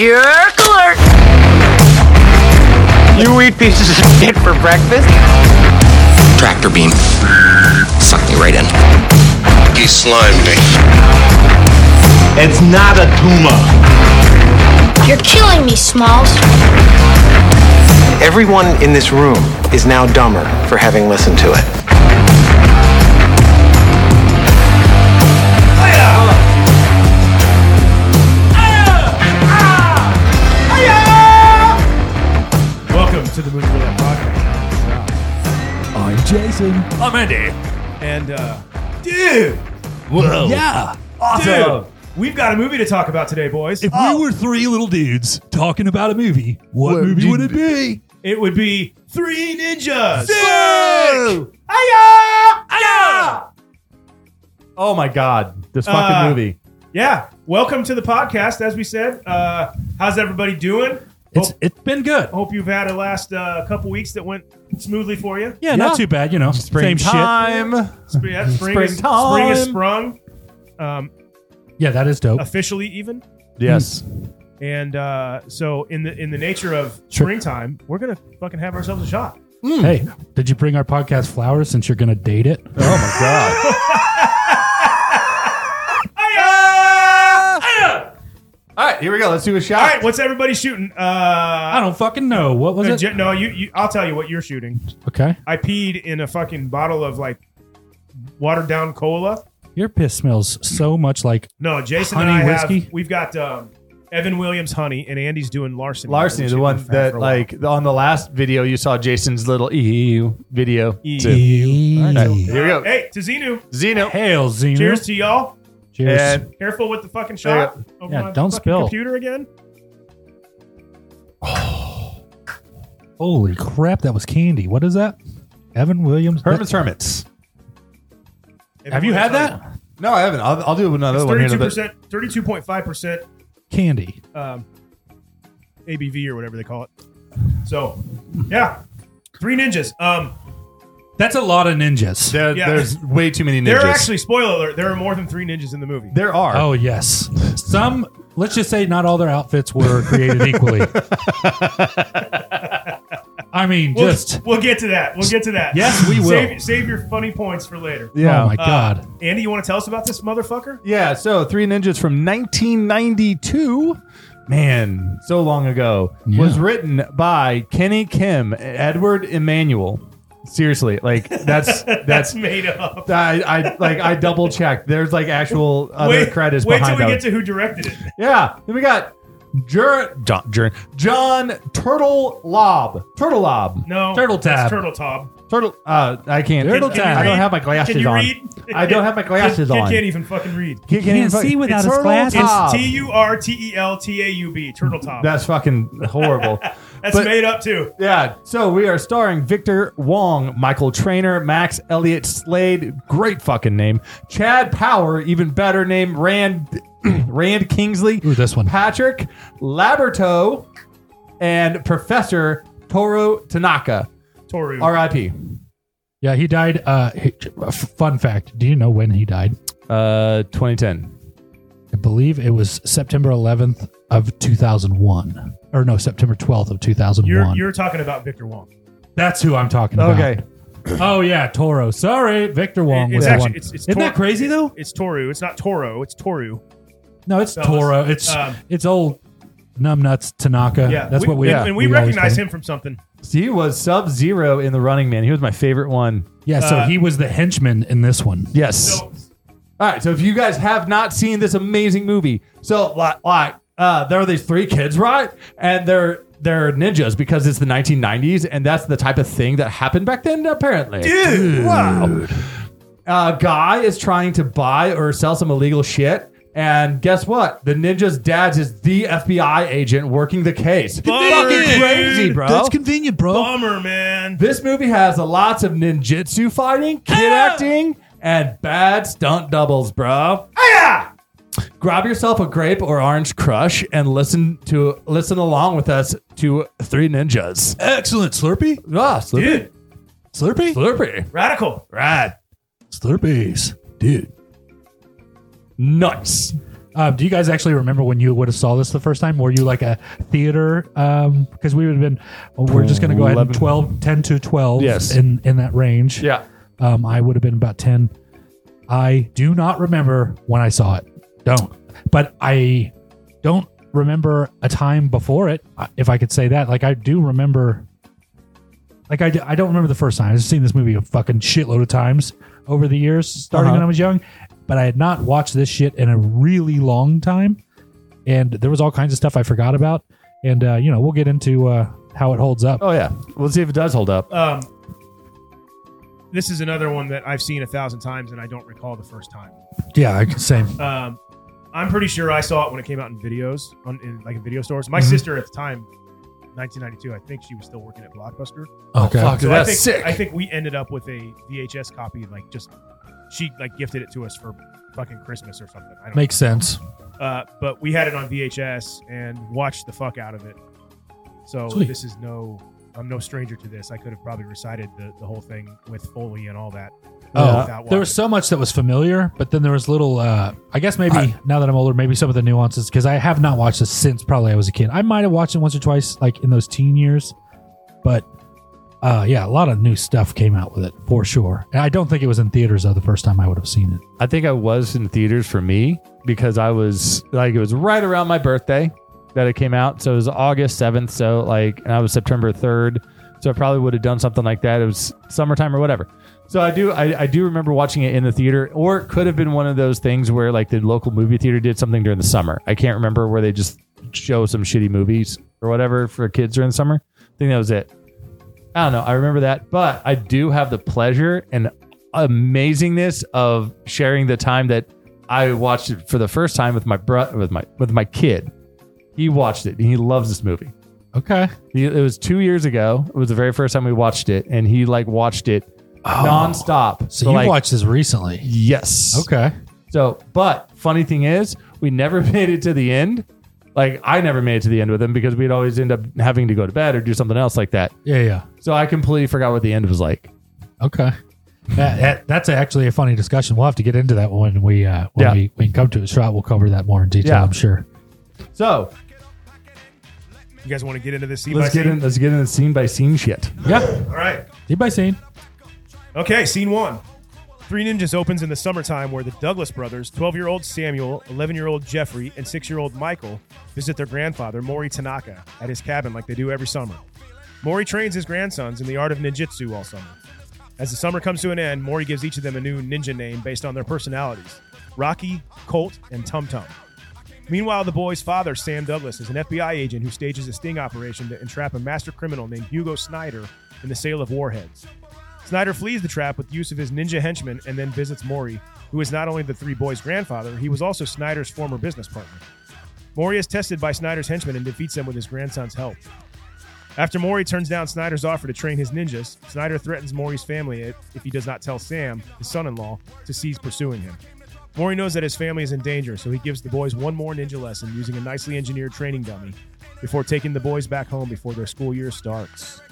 Jerk alert! You eat pieces of shit for breakfast? Tractor beam sucked me right in. He slimed me. It's not a tumor. You're killing me, Smalls. Everyone in this room is now dumber for having listened to it. Welcome to the Movie Roulette Podcast. I'm Jason. I'm Andy. And, dude. Whoa. Yeah. Awesome. Dude, we've got a movie to talk about today, boys. If we were three little dudes talking about a movie, what movie would it be? It would be Three Ninjas. Sick! Oh my God, this fucking movie. Yeah. Welcome to the podcast, as we said. How's everybody doing? It's been good. Hope you've had a last couple weeks that went smoothly for you. Yeah, not too bad, same shit. Spring Spring is sprung. Yeah, that is dope. Officially even. Yes. And so in the nature of springtime, we're gonna fucking have ourselves a shot. Hey, did you bring our podcast flowers since you're going to date it? Oh my God. All right, here we go. Let's do a shot. All right, what's everybody shooting? I don't fucking know. What was it? No, you. I'll tell you what you're shooting. Okay. I peed in a fucking bottle of like watered down cola. Your piss smells so much like Jason honey and I whiskey. We've got Evan Williams honey, and Andy's doing Larceny. Larceny, the one that, like, on the last video, you saw Jason's little video. Ew. All right, here we go. Hey, to Xenu. Xeno. Hail, Xenu. Cheers to y'all. Cheers. And Careful with the fucking shot. Over Yeah, my don't fucking spill. Computer again. Holy crap, that was candy. What is that? Evan Williams? Hermits. Have you had that? No, I haven't. I'll do another It's one here. 32%, 32.5% Candy. ABV or whatever they call it. So, yeah, Three Ninjas. That's a lot of ninjas. There's way too many ninjas. There are actually, spoiler alert, there are more than three ninjas in the movie. There are. Oh, yes. Some, let's just say not all their outfits were created equally. I mean, We'll get to that. We'll get to that. Yes, we will. Save your funny points for later. Yeah. Oh, my God. Andy, you want to tell us about this motherfucker? Yeah, so Three Ninjas from 1992. Man, so long ago. Yeah. Was written by Kenny Kim, Edward Emanuel. Seriously, like that's made up. I double checked. There's like actual other credits wait behind till we those. get to who directed it. Yeah, then we got John Turtle Lob. No, Turtle Tab. That's Turtle Tab. I can't. Turtle I Tab. don't have my glasses Can you on. read? I don't have my glasses Kid on. can't even fucking read. Can't Can't even see without his Turtle glasses. Tab. It's TURTELTAUB. Turtle Tab. That's fucking horrible. That's made up too. Yeah, so we are starring Victor Wong, Michael Traynor, Max Elliott Slade, great fucking name, Chad Power, even better name, Rand Kingsley, Ooh, this one. Patrick Laberto, and Professor Toru Tanaka. Toru. R.I.P. Yeah, he died. Fun fact. Do you know when he died? 2010. I believe it was September 11th of 2001. Or no, September 12th of 2001. You're talking about Victor Wong. That's who I'm talking about. Okay. Oh, yeah, Toro. Sorry, Victor Wong was It's the actually one. Isn't that crazy, though? It's Toru. It's not Toro. It's Toru. No, it's Fellas. Toro. It's old numbnuts Tanaka. Yeah, That's what we. and we always recognize call him from something. He was Sub-Zero in The Running Man. He was my favorite one. Yeah, so he was the henchman in this one. Yes. So, All right, so if you guys have not seen this amazing movie, so there are these three kids, right? And they're ninjas because it's the 1990s, and that's the type of thing that happened back then, apparently. dude, wow. A guy is trying to buy or sell some illegal shit, and guess what? The ninja's dad is the FBI agent working the case. Fucking crazy, bro. That's convenient, bro. Bummer, man. This movie has lots of ninjutsu fighting, kid acting, and bad stunt doubles, bro. Grab yourself a grape or orange crush and listen along with us to Three Ninjas. Excellent. Slurpee? Ah, Slurpee. Dude, Slurpee? Slurpee. radical. Rad. Slurpees. Dude. Nice. Do you guys actually remember when you would have saw this the first time? Were you like a theater? Because we would have been. We're just going to go ahead and 10 to 12. Yes. in that range. Yeah. I would have been about 10. I do not remember when I saw it. But I don't remember a time before it. If I could say that, like I do remember. Like I don't remember the first time. I've seen this movie a fucking shitload of times over the years, starting when I was young. But I had not watched this shit in a really long time, and there was all kinds of stuff I forgot about. And we'll get into how it holds up. Oh yeah, we'll see if it does hold up. This is another one that I've seen 1,000 times, and I don't recall the first time. Yeah, same. I'm pretty sure I saw it when it came out in videos, in video stores. My sister at the time, 1992, I think she was still working at Blockbuster. Okay, fuck, So that's sick. I think we ended up with a VHS copy, she gifted it to us for fucking Christmas or something. I don't Makes sense. but we had it on VHS and watched the fuck out of it. So Sweet. I'm no stranger to this. I could have probably recited the whole thing with Foley and all that. Oh, without there was watching. so much that was familiar, but then there was little. I guess maybe now that I'm older, maybe some of the nuances because I have not watched this since probably I was a kid. I might have watched it once or twice, like in those teen years, but a lot of new stuff came out with it for sure. And I don't think it was in theaters though the first time I would have seen it. I think I was in theaters for me because I was it was right around my birthday that it came out. So it was August 7th. So and I was September 3rd. So I probably would have done something like that. It was summertime or whatever. So I do remember watching it in the theater, or it could have been one of those things where the local movie theater did something during the summer. I can't remember where they just show some shitty movies or whatever for kids during the summer. I think that was it. I don't know. I remember that, but I do have the pleasure and amazingness of sharing the time that I watched it for the first time with my with my kid. He watched it and he loves this movie. Okay. It was 2 years ago. It was the very first time we watched it, and he watched it nonstop. So you watched this recently? Yes. Okay. So, but funny thing is, we never made it to the end. I never made it to the end with him because we'd always end up having to go to bed or do something else like that. Yeah. So I completely forgot what the end was like. Okay. That's actually a funny discussion. We'll have to get into that when we come to a shot. We'll cover that more in detail. Yeah. I'm sure. So You guys want to get into this scene let's by get scene? in. Let's get into scene by scene shit. Yeah. All right. Scene by scene. Okay, scene 1. Three Ninjas opens in the summertime where the Douglas brothers, 12-year-old Samuel, 11-year-old Jeffrey, and 6-year-old Michael visit their grandfather, Mori Tanaka, at his cabin like they do every summer. Mori trains his grandsons in the art of ninjutsu all summer. As the summer comes to an end, Mori gives each of them a new ninja name based on their personalities: Rocky, Colt, and Tum Tum. Meanwhile, the boys' father, Sam Douglas, is an FBI agent who stages a sting operation to entrap a master criminal named Hugo Snyder in the sale of warheads. Snyder flees the trap with the use of his ninja henchmen and then visits Mori, who is not only the three boys' grandfather, he was also Snyder's former business partner. Mori is tested by Snyder's henchmen and defeats them with his grandson's help. After Mori turns down Snyder's offer to train his ninjas, Snyder threatens Mori's family if he does not tell Sam, his son-in-law, to cease pursuing him. Mori knows that his family is in danger, so he gives the boys one more ninja lesson using a nicely engineered training dummy before taking the boys back home before their school year starts.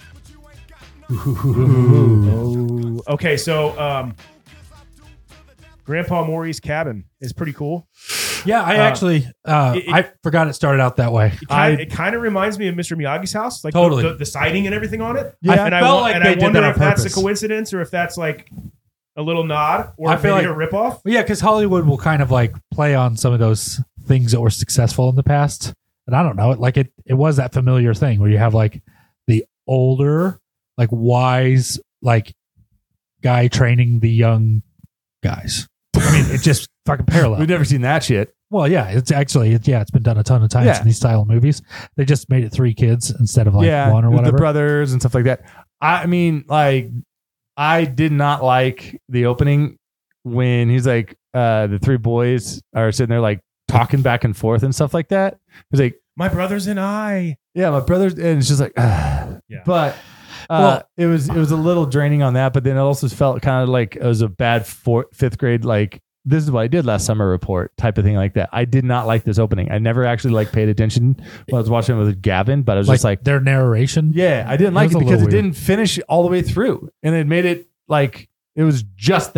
Ooh. Okay, so Grandpa Mori's cabin is pretty cool. Yeah, I actually I forgot it started out that way. It kind of reminds me of Mr. Miyagi's house, like Totally. the siding and everything on it. Yeah, and I felt like they did wonder that on if that's a purpose. coincidence or if that's like a little nod or I maybe feel like- a ripoff. Well, yeah, because Hollywood will kind of play on some of those things that were successful in the past. And I don't know, it was that familiar thing where you have the older, wise, guy training the young guys. I mean, it's just fucking parallel. We've never seen that shit. Well, yeah, it's actually, it's been done a ton of times Yeah. in these style of movies. They just made it 3 kids instead of one or with whatever. the brothers and stuff like that. I mean, I did not like the opening when he's the 3 boys are sitting there talking back and forth and stuff like that. He's like, My brothers and I. yeah, my brothers, and it's just Yeah. But Well- it was a little draining on that. But then it also felt kind of like it was a bad 5th grade this is what I did last summer report type of thing like that. I did not like this opening. I never actually paid attention when I was watching it with Gavin, but I was just their narration. yeah, I didn't It like was it a because little it weird. didn't finish all the way through, and it made it it was just that.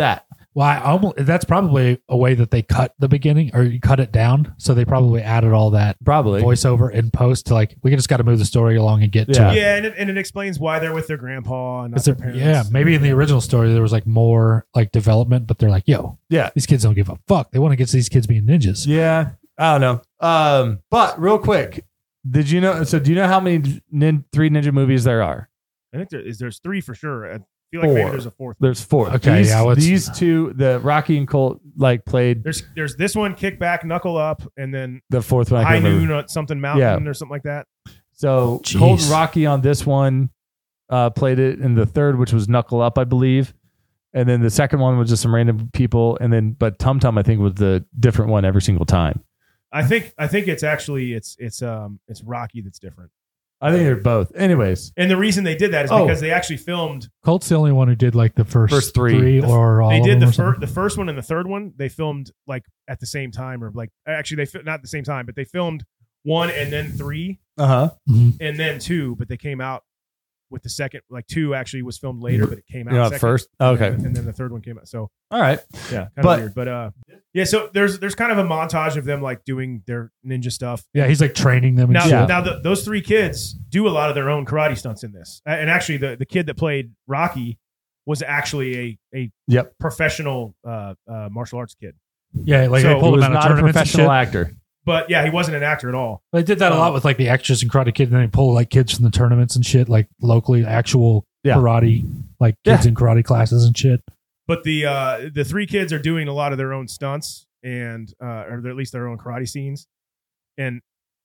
Well, that's probably a way that they cut the beginning or you cut it down. So they probably added all that Probably. voiceover in post to like, we just got to move the story along and get to Yeah. it. Yeah, and it explains why they're with their grandpa and not Is their it- parents. yeah, maybe in the original story there was like more like development, but they're like, yo, Yeah. these kids don't give a fuck. They want to get to these kids being ninjas. Yeah. I don't know. But real quick, did you know? So do you know how many three ninja movies there are? I think there's 3 for sure. I feel like maybe Four. there's a 4th. There's 4. Okay, These, yeah, let's- these two, the Rocky and Colt, like played There's this one, Kick Back, Knuckle Up, and then the 4th one. I High can't remember. Noon or something Mountain or something like that. So Jeez. Colt and Rocky on this one played it in the third, which was Knuckle Up, I believe. And then the second one was just some random people. And then, but Tum Tum, I think, was the different one every single time. I think it's actually it's Rocky that's different. I think they're both. Anyways, And the reason they did that is Oh. because they actually filmed. Colt's the only one who did like the first three. or all They of did them the or something. the first one and the third one. They filmed like at the same time, or like actually not at the same time, but they filmed 1 and then 3 and then 2. But they came out with the second. Like 2 actually was filmed later, but it came out second. first. Okay. and then the third one came out. So All right. yeah, kind But- of weird. But yeah. So there's kind of a montage of them like doing their ninja stuff. Yeah, he's like training them and Now, shit. now those 3 kids do a lot of their own karate stunts in this. And actually, the kid that played Rocky was actually a Yep. professional martial arts kid. Yeah, like So they He pulled him was out of not a tournaments and professional shit. actor. But yeah, he wasn't an actor at all. They did that a lot with like the extras and Karate Kid, and then they pull like kids from the tournaments and shit, like locally actual Yeah. karate, like kids in karate classes and shit. But the 3 kids are doing a lot of their own stunts and or at least their own karate scenes. And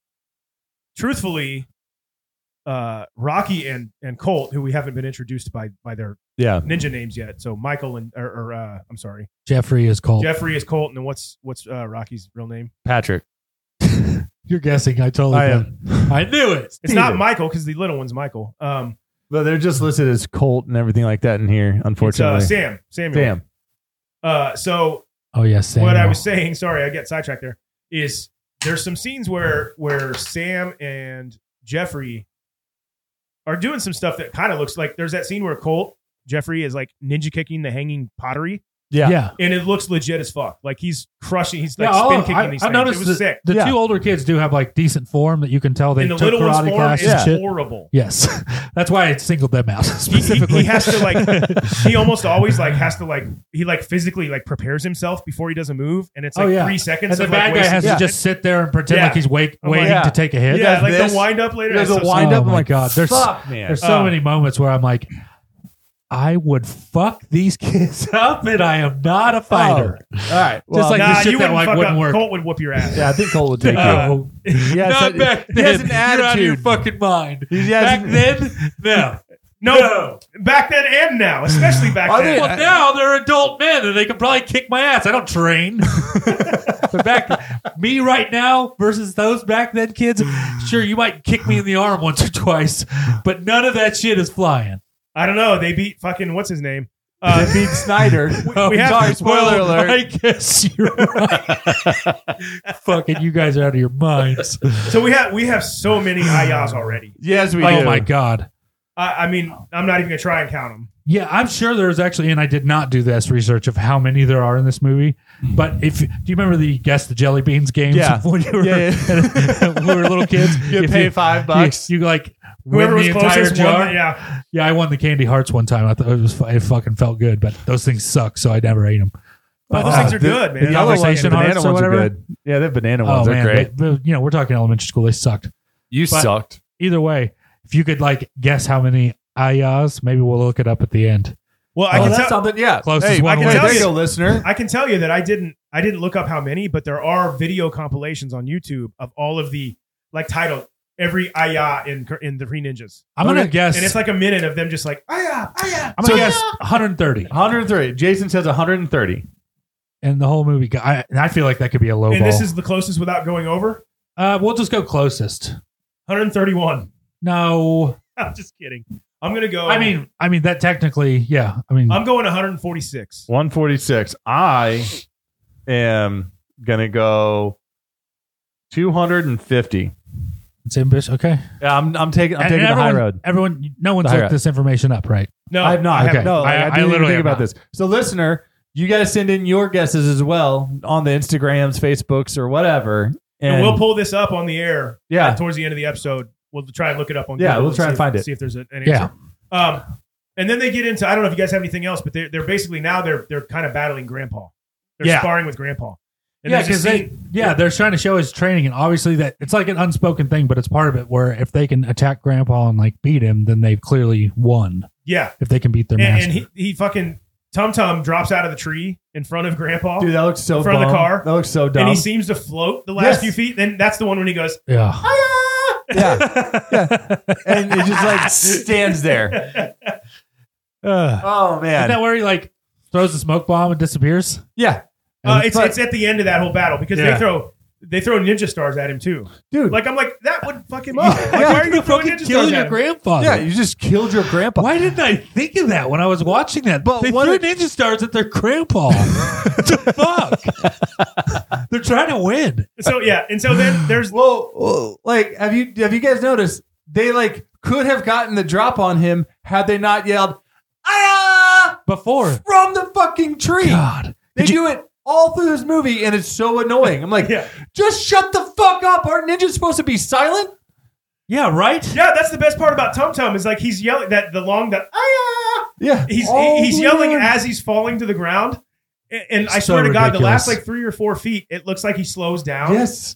truthfully, Rocky and Colt, who we haven't been introduced by their Yeah. ninja names yet. So Michael and I'm sorry, Jeffrey is called. Jeffrey is Colt, and then what's Rocky's real name? Patrick. You're guessing. I totally I did. I knew it. It's not Michael because the little one's Michael. But they're just listed as Colt and everything like that in here, It's unfortunately. Samuel. Sam. So Oh yes, what I was saying, sorry, I get sidetracked there, is there's some scenes where Sam and Jeffrey are doing some stuff that kind of looks like there's that scene where Jeffrey is like ninja kicking the hanging pottery, Yeah. and it looks legit as fuck. Like he's crushing, he's like Yeah, spin kicking these I things. noticed It was sick. the Yeah. 2 older kids do have like decent form that you can tell they And the took little one's karate form classes is and shit. horrible. Yes, that's why I singled them out He specifically. has to like he almost always like has to like he like physically like prepares himself before he does a move, and it's like 3 seconds. And the of, like, bad guy wasted has Yeah. to just sit there and pretend Yeah. like he's waiting yeah. to take a hit. yeah, does like this. the wind up later. There's That's a so wind Oh up. I'm my like, God, there's- fuck, man. There's so many moments where I'm like, I would fuck these kids up, and I am not a fighter. All right. Well, Just like Nah, the shit you that wouldn't like fuck wouldn't up. work. Colt would whoop your ass. yeah, I think Colt would take you. No, He has not a- back he then. has an You're out of your attitude. fucking mind. He has Back an- then, no. No, back then and now, especially back Are then. they- Well, now they're adult men and they can probably kick my ass. I don't train. But me right now versus those back then kids, sure, you might kick me in the arm once or twice, but none of that shit is flying. I don't know. They beat fucking what's his name? They beat Snyder. we have- Sorry, spoiler Well, alert. I guess you're right. Fucking you guys are out of your minds. So we have so many ayahs already. Yes, we do. Oh my God. I mean, I'm not even gonna try and count them. Yeah, I'm sure there's actually, and I did not do this research of how many there are in this movie. But do you remember the Guess the Jelly Beans games? Yeah. When you were, Yeah, when we were little kids? You If pay $5. You like Whoever win was the entire closest jar. won. Yeah, Yeah, I won the candy hearts one time. I thought it fucking felt good, but those things suck, so I never ate them. well, those things are good, man. the yellow ones, conversation banana hearts or ones are whatever? good. Yeah, the banana Oh ones are man, great. we're talking elementary school. They sucked. You But- sucked. Either way, if you could like guess how many ayahs, maybe we'll look it up at the end. Well, I can that's tell. something. Yeah, Closest hey, one I way. can tell you. you, listener. I can tell you that I didn't look up how many, but there are video compilations on YouTube of all of the like titled every ayah in the Three Ninjas, I'm gonna guess, and it's like a minute of them just like ayah, ayah. I'm gonna guess 130, 103. Jason says 130. and the whole movie. I feel like that could be a low And ball. this is the closest without going over. We'll just go closest. 131. No, I'm just kidding. I'm gonna go. I mean that technically, yeah. I mean, I'm going 146. 146. I am gonna go 250. it's ambitious. Okay, Yeah, I'm taking And the high everyone, road. Everyone, no one's The high looked road. this information up, right? No, I have not. Okay. No, I I didn't literally think have about not. this. So, listener, You guys send in your guesses as well on the Instagrams, Facebooks, or whatever. And we'll pull this up on the air. Yeah. Towards the end of the episode, we'll try and look it up on. Yeah, Google we'll try and see find if, it. See if there's an answer. Yeah. And then they get into. I don't know if you guys have anything else, but they're basically now they're kind of battling Grandpa. They're sparring with Grandpa. And Yeah, there's a because scene- they're trying to show his training, and obviously that it's like an unspoken thing, but it's part of it where if they can attack Grandpa and like beat him, then they've clearly won. Yeah. If they can beat their master. And he fucking Tum Tum drops out of the tree in front of Grandpa. Dude, that looks so in front of dumb. the car. That looks so dumb. And he seems to float the last few feet. Then that's the one when he goes, yeah. yeah. And it just like stands there. Oh, man. Isn't that where he like throws the smoke bomb and disappears? Yeah. It's at the end of that whole battle because they throw ninja stars at him too. Dude. Like I'm like, that would fuck him up. Like, why are you throwing ninja Kill stars your at him? grandfather. Yeah, you just killed your grandpa. Why didn't I think of that when I was watching that? But they what threw it- ninja stars at their grandpa. What the fuck? They're trying to win. So yeah, and so then there's Whoa, like have you guys noticed they like could have gotten the drop on him had they not yelled "Ah!" Before. from the fucking tree. God. They do it all through this movie and it's so annoying. I'm like, Yeah. just shut the fuck up. Aren't ninjas supposed to be silent? Yeah, right? yeah, that's the best part about Tum Tum is like he's yelling that Yeah. he's all he's the yelling way. as he's falling to the ground. And I So swear to God, the last ridiculous. like 3 or 4 feet, it looks like he slows down. Yes.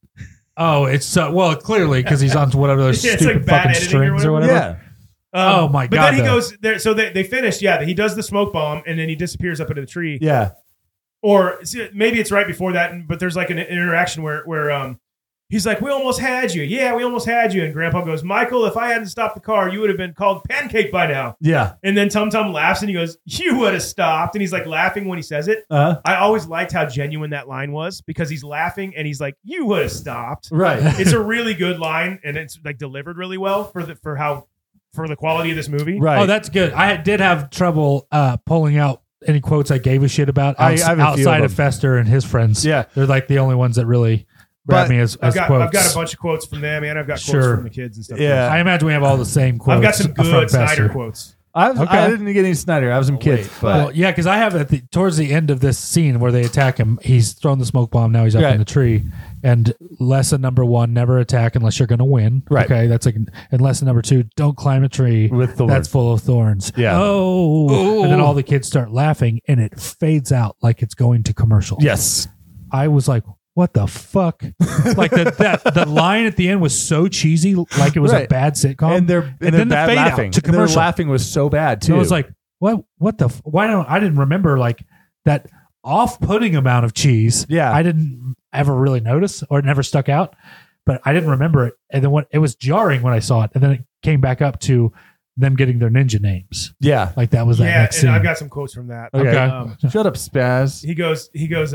Oh, it's so well clearly because he's on whatever those Yeah, it's stupid like bad fucking editing or strings or whatever. whatever. Yeah. Oh my But God, then he though. goes there. So they finished. Yeah, he does the smoke bomb and then he disappears up into the tree. Yeah. Or maybe it's right before that, but there's like an interaction where he's like, "We almost had you. Yeah, we almost had you." And Grandpa goes, "Michael, if I hadn't stopped the car, you would have been called Pancake by now." Yeah. And then Tum Tum laughs and he goes, "You would have stopped." And he's like laughing when he says it. I always liked how genuine that line was because he's laughing and he's like, "You would have stopped." Right. It's a really good line and it's like delivered really well for the quality of this movie. Right. Oh, that's good. I did have trouble pulling out any quotes I gave a shit about I have a few outside of of them. Fester and his friends. Yeah. They're like the only ones that really grab But me as I've got quotes. a bunch of quotes from them and I've got quotes Sure. from the kids and stuff. Yeah. I imagine we have all the same quotes. I've got some from good Fester. Snyder quotes. I Okay. didn't get any Snyder. I have some kids. But Well, yeah, because I have towards the end of this scene where they attack him, he's thrown the smoke bomb. Now he's up Right. in the tree. And lesson number 1: never attack unless you're going to win. Right. Okay, that's like. And lesson number 2: don't climb a tree With thorns. that's full of thorns. Yeah. Oh. And then all the kids start laughing, and it fades out like it's going to commercial. yes. I was like, what the fuck? Like the line at the end was so cheesy, like it was a Right. bad sitcom. And they're then the bad fade laughing. out to Their commercial. laughing was so bad So too. I was like, what the why don't I didn't remember like that off-putting amount of cheese. Yeah. I didn't ever really notice or it never stuck out, but I didn't remember it. And then it was jarring when I saw it, and then it came back up to them getting their ninja names. yeah. Like that was that Yeah, next and scene. I've got some quotes from that. Okay. Shut up, Spaz. He goes,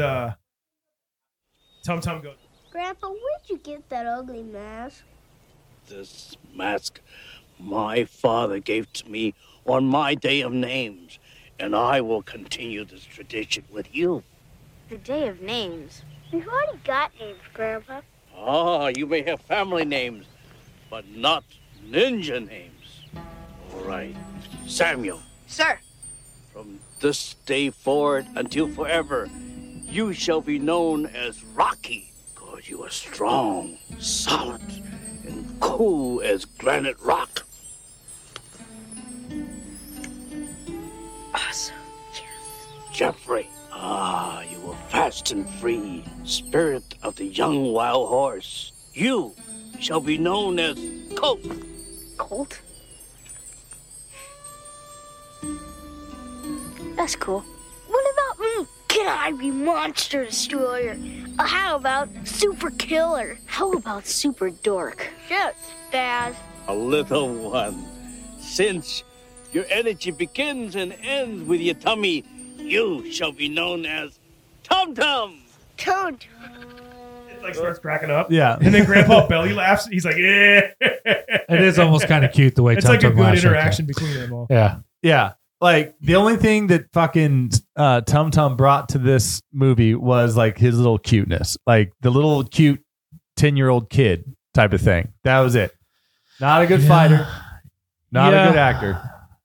Tum Tum goes, Grandpa, where'd you get that ugly mask? This mask my father gave to me on my day of names, and I will continue this tradition with you. The Day of Names. We've already got names, Grandpa. Ah, you may have family names, but not ninja names. All right. Samuel, Sir. from this day forward until forever, you shall be known as Rocky, because you are strong, solid, and cool as granite rock. Awesome. Jeffrey, you are fast and free, spirit of the young wild horse. You shall be known as Colt. Colt? That's cool. What about me? Can I be Monster Destroyer? How about Super Killer? How about Super Dork? Shut up, Spaz. A little one. Since your energy begins and ends with your tummy, you shall be known as Tum Tum. Toad. it like starts cracking up. Yeah. And then Grandpa belly laughs. He's like, yeah. It is almost kind of cute the way It's Tum like a Tum good laughs like interaction between them all. that. Yeah. Yeah. Like the only thing that fucking Tum Tum brought to this movie was like his little cuteness, like the little cute 10-year-old kid type of thing. That was it. Not a good fighter. Not Yeah. a good actor.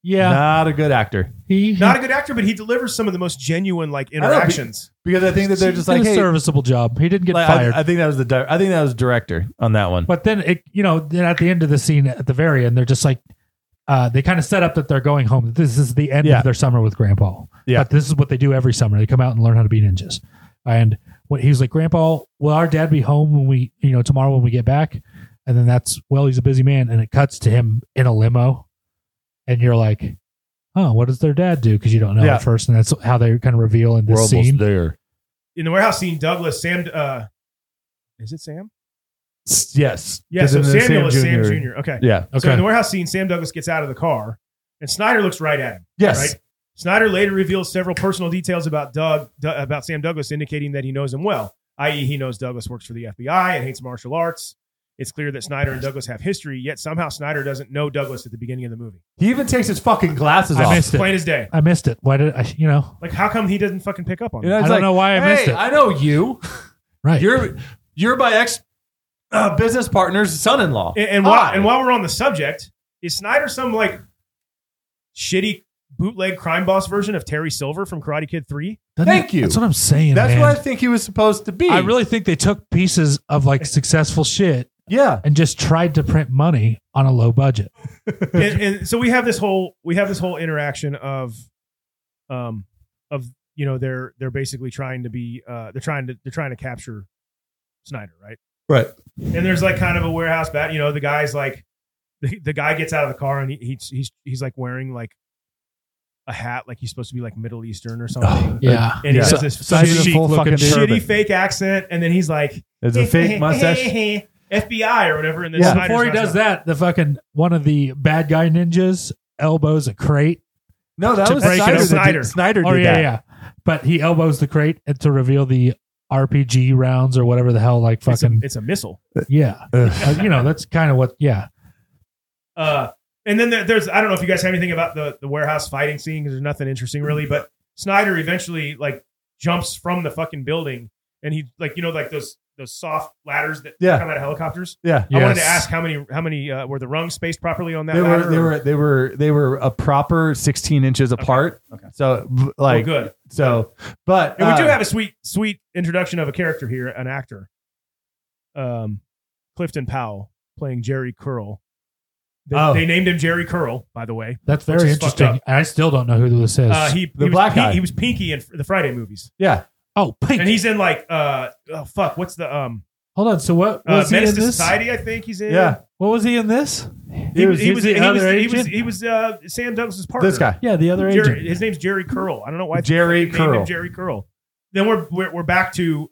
Yeah. Not a good actor. Not a good actor, but he delivers some of the most genuine like interactions. Because I think that they're just He like, did a hey, serviceable job. He didn't get like, fired. I think that was I think that was director on that one. But then then at the end of the scene, at the very end, they're just like, they kind of set up that they're going home. This is the end of their summer with Grandpa. Yeah. But this is what they do every summer. They come out and learn how to be ninjas. And when he's like, Grandpa, will our dad be home when we, tomorrow when we get back? And then he's a busy man. And it cuts to him in a limo. And you're like, oh, what does their dad do? Because you don't know at first. And that's how they kind of reveal in this scene. There. In the warehouse scene, Douglas, Sam, is it Sam? Yes. Yeah, so Samuel is Sam Jr. Okay. Yeah. So Okay. in the warehouse scene, Sam Douglas gets out of the car, and Snyder looks right at him. Yes. Right? Snyder later reveals several personal details about about Sam Douglas, indicating that he knows him well, i.e. he knows Douglas works for the FBI and hates martial arts. It's clear that Snyder and Douglas have history, yet somehow Snyder doesn't know Douglas at the beginning of the movie. He even takes his fucking glasses off. I missed it. Plain as day. I missed it. Why did I, Like, how come he doesn't fucking pick up on You know, that? it's I don't like, know why I missed hey, it. I know you. Right. You're my ex business partner's son-in-law. And while we're on the subject, is Snyder some like shitty bootleg crime boss version of Terry Silver from Karate Kid 3? Thank you. That's what I'm saying. That's man. what I think he was supposed to be. I really think they took pieces of like successful shit yeah. and just tried to print money on a low budget. and so we have this whole interaction of they're basically trying to be they're trying to capture Snyder, right? Right. And there's like kind of a warehouse bat. The guy's like the guy gets out of the car and he's like wearing like a hat, like he's supposed to be like Middle Eastern or something. Yeah. And he has this shitty turban. fake accent, and then he's like, There's a fake mustache. FBI or whatever. And then Yeah. Snyder's Before he not does stuff. that, the fucking one of the bad guy ninjas elbows a crate. No, that To was break it Snyder. up. Snyder. Snyder did Oh yeah, that. yeah. But he elbows the crate and to reveal the RPG rounds or whatever the hell, like fucking It's a missile. yeah. That's kind of what. Yeah. And then there's, I don't know if you guys have anything about the warehouse fighting scene, because there's nothing interesting really, but Snyder eventually like jumps from the fucking building, and he like, like those soft ladders that come out of helicopters. Yeah. I wanted to ask how many were the rungs spaced properly on that ladder? They were a proper 16 inches apart. Okay. So like good. So, but And we do have a sweet introduction of a character here, an actor. Clifton Powell playing Jerry Curl. They named him Jerry Curl, by the way. That's which very is fucked interesting. up. I still don't know who this is. He The was black guy. He was Pinky in the Friday movies, yeah. oh, Pink. and he's in like what's the Hold on. So what was he Menace in to this? Society? I think he's in. Yeah. What was he in this? he was the other agent? Sam Douglas's partner. This guy. Yeah, the other agent. His name's Jerry Curl. I don't know why Jerry they named him Curl. Jerry Curl. Then we're back to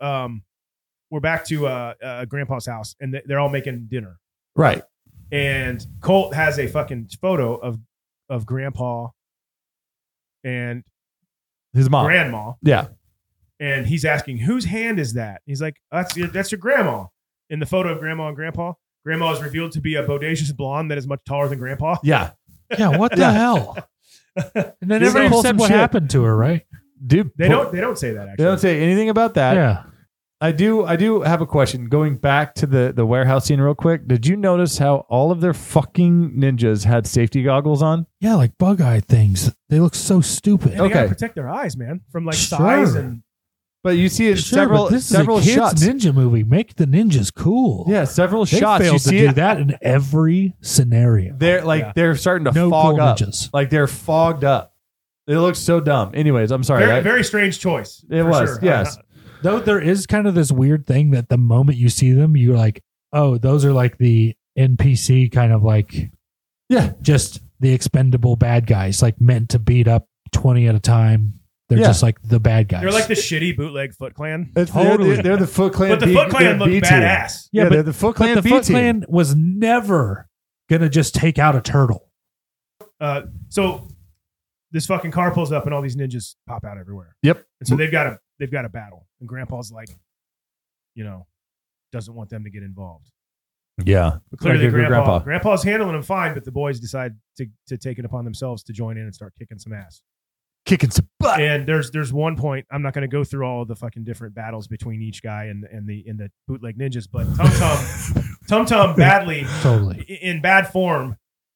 Grandpa's house, and they're all making dinner. Right. And Colt has a fucking photo of Grandpa and His mom. Grandma, Yeah. and he's asking, "Whose hand is that?" He's like, "That's your grandma." In the photo of Grandma and Grandpa, Grandma is revealed to be a bodacious blonde that is much taller than Grandpa. Yeah. Yeah. What the hell? And they He's never gonna even pull said some what shit. happened to her, right? Dude. They don't say that actually. They don't say anything about that. Yeah. I do have a question. Going back to the warehouse scene real quick. Did you notice how all of their fucking ninjas had safety goggles on? Yeah, like bug eye things. They look so stupid. And they gotta Okay. protect their eyes, man, from like Sure. size and But you see it Sure, several but this several is a kids shots. ninja movie. Make the ninjas cool. Yeah, several They shots. failed You to see do it. that in every scenario. They're starting to No fog cool up. ninjas. Like they're fogged up. It looks so dumb. Anyways, I'm sorry. very, very strange choice. It for was, sure. yes. Though there is kind of this weird thing that the moment you see them, you're like, oh, those are like the NPC kind of like, Yeah. just the expendable bad guys, like meant to beat up 20 at a time. They're Yeah. just like the bad guys. They're like the shitty bootleg Foot Clan. Totally. They're the Foot Clan. But the B- Foot Clan they're look B team. badass. Yeah, but they're the Foot Clan the B Foot team. Clan was never gonna just take out a turtle. So this fucking car pulls up and all these ninjas pop out everywhere. Yep. And so they've got a battle. And Grandpa's like, doesn't want them to get involved. Yeah. But clearly Like a good Grandpa's handling them fine, but the boys decide to take it upon themselves to join in and start kicking some ass. Kicking some butt. And there's one point, I'm not going to go through all the fucking different battles between each guy and the bootleg ninjas, but Tum Tum badly Totally. in bad form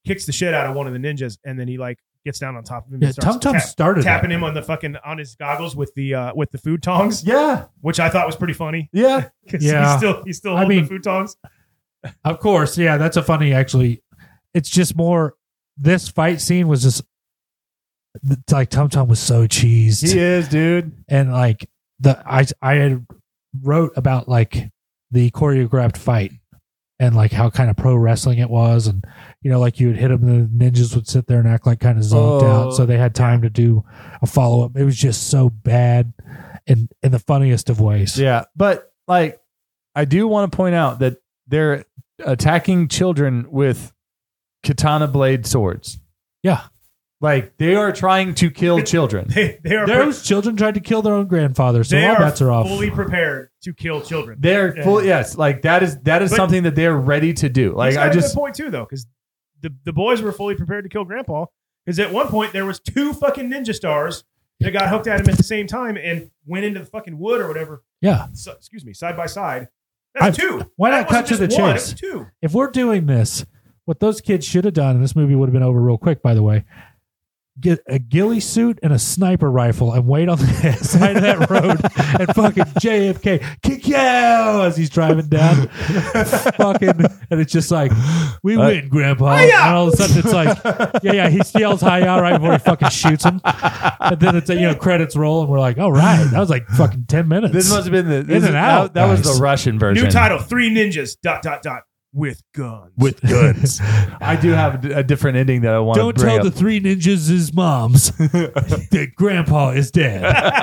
kicks the shit out of one of the ninjas, and then he like gets down on top of him. Yeah, and starts Tum Tum started tapping that. him on his goggles with the food tongs. Yeah. Which I thought was pretty funny. Yeah. 'Cause Yeah. he's still holding the food tongs. Of course, yeah, that's a funny. Actually, it's just more. This fight scene was just it's like Tum Tum was so cheesed. He is, dude. And like I had wrote about like the choreographed fight and like how kind of pro wrestling it was, and like you would hit them, the ninjas would sit there and act like kind of zoned out, so they had time to do a follow up. It was just so bad, in the funniest of ways. Yeah, but like I do want to point out that they're attacking children with katana blade swords. Yeah. Like they are trying to kill children. Those children tried to kill their own grandfather, so all bets are off. Fully prepared to kill children. They're full. Yes, like that is something that they're ready to do. Like I just a good point too, though, because the boys were fully prepared to kill Grandpa. Because at one point there was 2 fucking ninja stars that got hooked at him at the same time and went into the fucking wood or whatever. Yeah. So, excuse me, side by side. That's 2. Why That not cut to wasn't the just one, chase? it was 2. If we're doing this, what those kids should have done, and this movie would have been over real quick, by the way, get a ghillie suit and a sniper rifle and wait on the side of that road and fucking JFK kick you as he's driving down. Fucking, and it's just like, we win, Grandpa. And all of a sudden it's like, yeah, he yells hi out right before he fucking shoots him. And then it's credits roll and we're like, all right, that was like fucking 10 minutes. This must have been in and out. That was guys. the Russian version. New title: 3 ninjas. ... with guns. With guns. I do have a different ending that I want to Don't bring tell up. the 3 ninjas his moms that Grandpa is dead.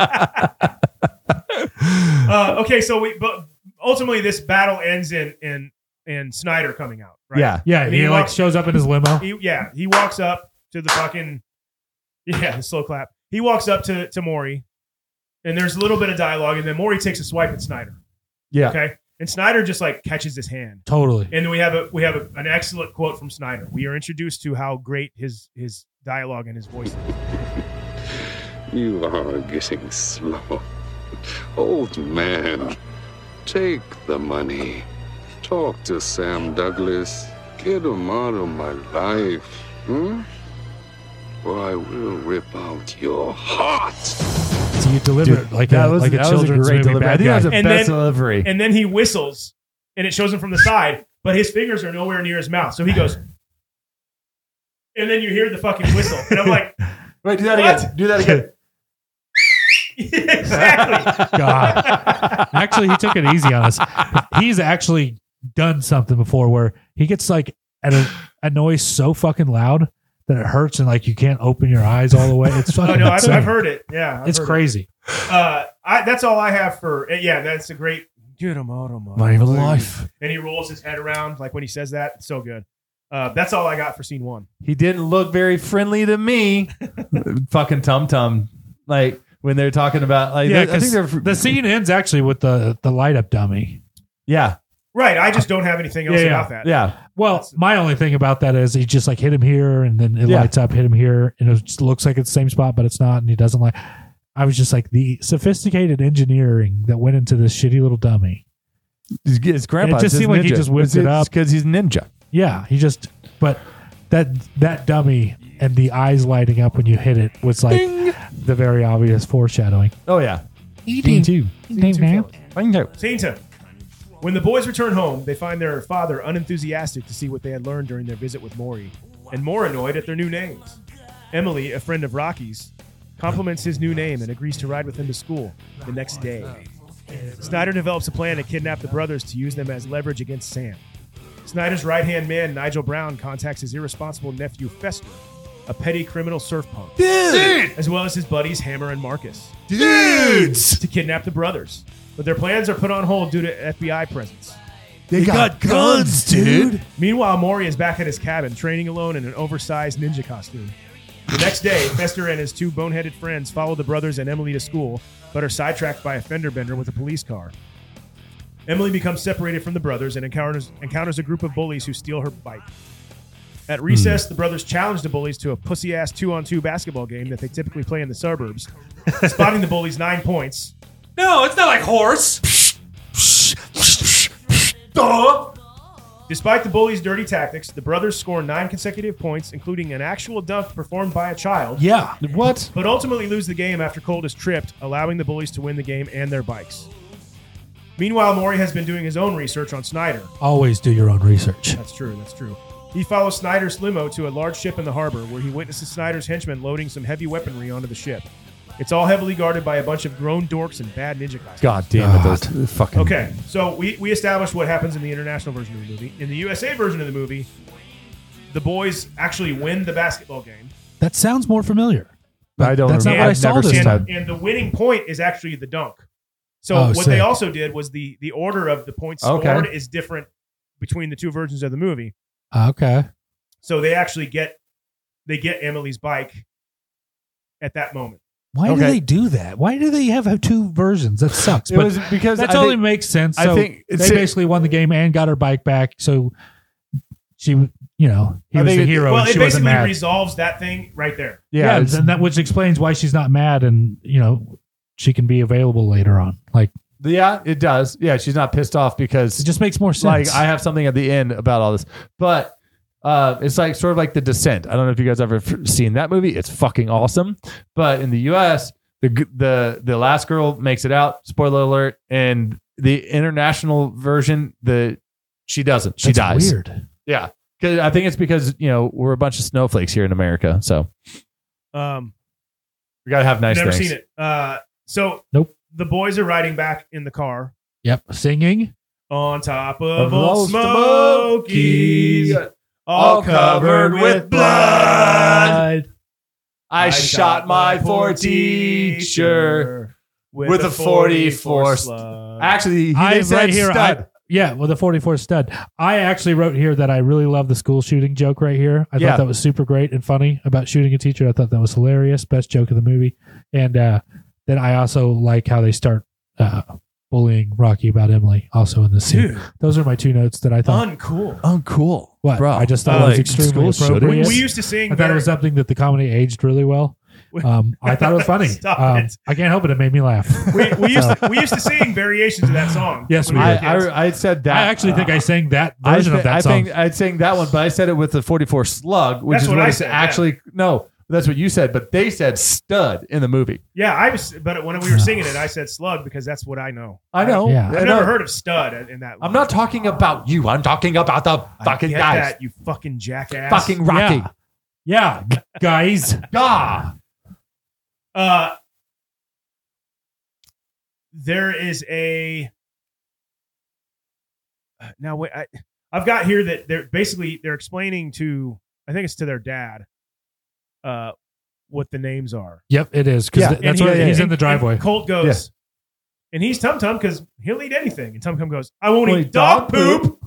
Okay, so but ultimately this battle ends in Snyder coming out, right? Yeah, And he like shows up in his limo. He walks up to the fucking the slow clap. He walks up to Maury, and there's a little bit of dialogue, and then Maury takes a swipe at Snyder. Yeah. Okay. And Snyder just like catches his hand. Totally. And then we have an excellent quote from Snyder. We are introduced to how great his dialogue and his voice is. You are getting slow. Old man, take the money. Talk to Sam Douglas. Get him out of my life. Or I will rip out your heart. So you deliver it like that a was children's a great movie delivery. I bad think that was guy. the best delivery. And then he whistles, and it shows him from the side, but his fingers are nowhere near his mouth. So he goes, and then you hear the fucking whistle. And I'm like, wait, do that what? again. Do that again. Exactly. God. Actually, he took it easy on us. He's actually done something before where he gets like at a noise so fucking loud that it hurts and like you can't open your eyes all the way. It's fucking insane. I've heard it. Yeah. It's crazy. That's all I have for, that's a great, get him out of my life. And he rolls his head around like when he says that. It's so good. That's all I got for scene 1. He didn't look very friendly to me. Fucking Tum Tum. Like when they're talking about like, Yeah, I think they're the scene ends actually with the light up dummy. Yeah. Right. I just don't have anything else about that. Yeah. Well, my only thing about that is he just like hit him here and then it Yeah. lights up, hit him here, and it just looks like it's the same spot, but it's not, and he doesn't like. I was just like the sophisticated engineering that went into this shitty little dummy. His grandpa. And it just seemed like he just whipped it up because he's ninja. Yeah, but that dummy and the eyes lighting up when you hit it was like the very obvious foreshadowing. Oh yeah. Scene 2. Scene 2. When the boys return home, they find their father unenthusiastic to see what they had learned during their visit with Maury, and more annoyed at their new names. Emily, a friend of Rocky's, compliments his new name and agrees to ride with him to school the next day. Snyder develops a plan to kidnap the brothers to use them as leverage against Sam. Snyder's right-hand man, Nigel Brown, contacts his irresponsible nephew, Fester, a petty criminal surf punk, as well as his buddies Hammer and Marcus, to kidnap the brothers. But their plans are put on hold due to FBI presence. They got guns, dude. Meanwhile, Maury is back at his cabin, training alone in an oversized ninja costume. The next day, Fester and his 2 boneheaded friends follow the brothers and Emily to school, but are sidetracked by a fender bender with a police car. Emily becomes separated from the brothers and encounters a group of bullies who steal her bike. At recess, the brothers challenge the bullies to a pussy-ass 2-on-2 basketball game that they typically play in the suburbs, spotting the bullies 9 points. No, it's not like horse. Despite the bullies' dirty tactics, the brothers score 9 consecutive points, including an actual dunk performed by a child. Yeah. What? But ultimately lose the game after Colt is tripped, allowing the bullies to win the game and their bikes. Meanwhile, Maury has been doing his own research on Snyder. Always do your own research. That's true. He follows Snyder's limo to a large ship in the harbor where he witnesses Snyder's henchmen loading some heavy weaponry onto the ship. It's all heavily guarded by a bunch of grown dorks and bad ninja guys. God damn it. Those fucking... Okay, so we established what happens in the international version of the movie. In the USA version of the movie, the boys actually win the basketball game. That sounds more familiar. I don't That's not remember. what I saw this time. And the winning point is actually the dunk. So what they also did was the order of the points scored is different between the two versions of the movie. Okay. So they actually get Emily's bike at that moment. Why do they do that? Why do they have two versions? That sucks. It was because that I totally think- makes sense. I So think they it's- basically won the game and got her bike back. So she, he I was think the it- hero. Well, and it she wasn't basically mad. resolves that thing right there. Yeah, and that which explains why she's not mad, and she can be available later on. Like, yeah, it does. Yeah, she's not pissed off because it just makes more sense. Like, I have something at the end about all this, but it's like sort of like The Descent. I don't know if you guys ever seen that movie. It's fucking awesome. But in the U.S., the last girl makes it out. Spoiler alert. And the international version, she doesn't. She That's dies. weird. Yeah, because I think it's because we're a bunch of snowflakes here in America. So we gotta have nice Never things. seen it. So nope. The boys are riding back in the car. Yep, singing on top of Old old Smokies, all covered with blood. I shot my 4 teacher with a 44 slug. Actually, they said stud. With a 44 stud. I actually wrote here that I really love the school shooting joke right here. I thought that was super great and funny about shooting a teacher. I thought that was hilarious. Best joke of the movie. And then I also like how they start bullying Rocky about Emily also in this scene. Dude. Those are my 2 notes that I thought. Uncool. What? Bro, I just thought it was extremely appropriate. We used to sing. I thought it was something that the comedy aged really well. I thought it was funny. Stop it. I can't help it. It made me laugh. We used to sing variations of that song. Yes, we when did. were kids. I said that. I actually think I sang that version of that I song. think I'd sang that one, but I said it with the 44 slug, which That's is what what I it's said, actually. No, that's what you said, but they said stud in the movie. Yeah, but when we were singing it, I said slug because that's what I know. I know. Yeah. I've never heard of stud in that. I'm not talking about you. I'm talking about the fucking Get guys. that, you fucking jackass. Fucking Rocky. Yeah, guys. God. There is a. Now wait, I've got here that they're explaining to, I think it's to their dad, what the names are. Yep, it is because that's where he's in the driveway. And Colt goes, and he's Tum Tum because he'll eat anything. And Tum Tum goes, "I won't eat dog poop."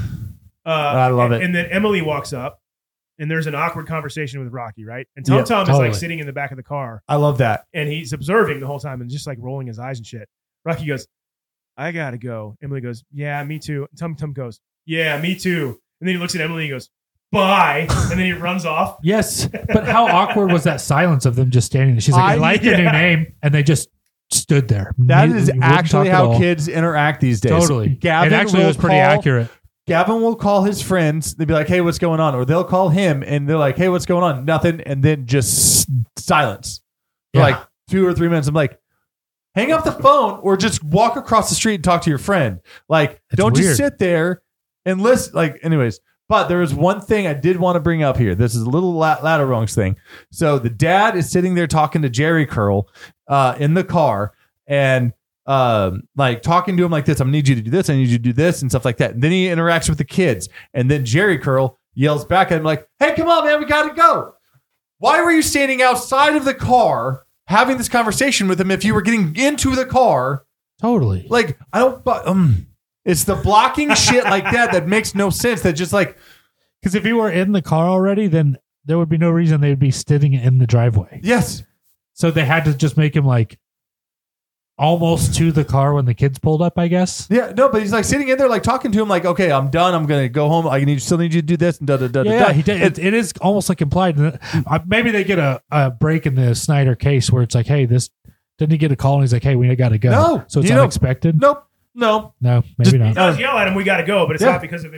I love it. And then Emily walks up, and there's an awkward conversation with Rocky, right? And Tum Tum is like sitting in the back of the car, I love that. and he's observing the whole time and just like rolling his eyes and shit. Rocky goes, "I gotta go." Emily goes, "Yeah, me too." And Tum Tum goes, "Yeah, me too." And then he looks at Emily and he goes, "Bye," and then he runs off. Yes, but how awkward was that silence of them just standing there? She's like, "I like the new name," and they just stood there. That You is wouldn't actually talk at how all. kids interact these days. Totally. Gavin it actually will was pretty call- accurate. Gavin will call his friends. They'll be like, "Hey, what's going on?" Or they'll call him and they're like, "Hey, what's going on?" Nothing. And then just silence for Yeah. like 2 or 3 minutes. I'm like, hang up the phone or just walk across the street and talk to your friend. Like, It's don't weird. just sit there and listen. Like, anyways. But there is one thing I did want to bring up here. This is a little ladder rungs thing. So the dad is sitting there talking to Jerry Curl in the car and like talking to him like this. I need you to do this. I need you to do this and stuff like that. And then he interacts with the kids. And then Jerry Curl yells back at him like, "Hey, come on, man. We got to go. Why were you standing outside of the car having this conversation with him if you were getting into the car?" Totally. Like, I don't... It's the blocking shit like that makes no sense. That just like... Because if you were in the car already, then there would be no reason they'd be sitting in the driveway. Yes. So they had to just make him like almost to the car when the kids pulled up, I guess. Yeah, no, but he's like sitting in there, like talking to him, like, "Okay, I'm done. I'm gonna go home. Still need you to do this and da da da da." Yeah, he did. It is almost like implied. Maybe they get a break in the Snyder case where it's like, "Hey, this didn't he get a call?" And he's like, "Hey, we got to go." No, so it's you know- unexpected. Nope. No. No, maybe He not. does yell at him, "We got to go," but it's Yeah. not because of any.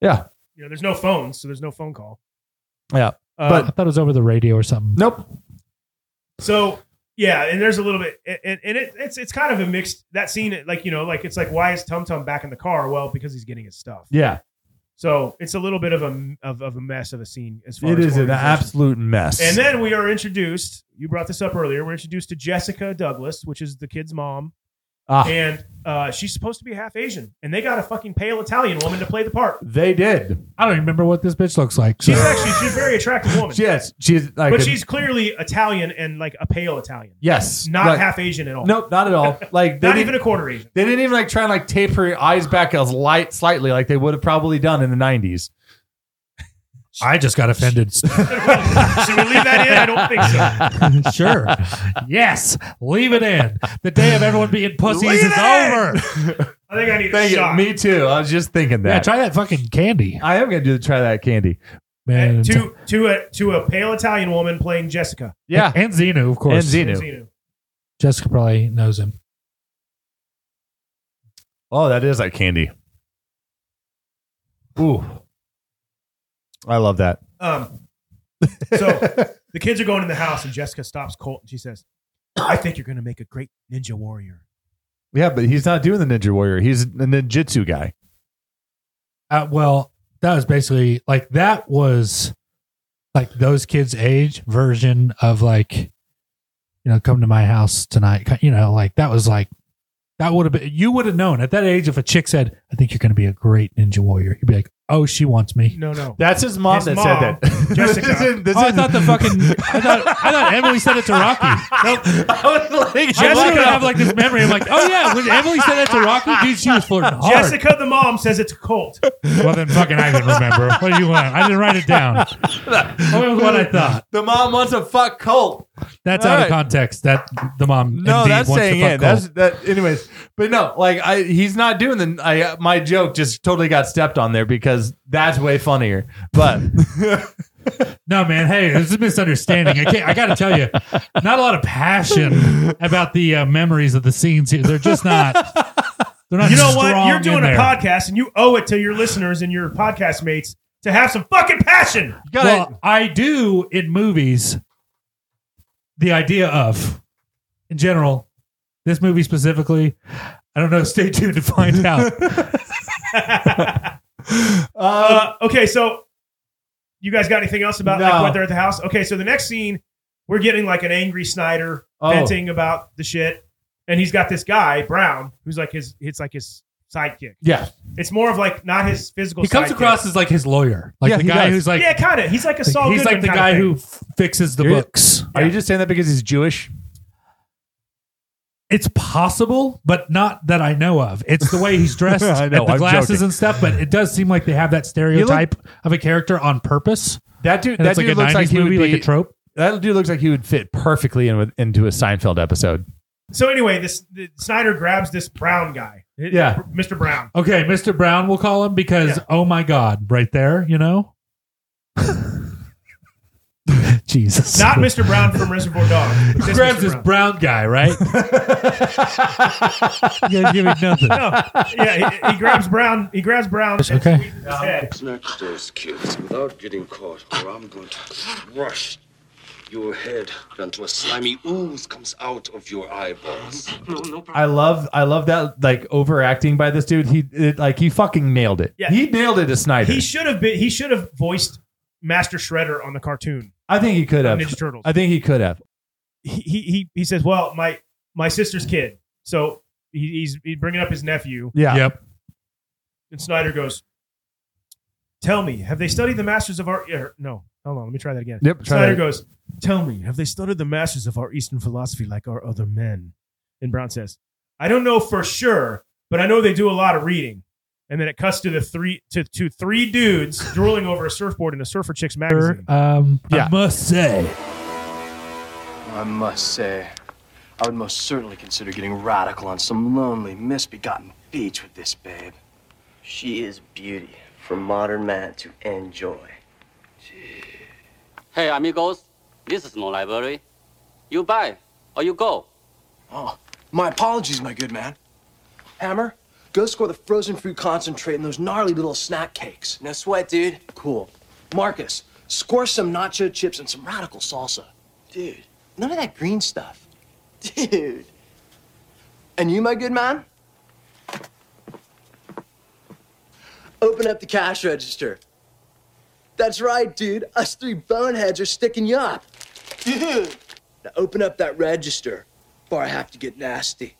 Yeah. You know, there's no phones, so there's no phone call. Yeah. I But thought it was over the radio or something. nope. So yeah, and there's a little bit, and it's kind of a mixed, that scene, like, you know, like it's like, why is Tum Tum back in the car? Well, because he's getting his stuff. Yeah. So it's a little bit of a mess of a scene as far It as is an organization. absolute mess. And then we are introduced. You brought this up earlier. We're introduced to Jessica Douglas, which is the kid's mom, and she's supposed to be half Asian, and they got a fucking pale Italian woman to play the part. They did. I don't even remember what this bitch looks like. She's a very attractive woman. Yes, she's like, but she's clearly Italian and like a pale Italian. yes, Not like, half Asian at all. Nope, not at all. Like Not even a quarter Asian. They didn't even like try and like tape her eyes back as slightly, like they would have probably done in the 90s. I just got offended. Should we leave that in? I don't think so. Sure. Yes. Leave it in. The day of everyone being pussies is over. I think I need a Thank you. shot. Me too. I was just thinking that. Yeah, try that fucking candy. I am gonna try that candy. Man. To a pale Italian woman playing Jessica. Yeah, And Xenu, of course. and Xenu. Xenu. Jessica probably knows him. Oh, that is like candy. Ooh, I love that. So the kids are going in the house, and Jessica stops Colt, and she says, "I think you're going to make a great ninja warrior." Yeah, but he's not doing the Ninja Warrior. He's a ninjutsu guy. Well, that was basically like that was like those kids' age version of like, you know, come to my house tonight. You know, like that was like that would have been, you would have known at that age if a chick said, "I think you're going to be a great ninja warrior," you'd be like, "Oh, she wants me." No. That's his mom His that mom, said that. Jessica. I thought I thought Emily said it to Rocky. Jessica would have like this memory. I'm like, oh yeah, when Emily said that to Rocky, dude, she was flirting hard. Jessica, the mom, says it's Colt. Well, then fucking I didn't remember. What do you want? I didn't write it down. What was what I thought? The mom wants to fuck Colt. That's All out right. of context. That the mom No, indeed that's wants saying to it. fuck Colt. That's that. Anyways, but no, like he's not doing the. My joke just totally got stepped on there because that's way funnier. But No, man. Hey, this is a misunderstanding. I got to tell you, not a lot of passion about the memories of the scenes here. They're just not. They're not. You know what? strong You're doing in a there. podcast, and you owe it to your listeners and your podcast mates to have some fucking passion. Well, I do in movies. The idea of, in general, this movie specifically, I don't know. Stay tuned to find out. Okay, so you guys got anything else about No. like what they're at the house? Okay, so the next scene, we're getting like an angry Snyder venting about the shit, and he's got this guy Brown who's like his sidekick. yeah, It's more of like not his physical. He comes sidekick. across as like his lawyer, like Yeah, the he guy does. who's like, yeah, kind of. He's like a Saul he's Goodman like the kinda guy thing. who fixes the You're- books. Are you just saying that because he's Jewish? It's possible, but not that I know of. It's the way he's dressed, I know, and the I'm glasses joking. and stuff. But it does seem like they have that stereotype of a character on purpose. That dude. And That it's like dude a looks 90s like he movie, would be like a trope. That dude looks like he would fit perfectly into a Seinfeld episode. So anyway, Snyder grabs this Brown guy. Yeah. Mr. Brown. Okay, Mr. Brown, we'll call him because oh my god, right there, you know. Jesus. Not Mr. Brown from Reservoir Dogs. but this grabs Mr. this Brown. brown guy, right? You guys give me nothing. No, yeah, he grabs Brown. He grabs Brown. and Okay. squeezes his head. Snatch those kids without getting caught, or I'm going to crush your head until a slimy ooze comes out of your eyeballs. I love that like overacting by this dude. He fucking nailed it. Yeah. He nailed it as Snyder. He should have voiced Master Shredder on the cartoon. I think he could have. Ninja Turtles. I think he could have. He says, "Well, my sister's kid." So he's bringing up his nephew, Yeah. Yep. and Snyder goes, "Tell me, have they studied the Masters of Art?" No, hold on, let me try that again. Yep, try Snyder that. goes, "Tell me, have they studied the Masters of our Eastern philosophy like our other men?" And Brown says, "I don't know for sure, but I know they do a lot of reading." And then it cuts to three dudes drooling over a surfboard in a Surfer Chicks magazine. Yeah. I must say, I must say, I would most certainly consider getting radical on some lonely, misbegotten beach with this babe. She is beauty for modern man to enjoy. Hey, amigos, this is no library. You buy or you go. Oh, my apologies, my good man. Hammer, go score the frozen fruit concentrate and those gnarly little snack cakes. No sweat, dude. Cool. Marcus, score some nacho chips and some radical salsa. Dude. None of that green stuff. Dude. And you, my good man? Open up the cash register. That's right, dude. Us three boneheads are sticking you up. Dude. Now open up that register, or I have to get nasty.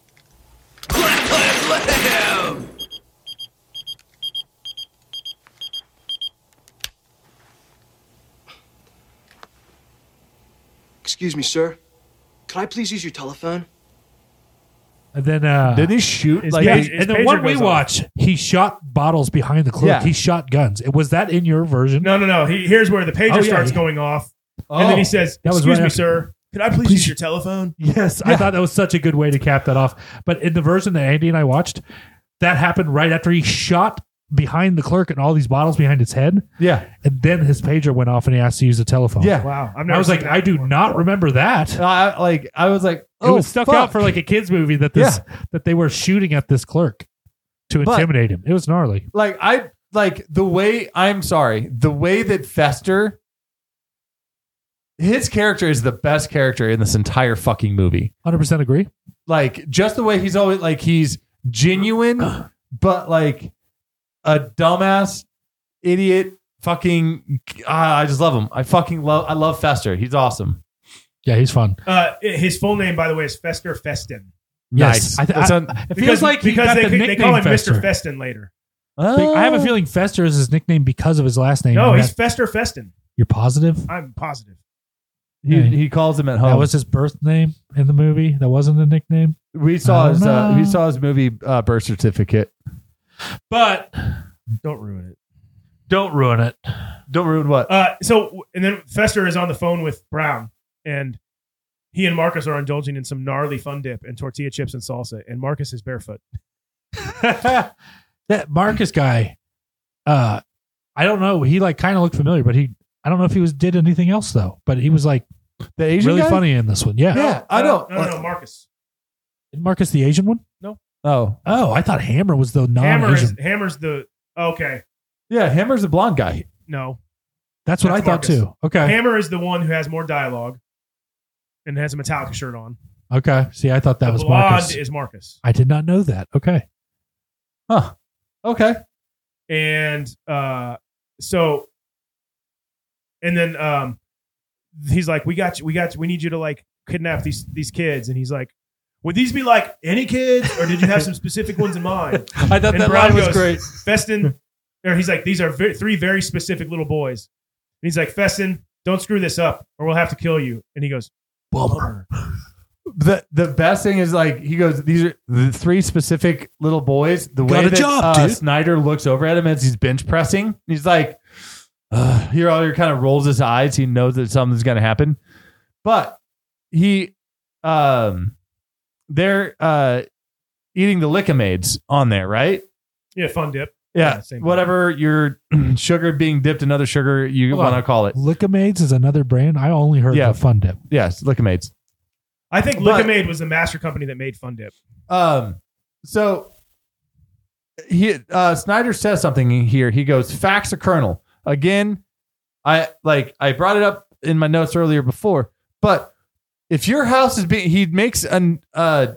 Excuse me, sir. Could I please use your telephone? And then did he shoot? His Like, page- and the one we watch, he shot bottles behind the cloak. Yeah. He shot guns. Was that in your version? No. Here's where the pager Oh, yeah, starts yeah. going off. And then he says, That was excuse right me, after- sir. Could I please use your telephone? Yes, I thought that was such a good way to cap that off. But in the version that Andy and I watched, that happened right after he shot behind the clerk and all these bottles behind his head. Yeah. And then his pager went off and he asked to use the telephone. Yeah. Wow. I was like, I do not remember that. I was like, It oh, was stuck fuck. out for like a kid's movie that that they were shooting at this clerk to But- intimidate him. It was gnarly. The way that Fester, his character is the best character in this entire fucking movie. 100% agree. Like, just the way he's always like, he's genuine, but like a dumbass idiot. Fucking, I just love him. I love Fester. He's awesome. Yeah, he's fun. His full name, by the way, is Fester Festin. Yes. Nice. It feels like he because got the they nickname call him Fester. Mr. Festin later. I have a feeling Fester is his nickname because of his last name. No, And he's that- Fester Festin. You're positive? I'm positive. He calls him at home. That was his birth name in the movie. That wasn't a nickname. We saw I don't know. his movie birth certificate. But Don't ruin it. don't ruin it. Don't ruin what? And then Fester is on the phone with Brown, and he and Marcus are indulging in some gnarly fun dip and tortilla chips and salsa, and Marcus is barefoot. That Marcus guy, I don't know. He like kind of looked familiar, but I don't know if he did anything else though. But he was like the Asian really guy? funny in this one. Yeah, Yeah, I know. No, Marcus. Isn't Marcus the Asian one? No. Oh, I thought Hammer was the non-Asian. Hammer's the okay. yeah, Hammer's the blonde guy. No, That's what I That's thought Marcus. too. Okay, Hammer is the one who has more dialogue and has a Metallica shirt on. okay. See, I thought that The was blonde Marcus. is Marcus. I did not know that. Okay, Huh. Okay. And and then he's like, we need you to like kidnap these kids. And he's like, would these be like any kids, or did you have some specific ones in mind? I thought And that Brown line was goes, great. Festin, or he's like, these are three very specific little boys. And he's like, Festin, don't screw this up, or we'll have to kill you. And he goes, bummer. The best thing is like he goes, these are the three specific little boys. The way Got a that job, dude. Snyder looks over at him as he's bench pressing, he's like, he kind of rolls his eyes. He knows that something's going to happen, but they're eating the Lickamades on there, right? Yeah, fun dip. Yeah, same whatever your sugar being dipped in other sugar you Hold want on. to call it. Lickamades is another brand. I only heard Yeah. the Fun Dip. Yes, Lickamades. I think But- Lickamade was the master company that made Fun Dip. So Snyder says something here. He goes, "Fax a kernel." Again, I brought it up in my notes earlier before, but if your house is being, he makes a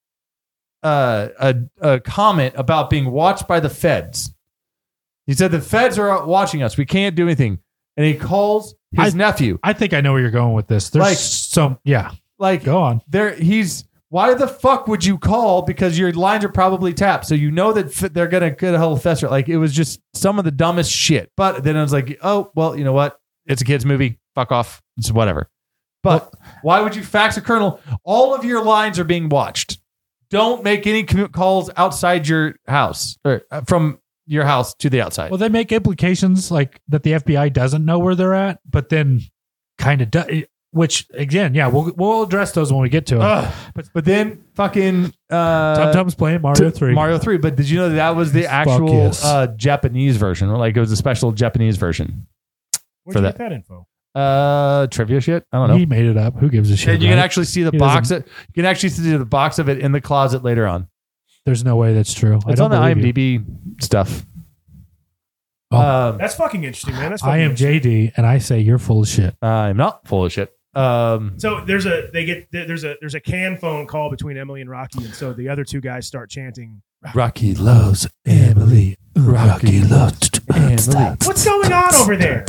comment about being watched by the feds. He said the feds are watching us. We can't do anything, and he calls his nephew. I think I know where you're going with this. There's go on. Why the fuck would you call? Because your lines are probably tapped. So you know that they're going to get a hold of Fester. Like, it was just some of the dumbest shit. But then I was like, oh, well, you know what? It's a kid's movie. Fuck off. It's whatever. But why would you fax a kernel? All of your lines are being watched. Don't make any calls outside your house or from your house to the outside. Well, they make implications like that the FBI doesn't know where they're at, but then kind of does. Which again, yeah, we'll address those when we get to it. But then fucking Tum Tum's playing Mario 3. Mario 3. But did you know that was the actual yes. Japanese version? Like, it was a special Japanese version. Where'd you get that info? Trivia shit. I don't know. He made it up. Who gives a shit? And you can right? actually see the He box. doesn't- You can actually see the box of it in the closet later on. There's no way that's true. I It's don't on the believe you. IMDb stuff. That's fucking interesting, man. That's I fucking am interesting. JD, and I say you're full of shit. I'm not full of shit. So there's a can phone call between Emily and Rocky, and so the other two guys start chanting. Rocky loves Emily. Rocky loves Emily. What's going on over there?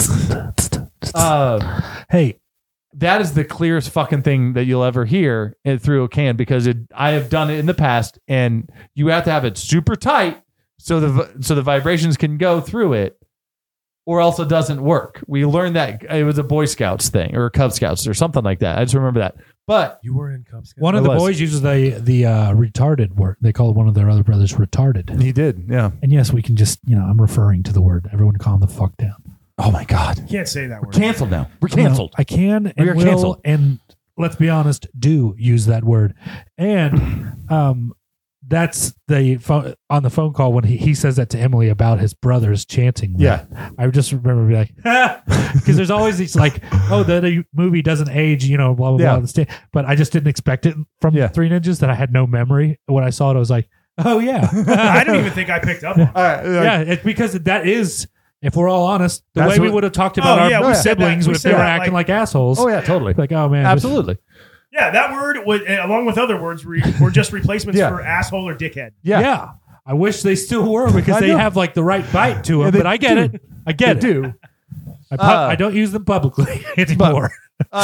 Hey, that is the clearest fucking thing that you'll ever hear through a can, because I have done it in the past, and you have to have it super tight so the vibrations can go through it, or else it doesn't work. We learned that it was a Boy Scouts thing or Cub Scouts or something like that. I just remember that. But you were in Cub Scouts. one of the boys uses the retarded word. They called one of their other brothers retarded. He did, yeah. And yes, we can just, I'm referring to the word. Everyone calm the fuck down. Oh my God. You can't say that word. Canceled now. We're canceled. No, I can and are will, canceled. and let's be honest, do use that word. And that's on the phone call when he says that to Emily about his brothers chanting. Yeah. I just remember being like, because there's always these like, oh, the movie doesn't age, blah, blah, Yeah. blah. But I just didn't expect it from Three Ninjas, that I had no memory. When I saw it, I was like, oh, yeah. I didn't even think I picked up on it. Yeah, it's because that is, if we're all honest, the That's way we what- would have talked about we our said siblings that. We if said they were that, acting like assholes. Oh, yeah, totally. Like, oh, man. Absolutely. Yeah, that word, along with other words, were just replacements Yeah. for asshole or dickhead. Yeah. I wish they still were, because I they know. have like the right bite to them. Yeah, they but I get do. it. I get They it. do. I don't use them publicly anymore.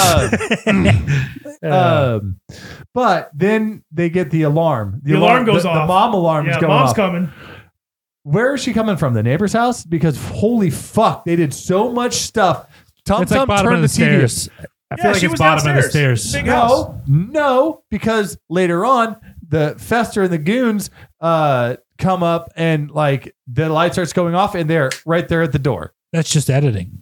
But then they get the alarm. The alarm goes off. The mom alarm is Yeah, going mom's off. coming. Where is she coming from? The neighbor's house? Because holy fuck, they did so much stuff. Tom It's like Tom bottom turned of the TV. stairs. I feel like she it's was bottom of the downstairs. stairs. Big house. No, because later on, the Fester and the goons come up, and like the light starts going off, and they're right there at the door. That's just editing.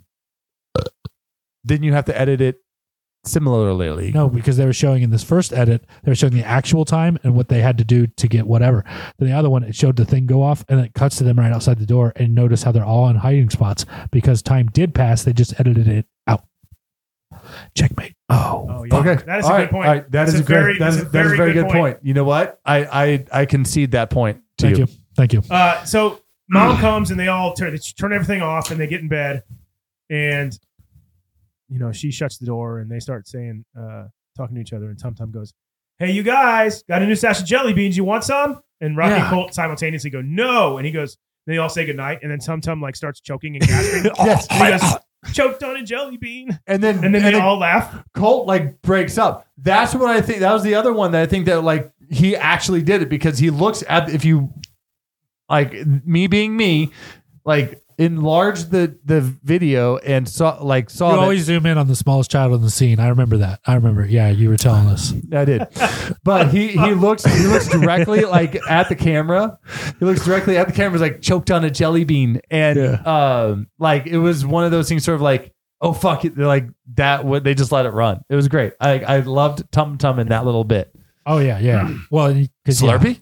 Then you have to edit it similarly. No, because they were showing in this first edit, they were showing the actual time and what they had to do to get whatever. Then the other one, it showed the thing go off, and it cuts to them right outside the door, and notice how they're all in hiding spots because time did pass. They just edited it out. Checkmate. Oh, yeah. Okay. That is All a right. good point. All right. That is a great. That is a very good point. You know what? I concede that point to Thank you. Thank you. So mom comes and they turn everything off and they get in bed, and she shuts the door and they start saying, talking to each other, and Tum Tum goes, "Hey, you guys, got a new stash of jelly beans. You want some?" And Rocky and Colt simultaneously go, "No," and he goes. They all say goodnight, and then Tum Tum like starts choking and gasping. Yes. And he goes, "Choked on a jelly bean," And then they all laugh. Colt like breaks up. That's what I think. That was the other one that I think that like he actually did it, because he looks at, if you like me being me, like enlarged the video and saw You that- always zoom in on the smallest child in the scene. I remember that. Yeah, you were telling us. I did. But he looks directly like at the camera. He looks directly at the camera, like choked on a jelly bean. And like it was one of those things sort of like, oh fuck it. They're like that, they just let it run. It was great. I loved Tum Tum in that little bit. Oh yeah. Well, because Slurpee?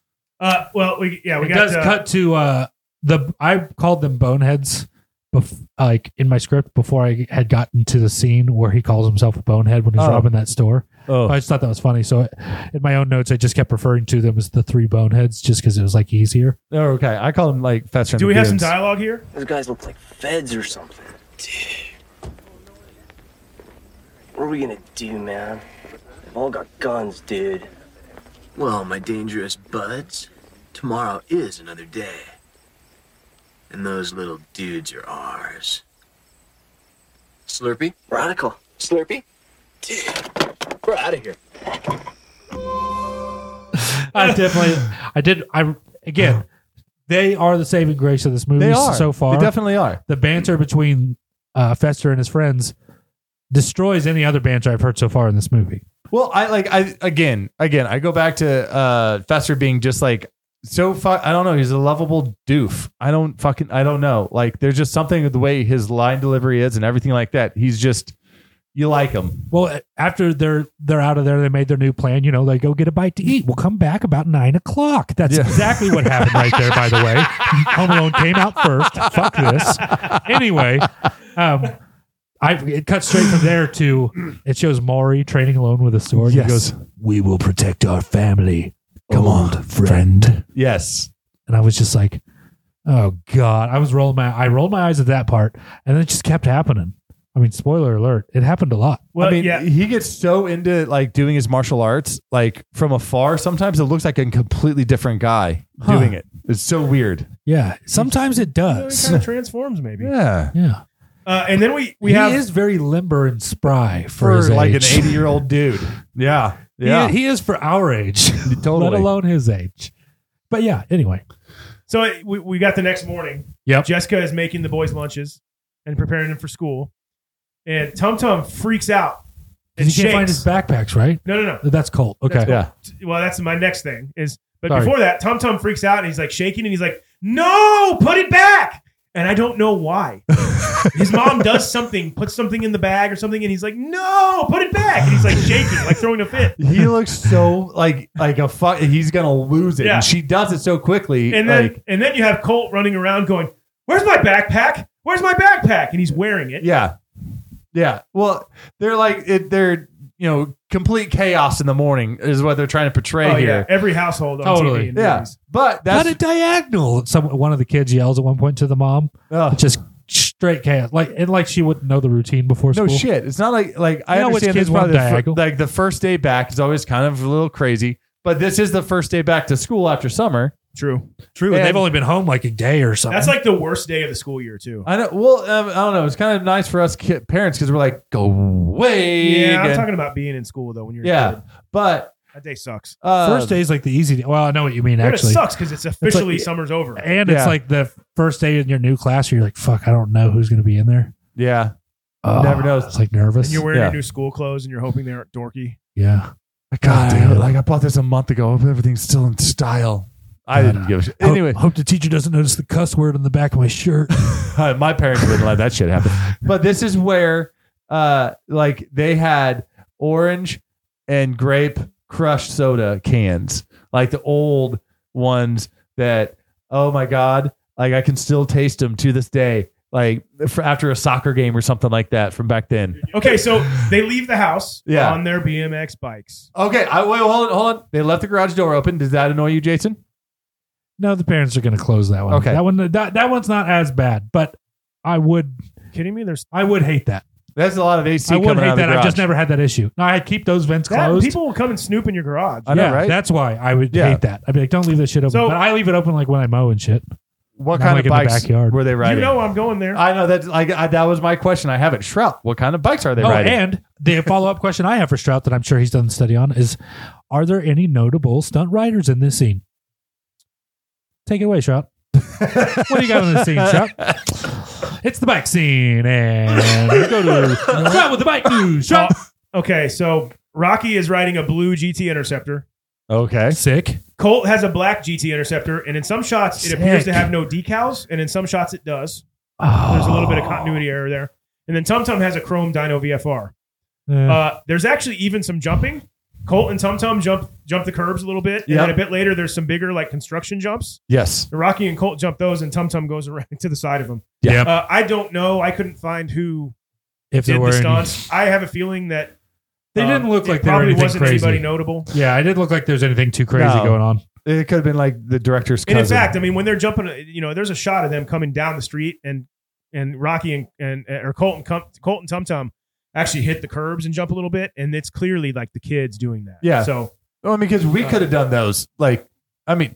We it got does cut to I called them boneheads, like in my script before I had gotten to the scene where he calls himself a bonehead when he's robbing that store. Oh. I just thought that was funny. So in my own notes, I just kept referring to them as the three boneheads, just because it was like easier. Oh, okay. I call him like Fester. and Do the we have some Goons. dialogue here? Those guys look like feds or something. Dude. What are we gonna do, man? They've all got guns, dude. Well, my dangerous buds, tomorrow is another day. And those little dudes are ours. Slurpee? Radical. Slurpee? Dude, we're out of here. Again, they are the saving grace of this movie They are. so far. They definitely are. The banter between Fester and his friends destroys any other banter I've heard so far in this movie. Well, I go back to Fester being just like I don't know. He's a lovable doof. I don't know. Like there's just something with the way his line delivery is and everything like that. He's just, you like him. Well, after they're out of there, they made their new plan. They go get a bite to eat. We'll come back about 9:00. That's exactly what happened right there. By the way, Home Alone came out first. Fuck this. Anyway, it cuts straight from there to it shows Maury training alone with a sword. Yes. He goes, "We will protect our family old friend. Yes. And I was just like, oh God. I rolled my eyes at that part, and then it just kept happening. I mean, spoiler alert, it happened a lot. Well, I mean, he gets so into like doing his martial arts, like from afar. Sometimes it looks like a completely different guy doing it. It's so weird. Yeah, sometimes it He does. kind of transforms, maybe. Yeah. Yeah. And then we He have is very limber and spry for For his like age. an 80-year-old dude. Yeah. Yeah. He is for our age, Totally. let alone his age. But yeah, anyway. So we got the next morning. Yep. Jessica is making the boys' lunches and preparing them for school. And Tum Tum freaks out. And He can't find his backpacks, right? No. That's Colt. Okay. That's Colt. Well, that's my next thing. But Sorry. before that, Tum Tum freaks out and he's like shaking and he's like, no, put it back. And I don't know why. His mom does something, puts something in the bag or something, and he's like, no, put it back. And he's like shaking, like throwing a fit. He looks so like a fuck. He's gonna lose it. Yeah. And she does it so quickly. And then you have Colt running around going, where's my backpack? Where's my backpack? And he's wearing it. Yeah. Well, they're complete chaos in the morning is what they're trying to portray here. Yeah. Every household on Totally. TV. And Yeah. movies. But Cut that's it diagonal. One of the kids yells at one point to the mom. Just straight chaos. Like she wouldn't know the routine before school. no shit. It's not like I You know which understand kids this probably want diagonal? like the first day back is always kind of a little crazy, but this is the first day back to school after summer. True. And they've only been home like a day or something. That's like the worst day of the school year, too. I know. Well, I don't know. It's kind of nice for us parents because we're like, go away. Yeah, I'm again. talking about being in school, though, when you're a Yeah, kid. but That day sucks. First day is like the easy day. Well, I know what you mean, But actually. it sucks because it's officially like- summer's over. And Yeah. it's like the first day in your new class where you're like, fuck, I don't know who's going to be in there. yeah, Never knows. It's like nervous. And you're wearing Yeah. your new school clothes and you're hoping they aren't dorky. Yeah. God damn it! Like I bought this a month ago. Hope everything's still in style. I didn't give a shit. Anyway, Hope the teacher doesn't notice the cuss word on the back of my shirt. my parents wouldn't let that shit happen. But this is where, like they had orange and grape crushed soda cans, like the old ones that, oh my God, like I can still taste them to this day. Like after a soccer game or something like that from back then. Okay, so they leave the house Yeah. on their BMX bikes. Okay, wait, hold on. They left the garage door open. Does that annoy you, Jason? No, the parents are going to close that one. Okay. That one's not as bad, but I would. Kidding me? I would hate that. That's a lot of AC I would coming out hate of the that. I've garage. just never had that issue. No, I keep those vents closed. People will come and snoop in your garage. I know, yeah, right? that's why I would Yeah. hate that. I'd be like, don't leave this shit open. So- but I leave it open like when I mow and shit. What Not kind like of in the bikes backyard. were they riding? You know I'm going there. I know that was my question. I haven't. Shrout. What kind of bikes are they riding? And the follow-up question I have for Strout that I'm sure he's done the study on is, are there any notable stunt riders in this scene? Take it away, Strout. What do you got in this scene, Strout? It's the bike scene, and we go to Strout with the bike news. Strout. Okay, so Rocky is riding a blue GT Interceptor. Okay. Sick. Colt has a black GT Interceptor, and in some shots it appears to Sick. have no decals, and in some shots it does. There's a little bit of continuity error there. And then Tum Tum has a chrome dyno VFR. There's actually even some jumping. Colt and Tum Tum jump the curbs a little bit, and Yep. then a bit later there's some bigger like construction jumps. Yes. Rocky and Colt jump those, and Tum Tum goes around to the side of them. Yeah. I don't know. I couldn't find who If there did were the any, stunts. I have a feeling that they didn't look it like they were probably anything wasn't crazy. anybody notable. Yeah, it didn't look like there's anything too crazy No. going on. It could have been like the director's And cousin. in fact, I mean, when they're jumping, there's a shot of them coming down the street, and Rocky or Colt and Tum Tum actually hit the curbs and jump a little bit, and it's clearly like the kids doing that. Yeah. So Well, because we could have done those. Like, I mean,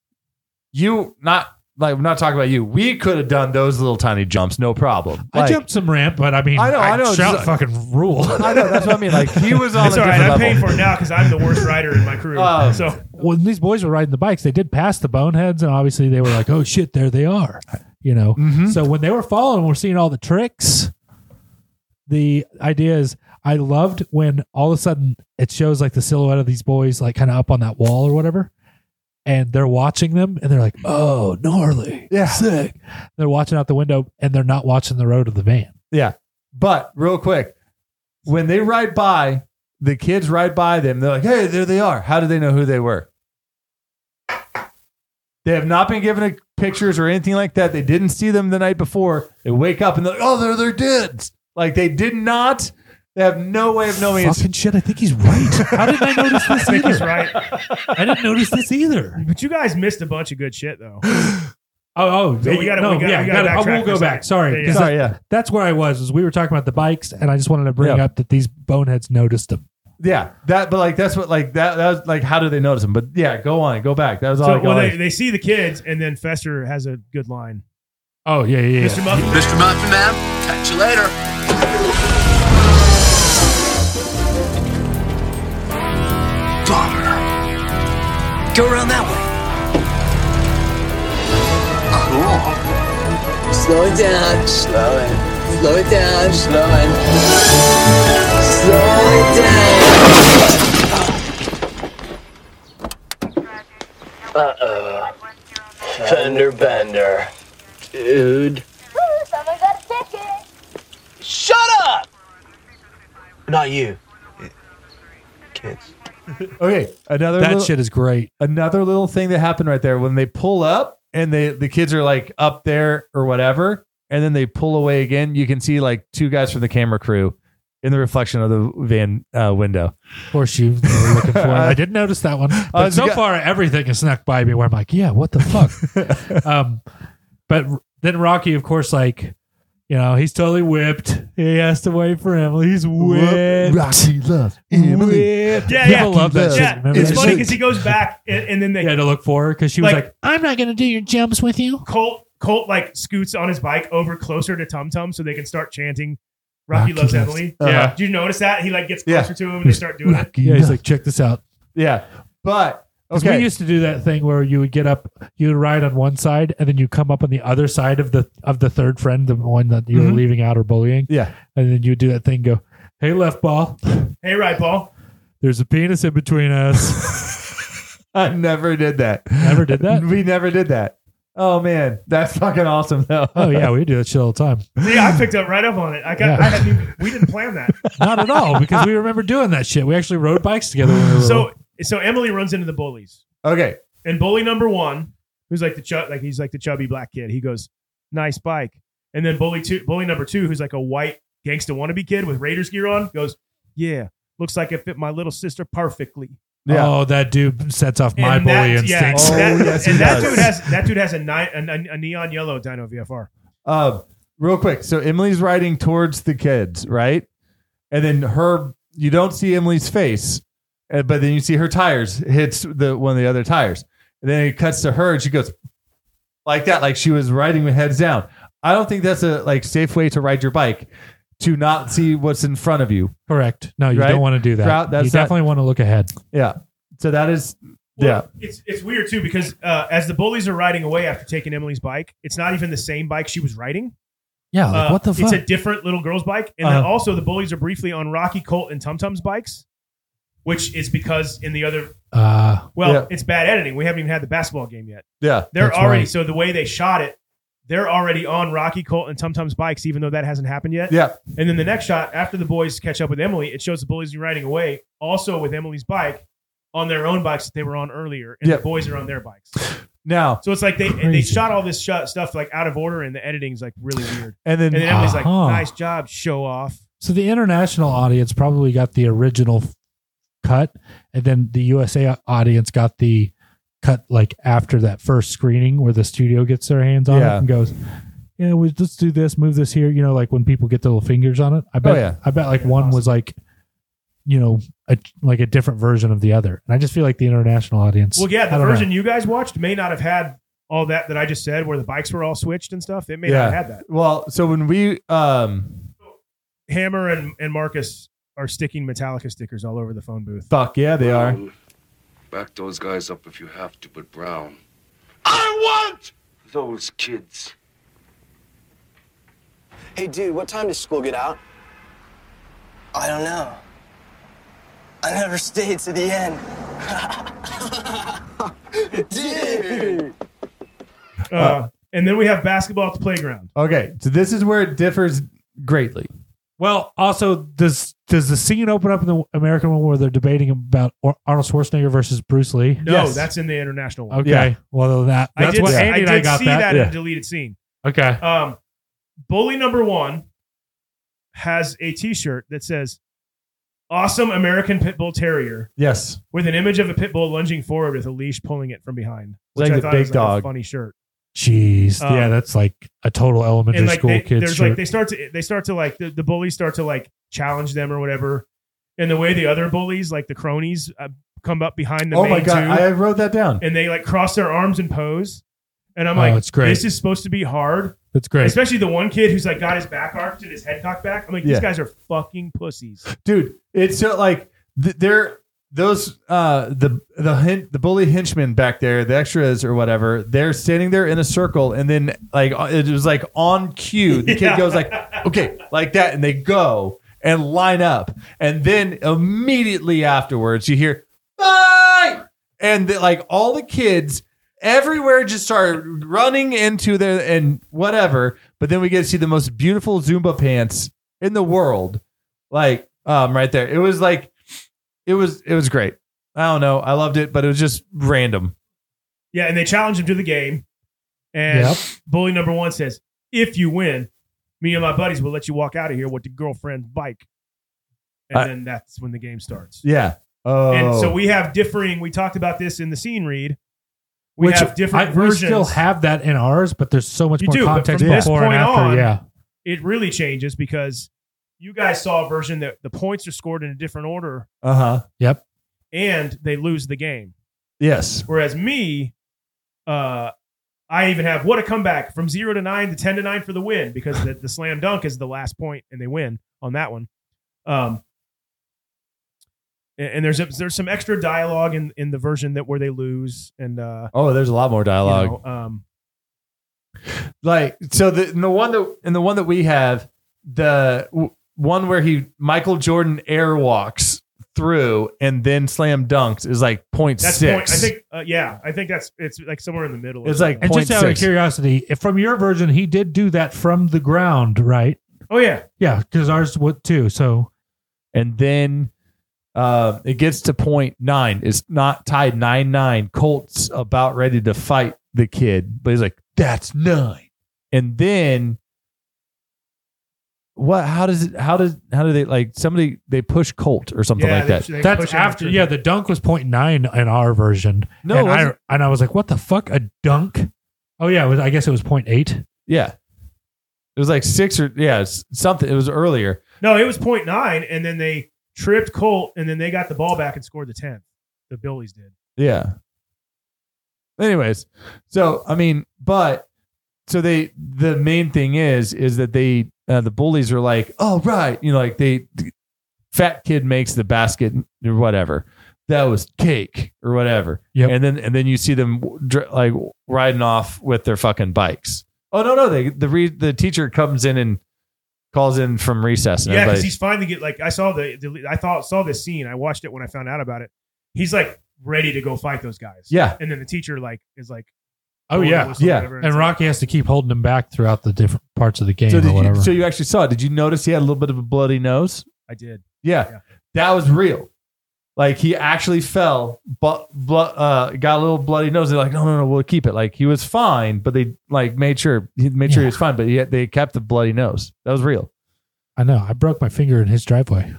we're not talking about you. We could have done those little tiny jumps, no problem. I Like, jumped some ramp, but I mean, I know. Strout Just- fucking rule. I know. That's what I mean. Like, he was on it's a all right. different I'm level. paying for it now because I'm the worst rider in my crew. So When these boys were riding the bikes, they did pass the boneheads, and obviously they were like, "Oh shit, there they are," So when they were following, we're seeing all the tricks. The idea is, I loved when all of a sudden it shows like the silhouette of these boys, like kind of up on that wall or whatever, and they're watching them, and they're like, "Oh, gnarly, Yeah. sick." They're watching out the window, and they're not watching the road of the van. Yeah. But real quick, when they ride by, the kids ride by them. They're like, "Hey, there they are." How do they know who they were? They have not been given pictures or anything like that. They didn't see them the night before. They wake up and they're like, "Oh, they're their kids." Like they did not. They have no way of knowing it's Fucking shit, I think he's right. How did I notice this I think he's either? right. I didn't notice this either. But you guys missed a bunch of good shit, though. Oh, So we gotta backtrack we'll for go a back. second. Sorry. Yeah, 'Cause Sorry, that- yeah. That's where I was we were talking about the bikes, and I just wanted to bring Yeah. up that these boneheads noticed them. Yeah, that, but like that's what like that was like. How do they notice him? But yeah, go on, go back. That was all. So, I well, got. they see the kids, and then Fester has a good line. Oh, yeah. Mr. Muffin, Mr. Muffin Man, catch you later. Bummer. Go around that way. Cool. Slow it down. Slow it. Slow it down. Slow it. Slow it down. Uh-oh. Fender bender. Dude. Someone got a ticket. Shut up! Not you. Kids. Okay, another That little, shit is great. another little thing that happened right there when they pull up and the kids are like up there or whatever, and then they pull away again. You can see like two guys from the camera crew in the reflection of the van window. Of course, you were looking for it. I did notice that one. But so far, everything has snuck by me where I'm like, yeah, what the fuck? But then Rocky, of course, like, you know, he's totally whipped. He has to wait for Emily. He's whipped. Rocky loves Emily. Whipped. Yeah, People love that shit. Yeah, Remember it's that funny shit? because he goes back, and then they He had to look for her because she was like, I'm not going to do your jumps with you. Colt like scoots on his bike over closer to Tum Tum so they can start chanting Rocky loves Emily. Yeah. Did you notice that? He like gets closer to him and they start doing it. Yeah, he's like, check this out. Yeah, but 'Cause okay. we used to do that thing where you would get up, you would ride on one side, and then you come up on the other side of the third friend, the one that you were Mhm. leaving out or bullying. Yeah, and then you would do that thing, go, hey, left ball, Hey, right ball. there's a penis in between us. I never did that. Never did that? We never did that. Oh man, that's fucking awesome though. Oh yeah, we do that shit all the time. See, I picked up right up on it. We didn't plan that. Not at all, because we remember doing that shit. We actually rode bikes together when we were little. So Emily runs into the bullies. Okay. And bully number one, who's like he's like the chubby black kid. He goes, "Nice bike." And then bully number two, who's like a white gangsta wannabe kid with Raiders gear on, goes, "Yeah, looks like it fit my little sister perfectly." Yeah. Oh, that dude sets off my And bully that- yeah, instincts. that dude has a neon yellow dyno VFR. Real quick. So Emily's riding towards the kids, right? And then you don't see Emily's face, but then you see her tires hits one of the other tires. And then it cuts to her and she goes like that, like she was riding with heads down. I don't think that's a safe way to ride your bike, to not see what's in front of you. Correct. No, you Right? don't want to do that. That's you definitely want to look ahead. Yeah. So that is Well, it's weird too because as the bullies are riding away after taking Emily's bike, it's not even the same bike she was riding. Yeah, like, what the fuck? It's a different little girl's bike, and then also the bullies are briefly on Rocky, Colt, and Tum Tum's bikes, which is because in the other. It's bad editing. We haven't even had the basketball game yet. Yeah, they're that's already right. so the way they shot it, they're already on Rocky, Colt, and Tum Tum's bikes, even though that hasn't happened yet. Yeah. And then the next shot after the boys catch up with Emily, it shows the bullies riding away, also with Emily's bike on their own bikes that they were on earlier, and Yep. the boys are on their bikes. Now, So it's like they Crazy. shot all this stuff like out of order, and the editing's like really weird. And then Emily's like, Uh-huh. "Nice job, show off." So the international audience probably got the original cut, and then the USA audience got the cut like after that first screening where the studio gets their hands on Yeah. it and goes, "Yeah, let's do this, move this here." You know, like when people get their little fingers on it. I bet like one was like, you know, a different version of the other. And I just feel like the international audience. Well, yeah, I the don't know. version you guys watched may not have had all that I just said, where the bikes were all switched and stuff. It may not have had that. Well, so when we Hammer and Marcus are sticking Metallica stickers all over the phone booth. fuck yeah, they are. Back those guys up if you have to, but Brown. I want those kids. Hey, dude, what time does school get out? I don't know. I never stayed to the end. Dude! And then we have basketball at the playground. Okay, so this is where it differs greatly. Well, also, does the scene open up in the American one where they're debating about Arnold Schwarzenegger versus Bruce Lee? No, that's in the international one. Okay. Well, that's what Andy and I got see that. in a deleted scene. Okay. Bully number one has a T-shirt that says awesome American Pit Bull Terrier. Yes. With an image of a pit bull lunging forward with a leash pulling it from behind. Like Which I the thought big was like dog. a funny shirt. Jeez. Yeah, that's like a total elementary And like school kid there's shirt. like they start to like the bullies start to like challenge them or whatever. And the way the other bullies, like the cronies, come up behind the Oh main my God. two, I wrote that down. and they like cross their arms and pose. And I'm Oh, like, it's great. this is supposed to be hard. That's great. Especially the one kid who's like got his back arched and his head cocked back. I'm like, these Yeah. guys are fucking pussies. Dude, it's so like they're those the bully henchmen back there, the extras or whatever, they're standing there in a circle, and then like it was like on cue, the kid Yeah. goes like, okay, like that, and they go and line up, and then immediately afterwards you hear bye, and like all the kids everywhere just start running into their and whatever, but then we get to see the most beautiful Zumba pants in the world, like right there. It was like. It was great. I don't know. I loved it, but it was just random. Yeah, and they challenge him to the game. And bully number 1 says, if you win, me and my buddies will let you walk out of here with the girlfriend's bike. And then that's when the game starts. Yeah. Oh. And so we have differing, we talked about this in the scene read. We have different We versions. still have that in ours, but there's so much You more do, but context from this before and point after. on, Yeah. it really changes because you guys saw a version that the points are scored in a different order Yep. and they lose the game. Yes. Whereas me, I even have what a comeback from 0 to 9 to 10 to 9 for the win because the slam dunk is the last point and they win on that one. And there's some extra dialogue in the version where they lose and There's a lot more dialogue. Like so the one that we have one where Michael Jordan airwalks through and then slam dunks is like 0.6. that's point. I think I think it's like somewhere in the middle. It's like And just out of 0.6. curiosity, if from your version, he did do that from the ground, right? Oh yeah. Yeah, because ours would too. So, and then it gets to 0.9. It's not tied 9-9. Colt's about ready to fight the kid, but he's like, that's 9. And then what? How do they like somebody? They push Colt or something like that. That's after. Yeah, the dunk was 0.9 in our version. No, and it wasn't. I was like, what the fuck? A dunk? Oh yeah, I guess it was 0.8. Yeah, it was like 6 or something. It was earlier. No, it was 0.9 and then they tripped Colt and then they got the ball back and scored the 10th. The Billies did. Yeah. Anyways, so I mean, the main thing is that they the bullies are like, oh right, like the fat kid makes the basket or whatever. That was cake or whatever. Yep. And then you see them like riding off with their fucking bikes. Oh no, the teacher comes in and calls in from recess. And Yeah, because everybody- he's finally get like I saw saw this scene. I watched it when I found out about it. He's like ready to go fight those guys. Yeah. And then the teacher is like, Oh blowing the yeah, whistle or whatever, And it's like, Rocky has to keep holding him back throughout the different parts of the game so or whatever. so you actually saw it. Did you notice he had a little bit of a bloody nose? I did. Yeah. That was real. Like he actually fell, but got a little bloody nose. They're like, no, we'll keep it. Like he was fine, but they like made sure he was fine, but they kept the bloody nose. That was real. I know. I broke my finger in his driveway.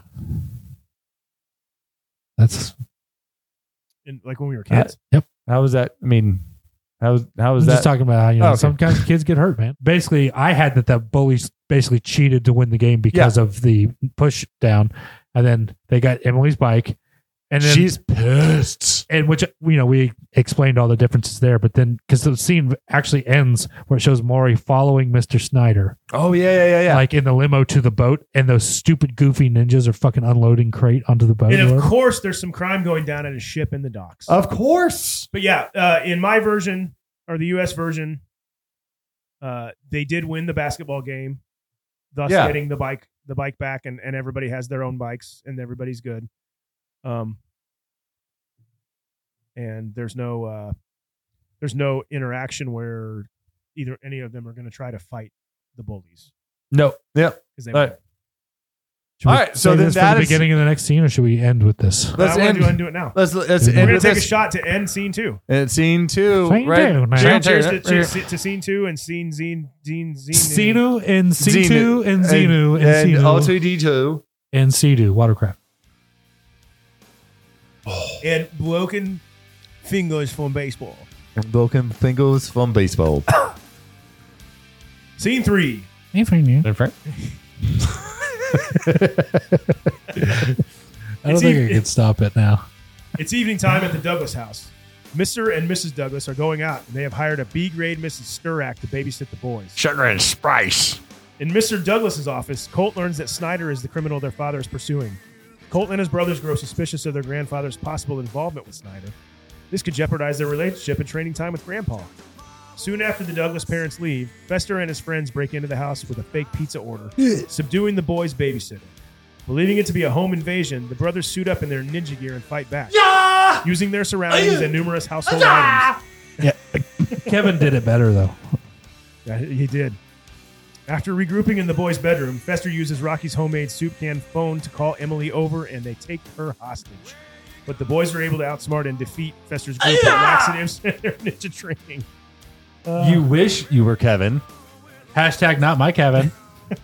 That's like when we were kids. Yep. How was that? I mean, how was I'm that? just talking about how Oh, okay. some kinds of kids get hurt, man. Basically, I had that the bullies basically cheated to win the game because of the push down, and then they got Emily's bike, and then She's pissed. And which we explained all the differences there, but then because the scene actually ends where it shows Maury following Mr. Snyder. Oh yeah. Like in the limo to the boat, and those stupid goofy ninjas are fucking unloading crate onto the boat. And or of whatever. course, there's some crime going down at a ship in the docks. Of course. But yeah, in my version or the U.S. version, they did win the basketball game, thus getting the bike back, and everybody has their own bikes, and everybody's good. And there's no interaction where either any of them are going to try to fight the bullies. No. Yep. Because they All right. won't. Should we All right, so say then this that for the is- beginning of the next scene, or should we end with this? Let's I end. want to do it now. Let's We're end going to with take a this. shot to end scene 2. And scene 2. Scene right? two, man. Cheers Right to, here. to scene 2 and scene Xenu Xenu. and C2 and Xenu and And Xenu R2D2. and Sea-Doo, Watercraft. and broken fingers from baseball. Broken fingers from baseball. Scene 3. I don't think I can stop it now. It's evening time at the Douglas house. Mr. and Mrs. Douglas are going out, and they have hired a B-grade Mrs. Sturak to babysit the boys. Sugar and spice. In Mr. Douglas's office, Colt learns that Snyder is the criminal their father is pursuing. Colt and his brothers grow suspicious of their grandfather's possible involvement with Snyder. This could jeopardize their relationship and training time with Grandpa. Soon after the Douglas parents leave, Fester and his friends break into the house with a fake pizza order, subduing the boys' babysitter. Believing it to be a home invasion, the brothers suit up in their ninja gear and fight back, using their surroundings and numerous household items. Yeah, Kevin did it better though. Yeah, he did. After regrouping in the boys' bedroom, Fester uses Rocky's homemade soup can phone to call Emily over, and they take her hostage. But the boys are able to outsmart and defeat Fester's group of laxatives and their ninja training. You wish you were Kevin. Hashtag not my Kevin.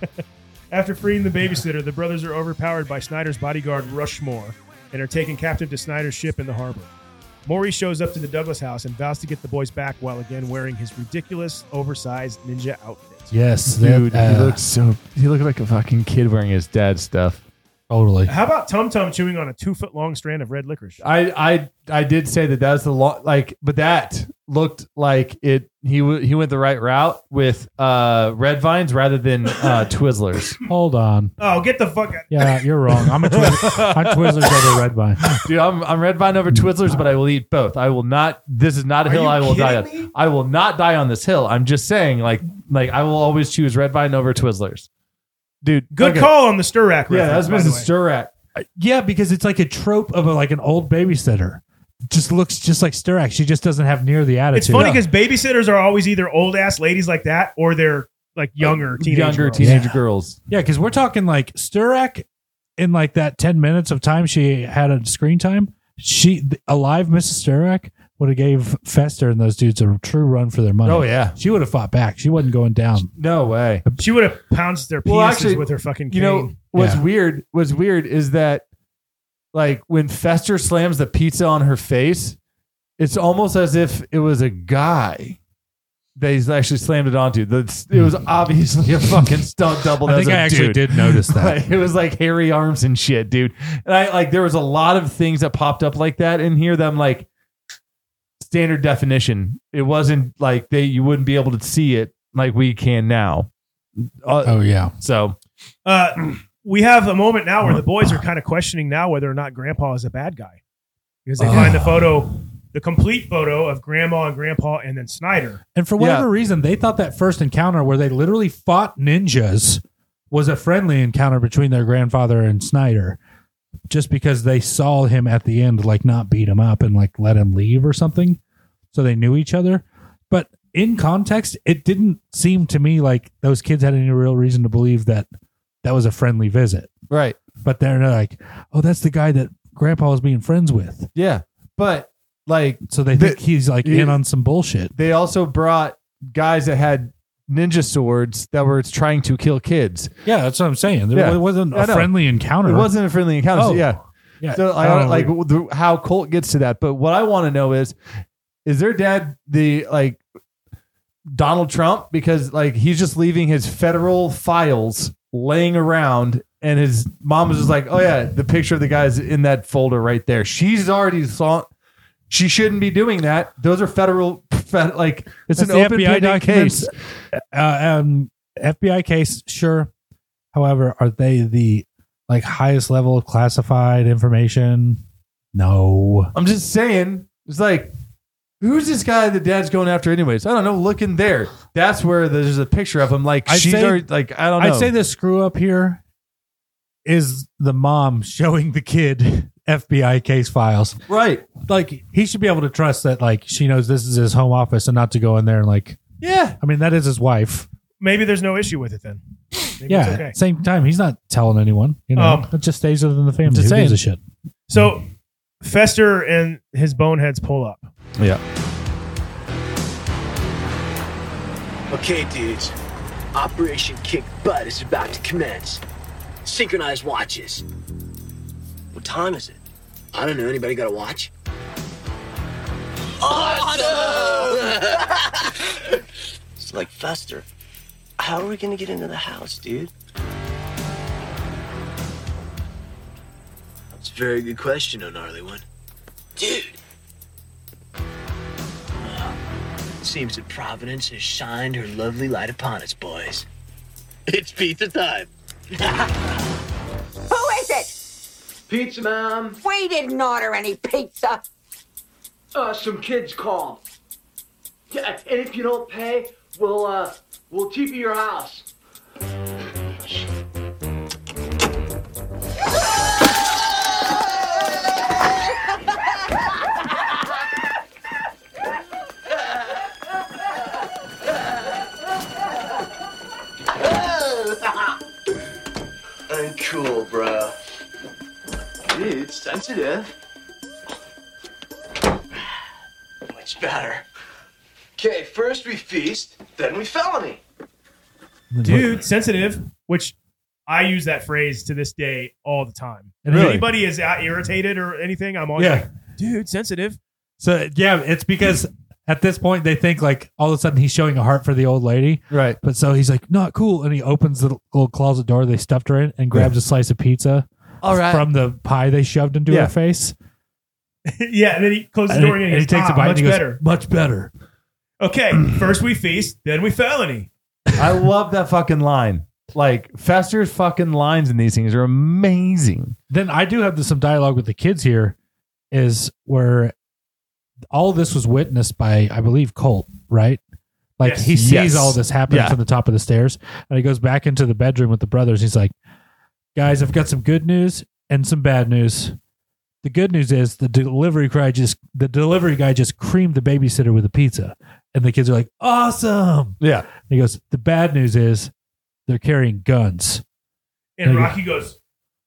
After freeing the babysitter, the brothers are overpowered by Snyder's bodyguard Rushmore and are taken captive to Snyder's ship in the harbor. Maury shows up to the Douglas house and vows to get the boys back while again wearing his ridiculous, oversized ninja outfit. Yes, dude, he looked like a fucking kid wearing his dad's stuff. Totally. How about Tum Tum chewing on a 2-foot-long strand of red licorice? I did say that was the but that looked like it. He went the right route with red vines rather than Twizzlers. Hold on. Oh, get the fuck out! Yeah, you're wrong. I'm Twizzlers over red vine. Dude, I'm red vine over Twizzlers, but I will eat both. I will not. This is not a hill I will die on. I will not die on this hill. I'm just saying, like I will always choose red vine over Twizzlers. Dude, good call on the Sturak. Yeah, that's Mrs. Sturak. Yeah, because it's like a trope of like an old babysitter. Just looks just like Sturak. She just doesn't have near the attitude. It's funny because babysitters are always either old ass ladies like that or they're like younger teenage girls. Yeah, because we're talking like Sturak in like that 10 minutes of time she had a screen time. Alive Mrs. Sturak would have gave Fester and those dudes a true run for their money. Oh, yeah. She would have fought back. She wasn't going down. No way. She would have pounced their penises with her fucking cane. You know, what's weird is that like when Fester slams the pizza on her face, it's almost as if it was a guy that he's actually slammed it onto. It was obviously a fucking stunt double. I think I actually did notice that. Like, it was like hairy arms and shit, dude. And there was a lot of things that popped up like that in here that I'm like, standard definition. It wasn't like you wouldn't be able to see it like we can now. Oh yeah. So we have a moment now where the boys are kind of questioning now whether or not Grandpa is a bad guy because they find the complete photo of Grandma and Grandpa and then Snyder. And for whatever reason, they thought that first encounter where they literally fought ninjas was a friendly encounter between their grandfather and Snyder. Just because they saw him at the end, like not beat him up and like let him leave or something. So they knew each other. But in context, it didn't seem to me like those kids had any real reason to believe that was a friendly visit. Right. But they're like, oh, that's the guy that Grandpa was being friends with. Yeah. But like, so they think he's like in on some bullshit. They also brought guys that had ninja swords that were trying to kill kids. Yeah, that's what I'm saying. It wasn't a friendly encounter. It wasn't a friendly encounter. Oh. So, yeah. So I don't like how Colt gets to that. But what I want to know is their dad the Donald Trump? Because like he's just leaving his federal files laying around, and his mom was just like, "Oh yeah, the picture of the guy's in that folder right there." She's already saw. She shouldn't be doing that. Those are federal. It's an open FBI case. FBI case, sure. However, are they the highest level of classified information? No. I'm just saying. It's like, who's this guy that dad's going after anyways? I don't know. Look in there. That's where there's a picture of him. I don't know. I'd say the screw up here is the mom showing the kid FBI case files. Right. Like, he should be able to trust that, she knows this is his home office and not to go in there and, yeah. I mean, that is his wife. Maybe there's no issue with it then. Maybe yeah. it's okay. Same time, he's not telling anyone. It just stays within the family. Who gives a shit? So, Fester and his boneheads pull up. Yeah. Okay, dudes. Operation Kick Butt is about to commence. Synchronized watches. What time is it? I don't know. Anybody got a watch? Awesome! It's like Fester. How are we gonna get into the house, dude? That's a very good question, oh gnarly one. Dude! It seems that Providence has shined her lovely light upon us, boys. It's pizza time. Who is it? Pizza, ma'am. We didn't order any pizza. Some kids called. Yeah, and if you don't pay, we'll TP your house. Uncool, bro. Dude, sensitive. Much better. Okay, first we feast, then we felony. Dude, sensitive, which I use that phrase to this day all the time. If Really? anybody is irritated or anything, I'm always like, dude, sensitive. So yeah, it's because at this point they think like all of a sudden he's showing a heart for the old lady, right? But so he's like, not cool, and he opens the little closet door they stuffed her in and grabs a slice of pizza, all right, from the pie they shoved into her face. Yeah, and then he closes the door and he takes a bite much and he better. goes, much better. Okay, first we feast, then we felony. I love that fucking line. Like Fester's fucking lines in these things are amazing. Then I do have some dialogue with the kids here, is where all this was witnessed by, I believe, Colt, right? Like Yes. he sees Yes. all this happening Yeah. from the top of the stairs, and he goes back into the bedroom with the brothers. He's like, guys, I've got some good news and some bad news. The good news is the delivery guy just creamed the babysitter with a pizza. And the kids are like, awesome. Yeah. And he goes, the bad news is they're carrying guns. And And I go, Rocky goes,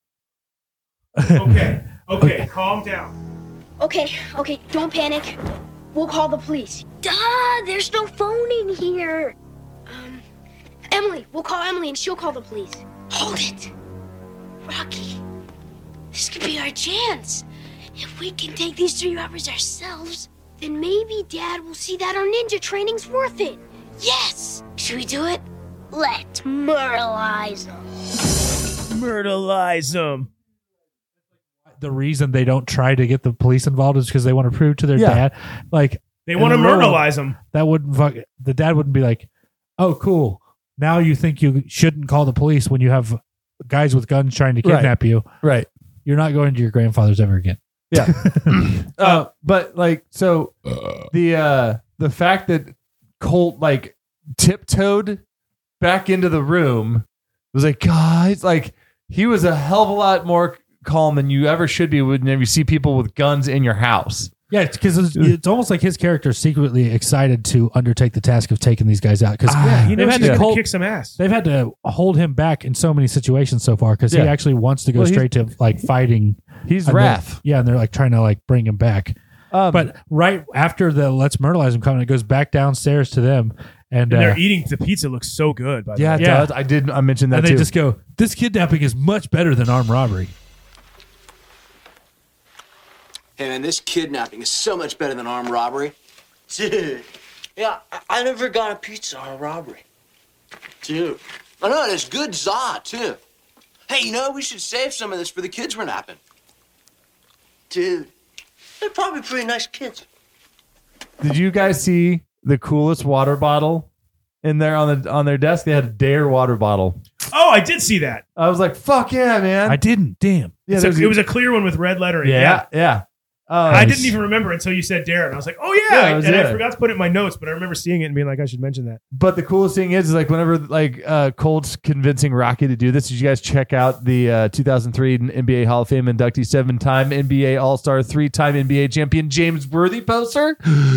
okay, calm down. Okay, don't panic. We'll call the police. Duh, there's no phone in here. Emily, we'll call Emily and she'll call the police. Hold it. Rocky, this could be our chance. If we can take these 3 robbers ourselves, then maybe Dad will see that our ninja training's worth it. Yes! Should we do it? Let's myrtleize them. Myrtleize them. The reason they don't try to get the police involved is because they want to prove to their dad, like They want to in the world, myrtleize them. That wouldn't the dad wouldn't be like, oh, cool. Now you think you shouldn't call the police when you have guys with guns trying to kidnap you. Right. You're not going to your grandfather's ever again. Yeah. But like, so the fact that Colt like tiptoed back into the room was like, guys, like he was a hell of a lot more calm than you ever should be whenever you see people with guns in your house. Yeah, because it's almost like his character is secretly excited to undertake the task of taking these guys out. Because he knows he's gonna kick some ass. They've had to hold him back in so many situations so far because he Yeah. actually wants to go Well, he's- straight to like fighting. He's And they're- wrath. Yeah, and they're like trying to like bring him back. But right after the let's myrtleize him comment, it goes back downstairs to them. And, And they're eating the pizza. Looks so good. By the Yeah, way. it does. I mentioned that and they too. just go, this kidnapping is much better than armed robbery. Hey man, this kidnapping is so much better than armed robbery. Dude, yeah, I never got a pizza on a robbery. Dude. I know, and it's good za, too. Hey, you know, we should save some of this for the kids we're napping. Dude, they're probably pretty nice kids. Did you guys see the coolest water bottle in there on their desk? They had a Dare water bottle. Oh, I did see that. I was like, "Fuck yeah, man!" I didn't. Damn. Yeah, It was a clear one with red lettering. yeah. I didn't even remember until you said Darren. I was like, oh Yeah, yeah, it was and it. I forgot to put it in my notes, but I remember seeing it and being like, I should mention that. But the coolest thing is like whenever like Colt's convincing Rocky to do this, did you guys check out the 2003 NBA Hall of Fame inductee, 7-time NBA All-Star, 3-time NBA champion James Worthy poster?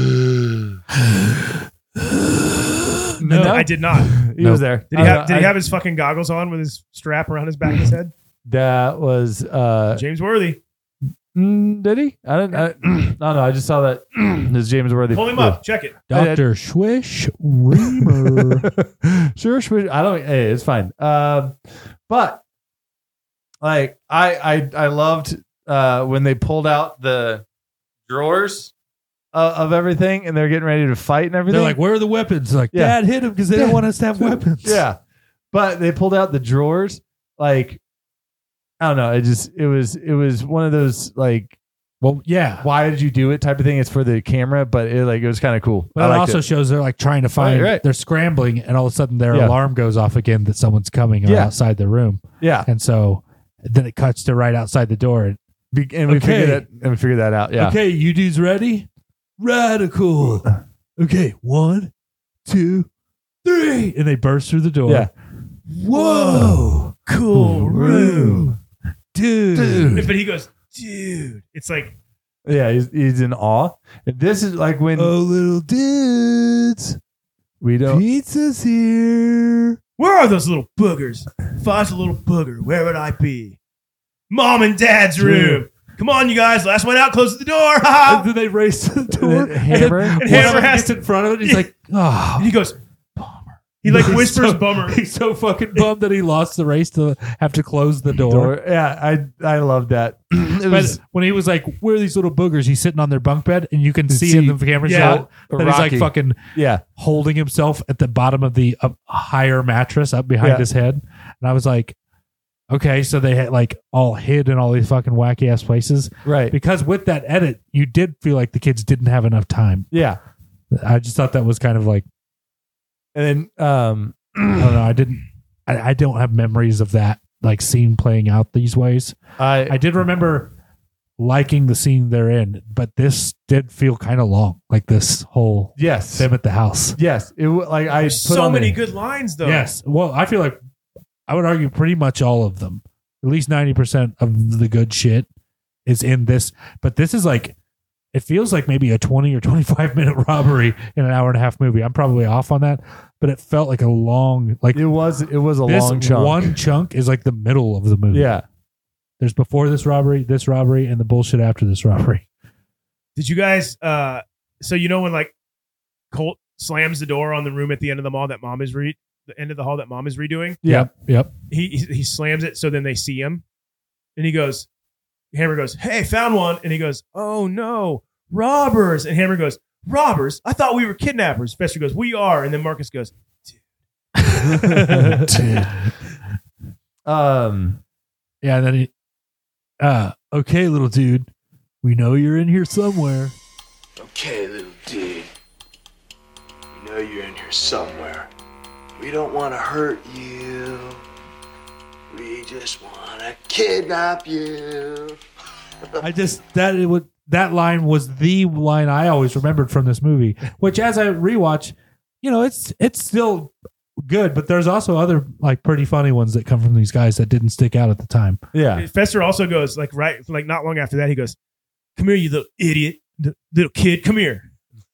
No, I did not. He was there. Did he have his fucking goggles on with his strap around his back of his head? That was James Worthy. Did he? I don't know. I just saw that this James Worthy. Pull him up. Check it. Dr. Swish Reamer. Sure, Swish. I don't. Hey, it's fine. But like I loved when they pulled out the drawers of everything and they're getting ready to fight and everything. They're like, where are the weapons? Like, Yeah. Dad hit them because they didn't want us to have weapons. Yeah. But they pulled out the drawers. Like, I don't know. It was one of those like, well, yeah. Why did you do it type of thing? It's for the camera, but it was kind of cool. But it also shows they're like trying to find, Right. they're scrambling, and all of a sudden their Yeah. alarm goes off again that someone's coming outside the room. Yeah. And so then it cuts to right outside the door. And we figured that out. Yeah. Okay, you dudes ready? Radical. Okay, 1, 2, 3. And they burst through the door. Yeah. Whoa. Cool room. Dude. But he goes, dude. It's like, Yeah, he's in awe. And this is like when little dudes. we don't. Pizza's here. where are those little boogers? If I was a little booger, where would I be? Mom and Dad's room. Come on, you guys. Last one out. Close the door. And then they race to the door. And then Hammer- and Hammer gets in front of it. He's like, oh. And he goes, he like He's whispers so- bummer. He's so fucking bummed that he lost the race to have to close the door. Yeah, I love that. It was But when he was like, where are these little boogers? He's sitting on their bunk bed, and you can see in the camera shot that he's like Rocky. fucking Yeah. holding himself at the bottom of the higher mattress up behind Yeah. his head. And I was like, okay, so they had like all hid in all these fucking wacky ass places. Right. Because with that edit, you did feel like the kids didn't have enough time. Yeah. I just thought that was kind of like, And then I don't know. I don't have memories of that like scene playing out these ways. I did remember liking the scene they're in, but this did feel kind of long. Like this whole yes, them at the house. Yes, it like I There's put so on many the- good lines, though. Yes. Well, I feel like I would argue pretty much all of them, at least 90% of the good shit is in this. But this is like, it feels like maybe a 20 or 25 minute robbery in an hour and a half movie. I'm probably off on that, but it felt like a long, like It was a this long chunk. one chunk is like the middle of the movie. Yeah. There's before this robbery, and the bullshit after this robbery. Did you guys? So you know when like Colt slams the door on the room at the end of the mall that mom is the end of the hall that mom is redoing. Yep. He slams it so then they see him, and he goes. Hammer goes, "Hey, found one," and he goes, "Oh no, robbers!" And Hammer goes, "Robbers? I thought we were kidnappers." Fester goes, "We are," and then Marcus goes, Dude. Yeah, and then he, okay, little dude, we know you're in here somewhere. Okay, little dude. We know you're in here somewhere. We don't want to hurt you. We just want to kidnap you. That line was the line I always remembered from this movie, which as I rewatch, you know, it's still good, but there's also other like pretty funny ones that come from these guys that didn't stick out at the time. Yeah. Fester also goes like not long after that he goes, "Come here, you little idiot, little kid, come here."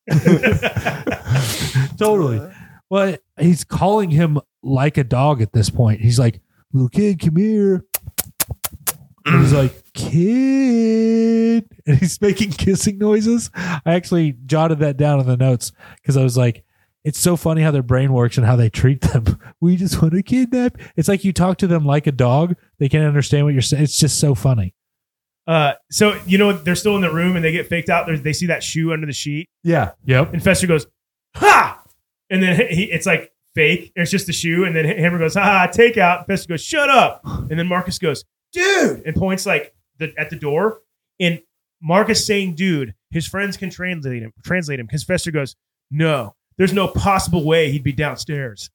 Totally. Well, he's calling him like a dog at this point. He's like, "Little kid, come here." And he's like, "Kid," and he's making kissing noises. I actually jotted that down in the notes because I was like, it's so funny how their brain works and how they treat them. We just want to kidnap. It's like you talk to them like a dog. They can't understand what you're saying. It's just so funny. So you know they're still in the room and they get faked out. They see that shoe under the sheet. Yeah. Yep. And Fester goes, "Ha!" And then it's like fake. It's just the shoe. And then Hammer goes, "Ha! Take out." Fester goes, "Shut up!" And then Marcus goes, "Dude!" and points like at the door. And Marcus saying "dude," his friends can translate him because Fester goes, "No, there's no possible way he'd be downstairs."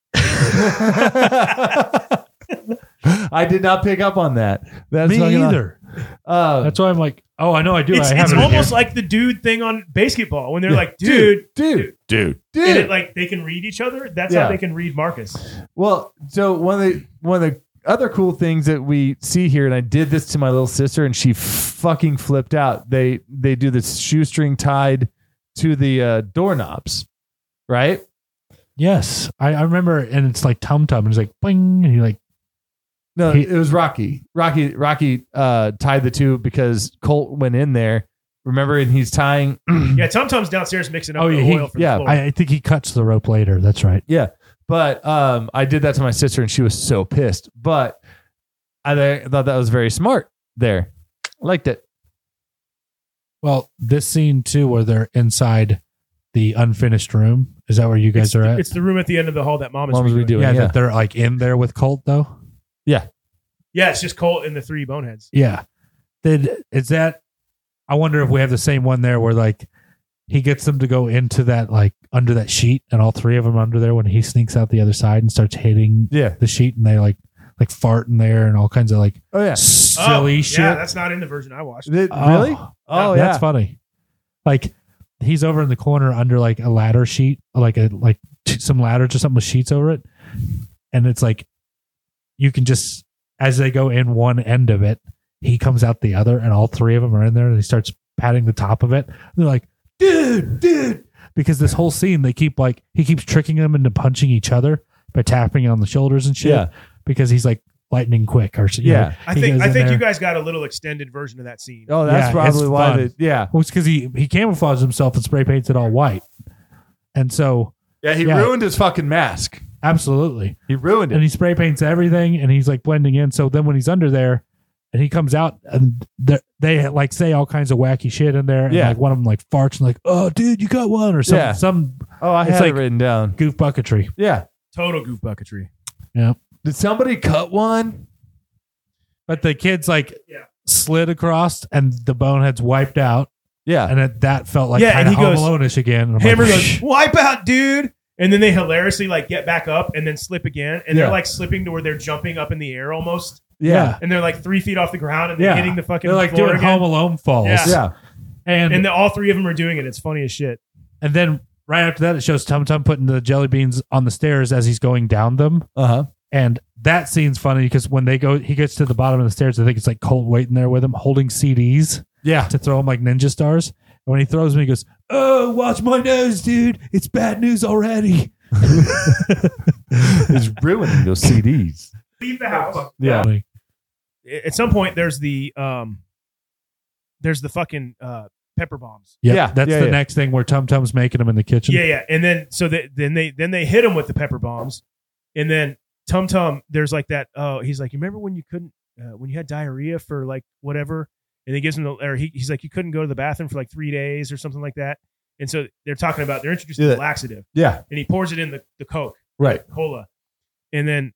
I did not pick up on that. That's Me fucking either. That's why I'm like, oh, I know I do. It's, I have it's it in almost here. like the dude thing on basketball when they're Yeah. like, dude. Dude. And it, like they can read each other. That's Yeah. how they can read Marcus. Well, so one of the other cool things that we see here, and I did this to my little sister, and she fucking flipped out. They do this shoestring tied to the doorknobs, right? Yes, I remember, and it's like Tum Tum, and it's like bling, and he like. No, it was Rocky. Rocky tied the two because Colt went in there. Remember, and he's tying. Yeah, Tum Tum's downstairs mixing up Oh the yeah, oil for the floor. I think he cuts the rope later. That's right. Yeah, but I did that to my sister, and she was so pissed. But I thought that was very smart. There, liked it. Well, this scene too, where they're inside the unfinished room. Is that where you guys are at? It's the room at the end of the hall that Mom is Mom's redoing. redoing. Yeah, Yeah. that they're like in there with Colt though. Yeah. Yeah, it's just Colt and the 3 boneheads. Yeah. Is that? I wonder if we have the same one there where like he gets them to go into that like under that sheet and all 3 of them under there when he sneaks out the other side and starts hitting the sheet and they like fart in there and all kinds of like silly shit. Yeah, that's not in the version I watched. Really? Oh, that's funny. Like he's over in the corner under like a ladder sheet, like some ladders or something with sheets over it, and it's like you can just as they go in one end of it, he comes out the other, and all 3 of them are in there, and he starts patting the top of it. And they're like, dude, because this whole scene he keeps tricking them into punching each other by tapping on the shoulders and shit. Yeah. Because he's like lightning quick or I think you guys got a little extended version of that scene. Oh, that's probably why. Well, it's because he camouflaged himself and spray paints it all white, and so he ruined his fucking mask. Absolutely, he ruined it, and he spray paints everything, and he's like blending in. So then when he's under there, and he comes out, and they like say all kinds of wacky shit in there, and like one of them like farts and like, "Oh, dude, you got one," or some. Oh, I had it written down. Goof bucketry. Yeah, total goof bucketry. Yeah. Did somebody cut one? But the kids slid across and the boneheads wiped out. Yeah. And that felt like Yeah, kind and of he Home goes- Alone-ish again. And I'm Hammer like, goes, wipe out, dude. And then they hilariously like get back up and then slip again. And Yeah. they're like slipping to where they're jumping up in the air almost. Yeah. And they're like 3 feet off the ground and they're Yeah. hitting the fucking They're like floor doing again. Home Alone falls. Yeah. And all 3 of them are doing it. It's funny as shit. And then right after that, it shows Tum Tum putting the jelly beans on the stairs as he's going down them. Uh-huh. And that scene's funny because when he gets to the bottom of the stairs, I think it's like Colt waiting there with him, holding CDs. Yeah. To throw him like ninja stars. And when he throws them, he goes, "Oh, watch my nose, dude. It's bad news already." He's ruining those CDs. Leave the house. Yeah. At some point, there's the fucking pepper bombs. Yeah, that's the next thing where Tum Tum's making them in the kitchen. Yeah. And then then they hit him with the pepper bombs, and then Tum Tum, there's like that. Oh, he's like, you remember when you couldn't when you had diarrhea for like whatever, and he gives him he's like, you couldn't go to the bathroom for like 3 days or something like that. And so they're introducing the laxative. Yeah. And he pours it in the Coke. Right. Cola. And then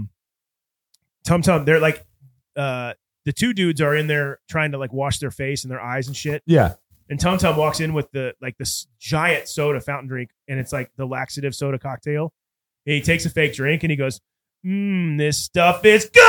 Tum Tum, they're like the 2 dudes are in there trying to like wash their face and their eyes and shit. Yeah. And Tum Tum walks in with this giant soda fountain drink, and it's like the laxative soda cocktail. And he takes a fake drink and he goes, this stuff is good.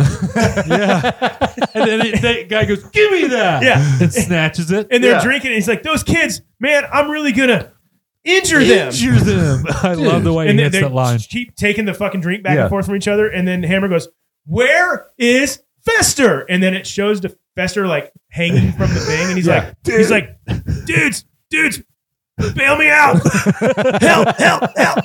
Yeah. And then that guy goes, "Give me that." Yeah. And snatches it. And they're drinking. And he's like, those kids, man, I'm really going to injure them. I love the way he hits they that line. keep taking the fucking drink back Yeah. and forth from each other. And then Hammer goes, "Where is Fester?" And then it shows the Fester like hanging from the thing. And he's like, dudes, bail me out. help.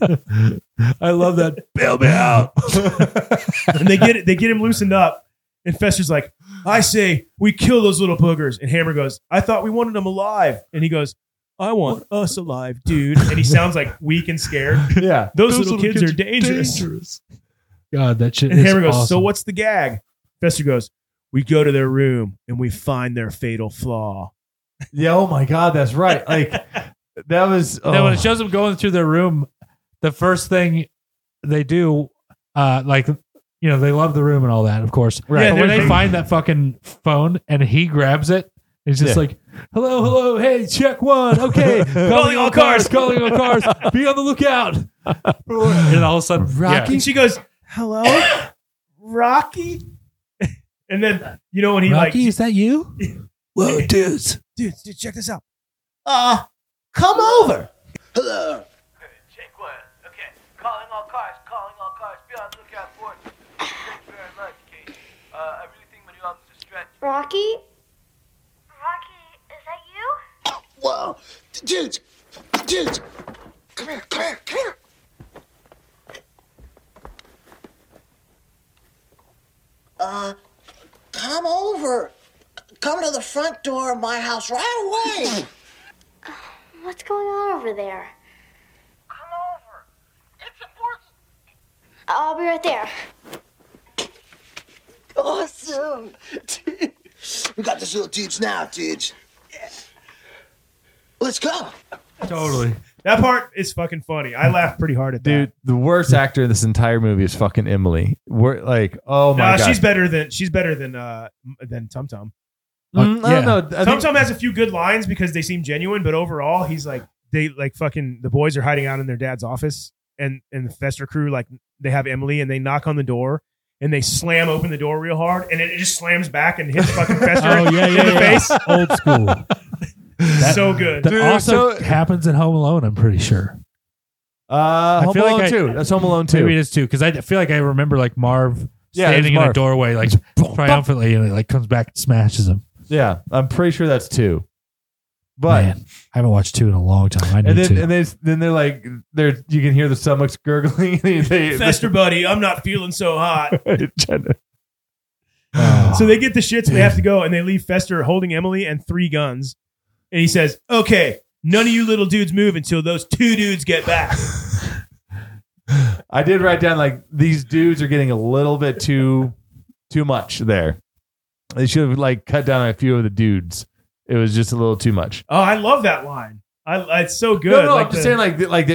I love that. Bail me out. And they get him loosened up. And Fester's like, "I say we kill those little boogers." And Hammer goes, "I thought we wanted them alive." And he goes, "I want us alive, dude." And he sounds like weak and scared. Yeah. Those little kids are dangerous. God, that shit And is Hammer goes, awesome. "So what's the gag?" Fester goes, "We go to their room and we find their fatal flaw." Yeah. Oh my God, that's right. Like that was. Then when it shows them going through their room, the first thing they do, they love the room and all that, of course. Right. But when they find that fucking phone and he grabs it, he's just like, hello, hey, check one. Okay. calling all cars. Be on the lookout. And all of a sudden, And she goes, "Hello, Rocky." And then when he Rocky, is that you? Whoa, dudes. Dude, check this out. Come over. Hello. Check one. Okay. Calling all cars. Be on the lookout for it. Thanks very much, Kate. I really think my new album's a stretch. Rocky? Is that you? Whoa. Dudes. Come here. Come over. Come to the front door of my house right away. What's going on over there? Come over. It's important. I'll be right there. Awesome. We got this little dudes now, dudes. Yeah. Let's go. Totally. That part is fucking funny. I laughed pretty hard at that. Dude, the worst actor in this entire movie is fucking Emily. We're like, oh my god, she's better than Tum Tum. I don't know. Tum Tum has a few good lines because they seem genuine, but overall, he's like the boys are hiding out in their dad's office, and the Fester crew they have Emily, and they knock on the door, and they slam open the door real hard, and it just slams back and hits fucking Fester in the face. Old school. So good. That also happens in Home Alone, I'm pretty sure. Home Alone 2. That's Home Alone 2. Maybe it is 2, because I feel like I remember Marv Yeah, standing it's in a Marv. doorway triumphantly, and it comes back and smashes him. Yeah, I'm pretty sure that's 2. But Man, I haven't watched 2 in a long time. I need to. then they're like, you can hear the stomachs gurgling. Fester buddy, I'm not feeling so hot. So they get the shits and they have to go, and they leave Fester holding Emily and 3 guns. And he says, okay, none of you little dudes move until those 2 dudes get back. I did write down these dudes are getting a little bit too much there. They should have cut down a few of the dudes. It was just a little too much. Oh, I love that line. It's so good. No, I'm just saying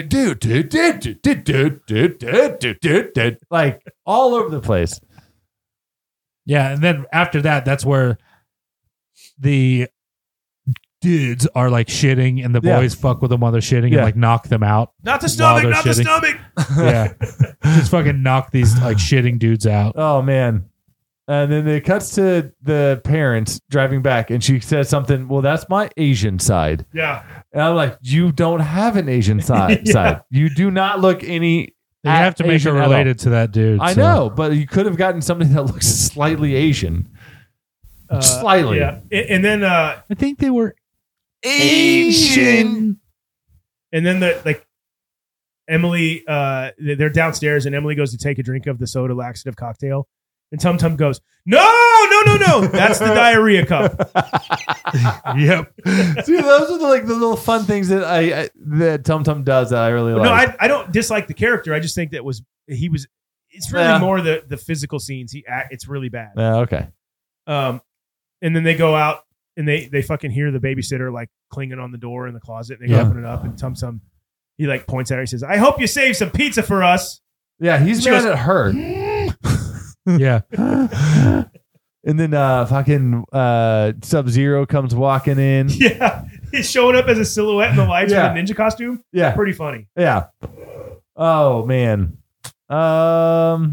dude, like all over the place. Yeah, and then after that, that's where the dudes are shitting, and the boys fuck with them while they're shitting and knock them out. Not the stomach, not the stomach. Yeah, just fucking knock these shitting dudes out. Oh man. And then it cuts to the parents driving back, and she says something. Well, that's my Asian side. Yeah. And I'm like, you don't have an Asian side. Yeah. You do not look any. You have to make Asian it at all. related to that dude. I know, but you could have gotten somebody that looks slightly Asian. Slightly. Yeah. And then I think they were Asian. And then Emily, they're downstairs, and Emily goes to take a drink of the soda laxative cocktail. And Tum Tum goes, no. That's the diarrhea cup. Yep. See, those are the little fun things that Tum Tum does that I really like. No, I don't dislike the character. I just think that it's really more the physical scenes. It's really bad. Yeah, okay. And then they go out and they fucking hear the babysitter clinging on the door in the closet. And they go open it up, and Tum Tum, he points at her. He says, I hope you save some pizza for us. Yeah, he's mad at her. Yeah. And then fucking Sub-Zero comes walking in. Yeah. He's showing up as a silhouette in the lights with a ninja costume. Yeah. Pretty funny. Yeah. Oh man. The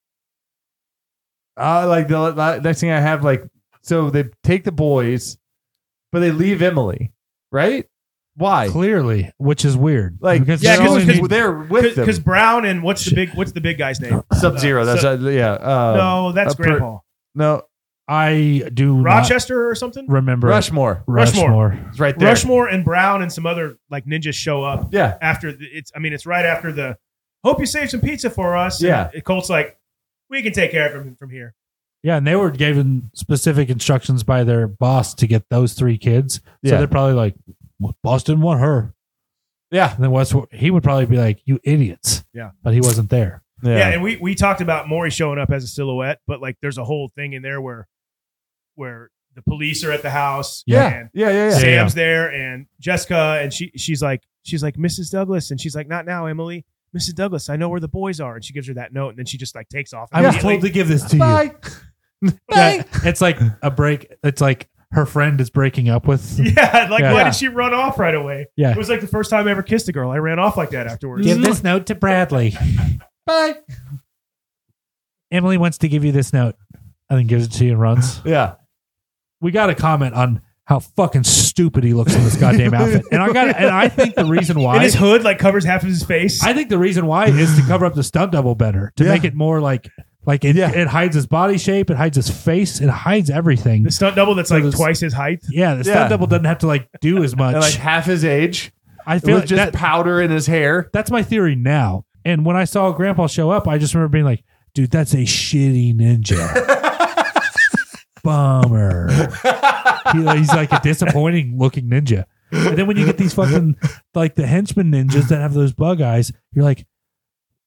next thing I have so they take the boys, but they leave Emily, right? Why? Clearly, which is weird. Because they're with them. Because Brown and what's the big guy's name? Sub-Zero. That's no, that's Grandpa. No, I do Rochester or something. Remember Rushmore. It's right there. Rushmore and Brown and some other ninjas show up. Yeah. After it's right after the hope you save some pizza for us. Yeah. And Colt's we can take care of him from here. Yeah, and they were given specific instructions by their boss to get those 3 kids. So they're probably well, boss didn't want her. Yeah. And then he would probably be like, you idiots. Yeah. But he wasn't there. Yeah, and we talked about Maury showing up as a silhouette, but there's a whole thing in there where the police are at the house. Yeah. And Sam's there, and Jessica, and she's like Mrs. Douglas, and she's like, not now, Emily. Mrs. Douglas, I know where the boys are, and she gives her that note, and then she just takes off. I was told to give this to Bye. you. Yeah, it's like a break. It's like her friend is breaking up with. Yeah, why did she run off right away? Yeah. It was the first time I ever kissed a girl. I ran off like that afterwards. Give this note to Bradley. Bye. Emily wants to give you this note, and then gives it to you and runs. Yeah. We got a comment on how fucking stupid he looks in this goddamn outfit, and I think the reason why and his hood covers half of his face. I think the reason why is to cover up the stunt double better, to make it more it hides his body shape, it hides his face, it hides everything. The stunt double that's twice his height. Yeah, the stunt double doesn't have to do as much. And half his age. I feel with just powder in his hair. That's my theory now. And when I saw Grandpa show up, I just remember being like, dude, that's a shitty ninja. Bummer. He's like a disappointing looking ninja. And then when you get these fucking the henchman ninjas that have those bug eyes, you're like,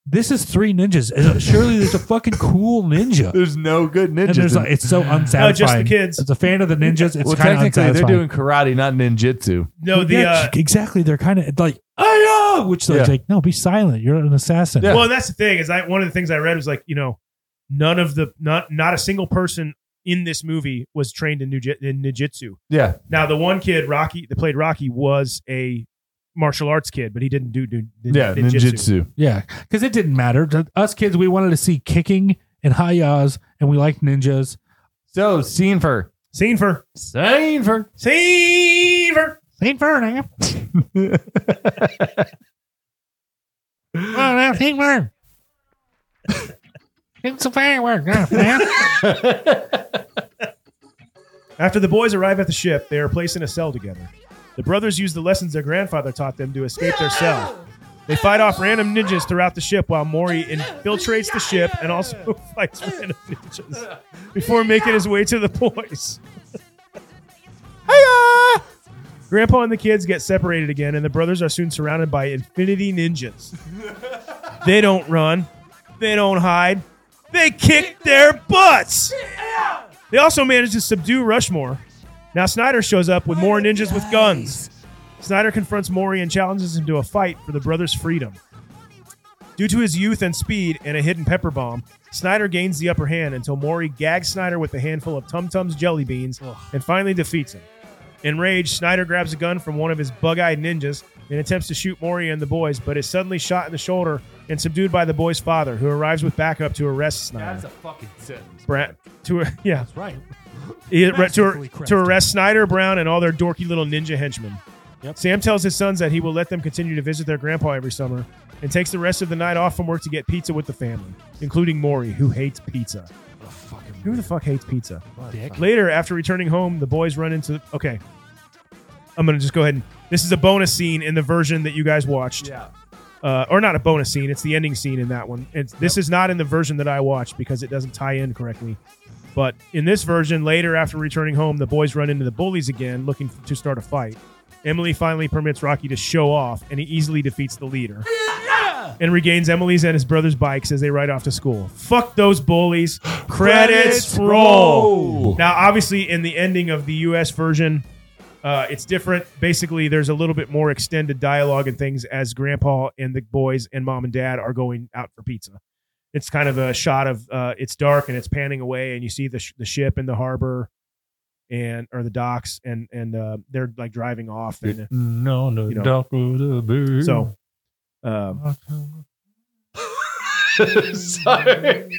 this is 3 ninjas. Surely there's a fucking cool ninja. There's no good And ninjas. there's it's so unsatisfying. just the kids. As a fan of the ninjas, it's well, kind of technically, unsatisfying. they're doing karate, not ninjutsu. No, the exactly. They're kind of like, "Ayo!" Which they're like, no, be silent. You're an assassin. Well, and that's the thing is, one of the things I read was like, none of the not a single person in this movie was trained in ninjutsu. Yeah. Now the one kid, Rocky, that played Rocky, was a martial arts kid, but he didn't do ninjutsu. Yeah, because it didn't matter. To us kids, we wanted to see kicking and hi-yas, and we liked ninjas. So, scene for now. Well, now, teamwork. Get some fireworks, man. After the boys arrive at the ship, they are placed in a cell together. The brothers use the lessons their grandfather taught them to escape their cell. They fight off random ninjas throughout the ship while Mori infiltrates the ship and also fights random ninjas before making his way to the boys. Hiya! Grandpa and the kids get separated again, and the brothers are soon surrounded by infinity ninjas. They don't run. They don't hide. They kick their butts. They also manage to subdue Rushmore. Now Snyder shows up with more ninjas with guns. Snyder confronts Mori and challenges him to a fight for the brothers' freedom. Due to his youth and speed and a hidden pepper bomb, Snyder gains the upper hand until Mori gags Snyder with a handful of Tum Tum's jelly beans and finally defeats him. Enraged, Snyder grabs a gun from one of his bug-eyed ninjas and attempts to shoot Mori and the boys, but is suddenly shot in the shoulder and subdued by the boy's father, who arrives with backup to arrest Snyder. That's a fucking sentence. That's right. To arrest Snyder, Brown, and all their dorky little ninja henchmen. Yep. Sam tells his sons that he will let them continue to visit their grandpa every summer and takes the rest of the night off from work to get pizza with the family, including Maury, who hates pizza. Who the fuck hates pizza? Dick. Later, after returning home, the boys run into... Okay. I'm going to just go ahead and... This is a bonus scene in the version that you guys watched. Yeah. Or not a bonus scene. It's the ending scene in that one. This is not in the version that I watched because it doesn't tie in correctly. But in this version, later after returning home, the boys run into the bullies again, looking to start a fight. Emily finally permits Rocky to show off, and he easily defeats the leader. And regains Emily's and his brother's bikes as they ride off to school. Fuck those bullies. Credits roll. Now, obviously, in the ending of the U.S. version, it's different. Basically, there's a little bit more extended dialogue and things as Grandpa and the boys and Mom and Dad are going out for pizza. It's kind of a shot of it's dark and it's panning away, and you see the ship in the harbor or the docks, and they're like driving off. And so. Sorry.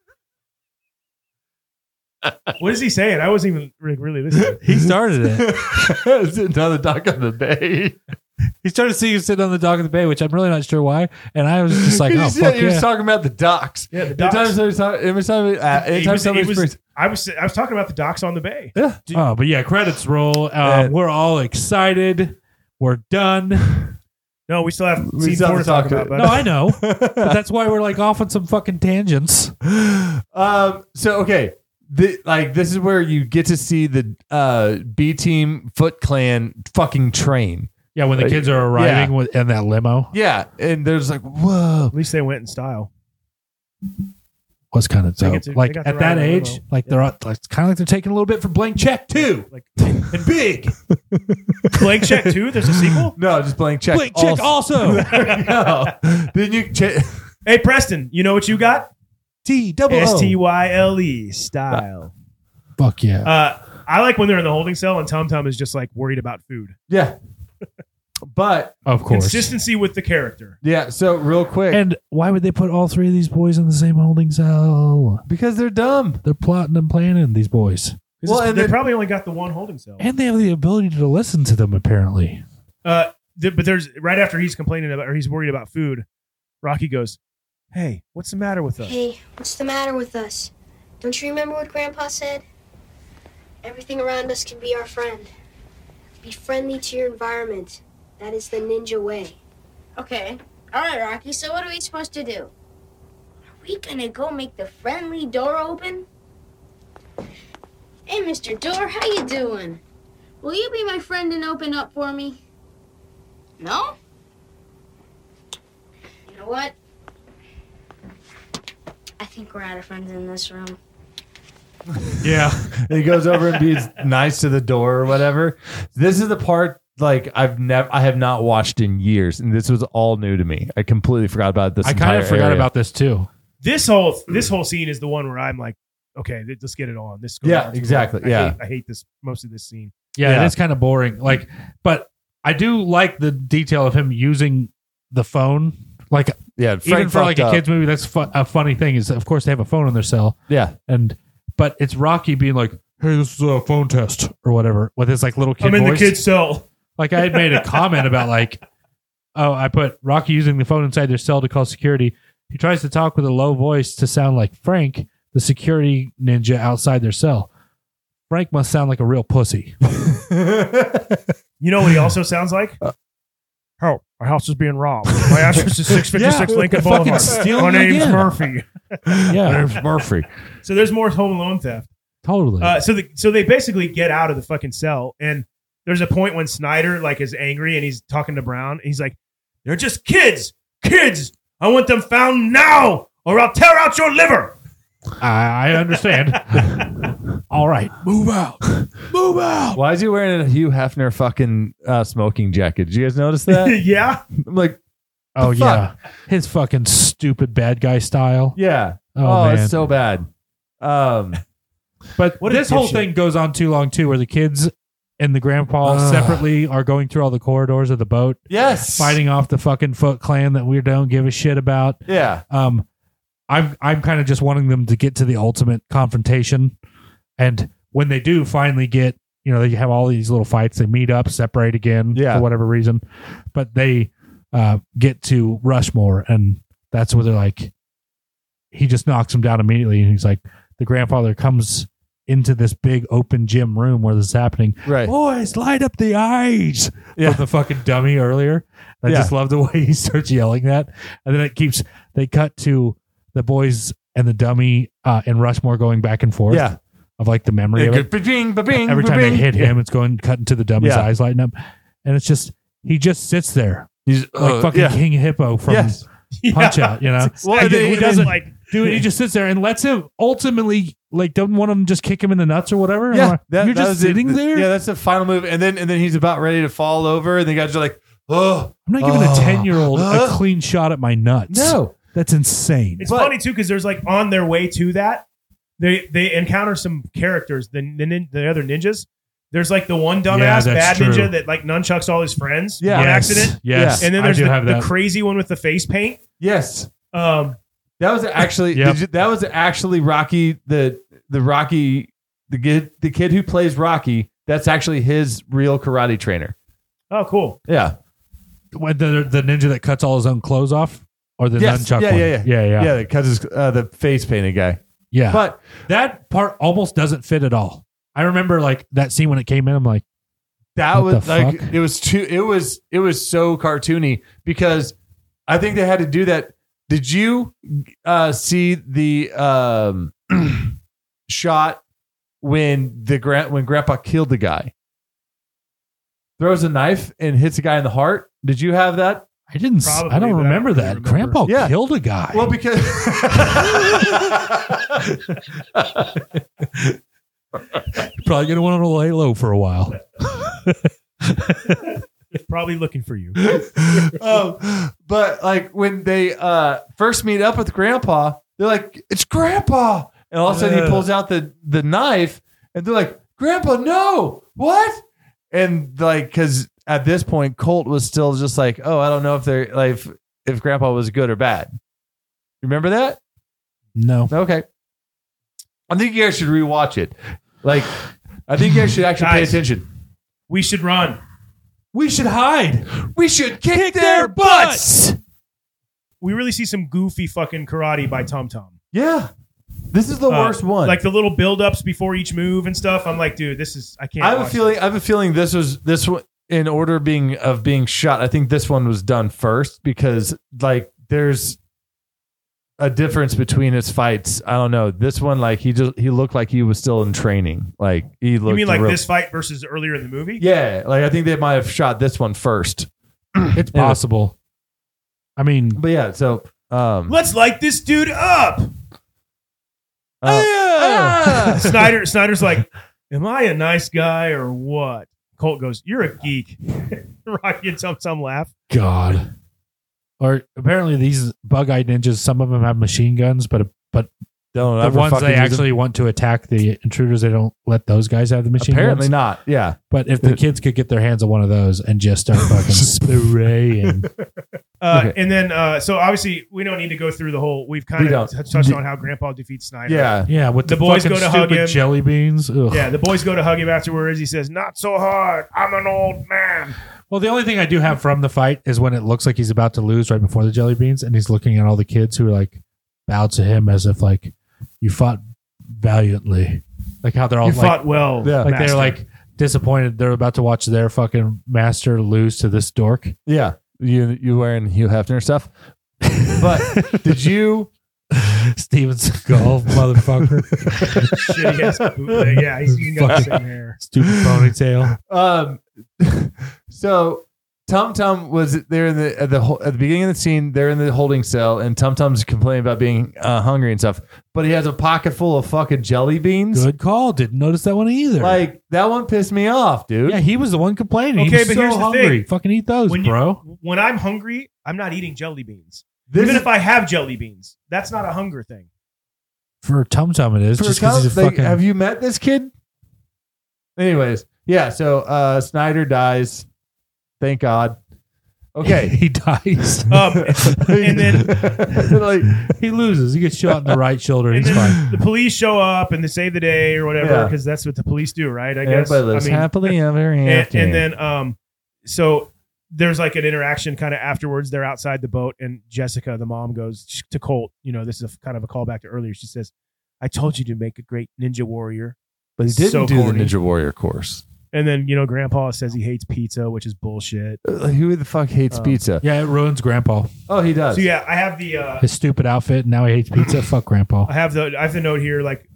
What is he saying? I wasn't even really listening. He started it. Sitting on the dock of the bay. He started seeing him sit on the dock of the bay, which I'm really not sure why. And I was just like, He oh, just fuck said he was yeah. talking about the docks. Yeah, the docks. Anytime somebody brings- I was talking about the docks on the bay. Yeah. Oh, but yeah, credits roll. We're all excited. We're done. No, we still have scene still 4 have to talk about. No, I know. But that's why we're like off on some fucking tangents. So okay, this is where you get to see the B Team Foot Clan fucking train. Yeah, when the kids are arriving in that limo. Yeah, and there's like, whoa. At least they went in style. Was kind of They dope. get to- they Like got to at ride that in a age, limo. like it's kind of like they're taking a little bit from Blank Check too, Like and big. Blank Check 2? There's a sequel? No, just Blank Check. Blank Check also. No. Then you Hey, Preston, you know what you got? T-double-O. STYLE style. Fuck yeah. I like when they're in the holding cell and Tum Tum is just like worried about food. Yeah. But Of course. Consistency with the character. yeah, so real quick. And why would they put all three of these boys in the same holding cell? Because they're dumb. They're plotting and planning, these boys. Well, and they then- probably only got the one holding cell. And they have the ability to listen to them, apparently. But there's right after he's complaining about, or he's worried about food, Rocky goes, "Hey, what's the matter with us?" Hey, what's the matter with us? Don't you remember what Grandpa said? Everything around us can be our friend. Be friendly to your environment. That is the ninja way. Okay. All right, Rocky. So what are we supposed to do? Are we gonna go make the friendly door open? Hey, Mr. Door, how you doing? Will you be my friend and open up for me? No? You know what? think we're out of friends in this room. Yeah. He goes over and be nice to the door or whatever. This is the part like I have not watched in years, and this was all new to me. I completely forgot about this. I kind of forgot about this too. This whole scene is the one where I'm like, okay, let's get it on. This goes Yeah, on too exactly. long. I hate this most of this scene. Yeah, it is kind of boring. Like, but I do like the detail of him using the phone. Like, yeah, even for like a kids movie, that's a funny thing. Is of course they have a phone on their cell. Yeah, but it's Rocky being like, "Hey, this is a phone test" or whatever with his like little kid. I'm in voice. the kid's cell. Like I had made a comment about like, oh, I put Rocky using the phone inside their cell to call security. He tries to talk with a low voice to sound like Frank, the security ninja outside their cell. Frank must sound like a real pussy. You know what he also sounds like? Oh, my house is being robbed. My address is 656 Lincoln Boulevard. My name's Murphy. Yeah, my name's Murphy. So there's more Home Alone theft. Totally. So they basically get out of the fucking cell, and there's a point when Snyder like is angry and he's talking to Brown. And he's like, "They're just kids. I want them found now, or I'll tear out your liver." I understand. All right, move out. Move out. Why is he wearing a Hugh Hefner fucking smoking jacket? Did you guys notice that? Yeah. I'm like, oh the yeah, fuck? his fucking stupid bad guy style. Yeah. Oh, man. It's so bad. But What a this whole dipshit. thing goes on too long too, where the kids and the grandpa separately are going through all the corridors of the boat. Yes. Fighting off the fucking Foot Clan that we don't give a shit about. Yeah. I'm kind of just wanting them to get to the ultimate confrontation. And when they do finally get, they have all these little fights, they meet up, separate again for whatever reason. But they get to Rushmore, and that's where they're like, he just knocks him down immediately. And he's like, the grandfather comes into this big open gym room where this is happening. Right. Boys, light up the eyes. Yeah. From the fucking dummy earlier. I just love the way he starts yelling that. And then they cut to the boys and the dummy and Rushmore going back and forth. Yeah. Of like the memory of it. Every time they hit him, it's going cut into the dummy's eyes lighting up. And it's just, he just sits there. He's like fucking King Hippo from Punch Out, Well, he doesn't like, dude, he just sits there and lets him ultimately, like, doesn't want him to just kick him in the nuts or whatever. Yeah. You're just sitting there? Yeah, that's the final move. And then he's about ready to fall over, and the guys are like, oh. I'm not giving a 10-year-old a clean shot at my nuts. No. That's insane. It's funny too because there's like on their way to that, they encounter some characters, the other ninjas. There's like the one dumbass bad true. ninja that like nunchucks all his friends Yeah. on Yes. accident. Yes. And then I there's do the, have the that. crazy one with the face paint. Yes. Um, That was actually that was actually Rocky the Rocky the kid who plays Rocky. That's actually his real karate trainer. oh, cool. Yeah. What, the ninja that cuts all his own clothes off? Or the nunchuck yeah, one? yeah. Yeah, that cuts his the face painted guy. Yeah. But that part almost doesn't fit at all. I remember like that scene when it came in, I'm like, that what was the like fuck? it was so cartoony because I think they had to do that. Did you see the shot when Grandpa killed the guy? Throws a knife and hits a guy in the heart. Did you have that? I didn't. Probably, I don't but I remember don't that. remember. Grandpa Yeah. killed a guy. Well, because Probably gonna want to lay low for a while. Probably looking for you. But like when they first meet up with Grandpa, they're like, "It's Grandpa," and all of a sudden he pulls out the knife, and they're like, "Grandpa, no, what?" And like, because at this point, Colt was still just like, "Oh, I don't know if they're like if Grandpa was good or bad." Remember that? No. Okay. I think you guys should rewatch it. Like, I think you guys should actually pay Guys. attention. We should run. We should hide. We should kick their butts. We really see some goofy fucking karate by Tom Tom. Yeah. This is the worst one. Like the little build-ups before each move and stuff. I'm like, dude, this is I can't. I have watch a feeling this one in order of being shot. I think this one was done first because like there's a difference between his fights. I don't know. This one, like he looked like he was still in training. Like he looked. You mean like real- this fight versus earlier in the movie? Yeah, like I think they might have shot this one first. It's possible. I mean, But yeah, so Let's light this dude up. Snyder's like, am I a nice guy or what? Colt goes, you're a geek. Rocky and Tum Tum laugh. God. Or apparently these bug-eyed ninjas, some of them have machine guns, but Don't the ever ones fucking they use actually them. want to attack the intruders, they don't let those guys have the machine Apparently guns. not. Yeah. But if the kids could get their hands on one of those and just start fucking spraying. And then, so obviously, we don't need to go through the whole. We've kind of touched on how Grandpa defeats Snyder. Yeah, with the boys go to hug him. jelly beans. Ugh. Yeah, the boys go to hug him afterwards. He says, "Not so hard. I'm an old man." Well, the only thing I do have from the fight is when it looks like he's about to lose right before the jelly beans, and he's looking at all the kids who are like bow to him as if like you fought valiantly, like how they're all You like, fought well, like master. they're like disappointed they're about to watch their fucking master lose to this dork. Yeah. You wearing Hugh Hefner stuff. But did you Steven Seagal, motherfucker. Shitty ass bootleg. Yeah, he's even got the same hair. Stupid ponytail. So Tum Tum was there in at the beginning of the scene. They're in the holding cell, and Tum Tum's complaining about being hungry and stuff. But he has a pocket full of fucking jelly beans. Good call. Didn't notice that one either. Like that one pissed me off, dude. Yeah, he was the one complaining. Okay, he was but so here's the hungry. thing. Fucking eat those, bro. When I'm hungry, I'm not eating jelly beans. Even if I have jelly beans, that's not a hunger thing. For Tum Tum, it is. For Just because he's a like, fucking. have you met this kid? Anyways, yeah. So Snyder dies. Thank God. Okay, he dies. And then like he loses. He gets shot in the right shoulder. And and he's then fine. the police show up and they save the day or whatever Yeah. because that's what the police do, right? I guess. Everybody lives happily ever after. And then, so there's like an interaction kind of afterwards. They're outside the boat, and Jessica, the mom, goes to Colt. You know, this is a kind of a callback to earlier. She says, "I told you to make a great ninja warrior." But he didn't So do corny. the Ninja Warrior course. And then, Grandpa says he hates pizza, which is bullshit. Who the fuck hates pizza? Yeah, it ruins Grandpa. Oh, he does. So yeah, I have the His stupid outfit. And now he hates pizza. Fuck Grandpa. I have the note here, like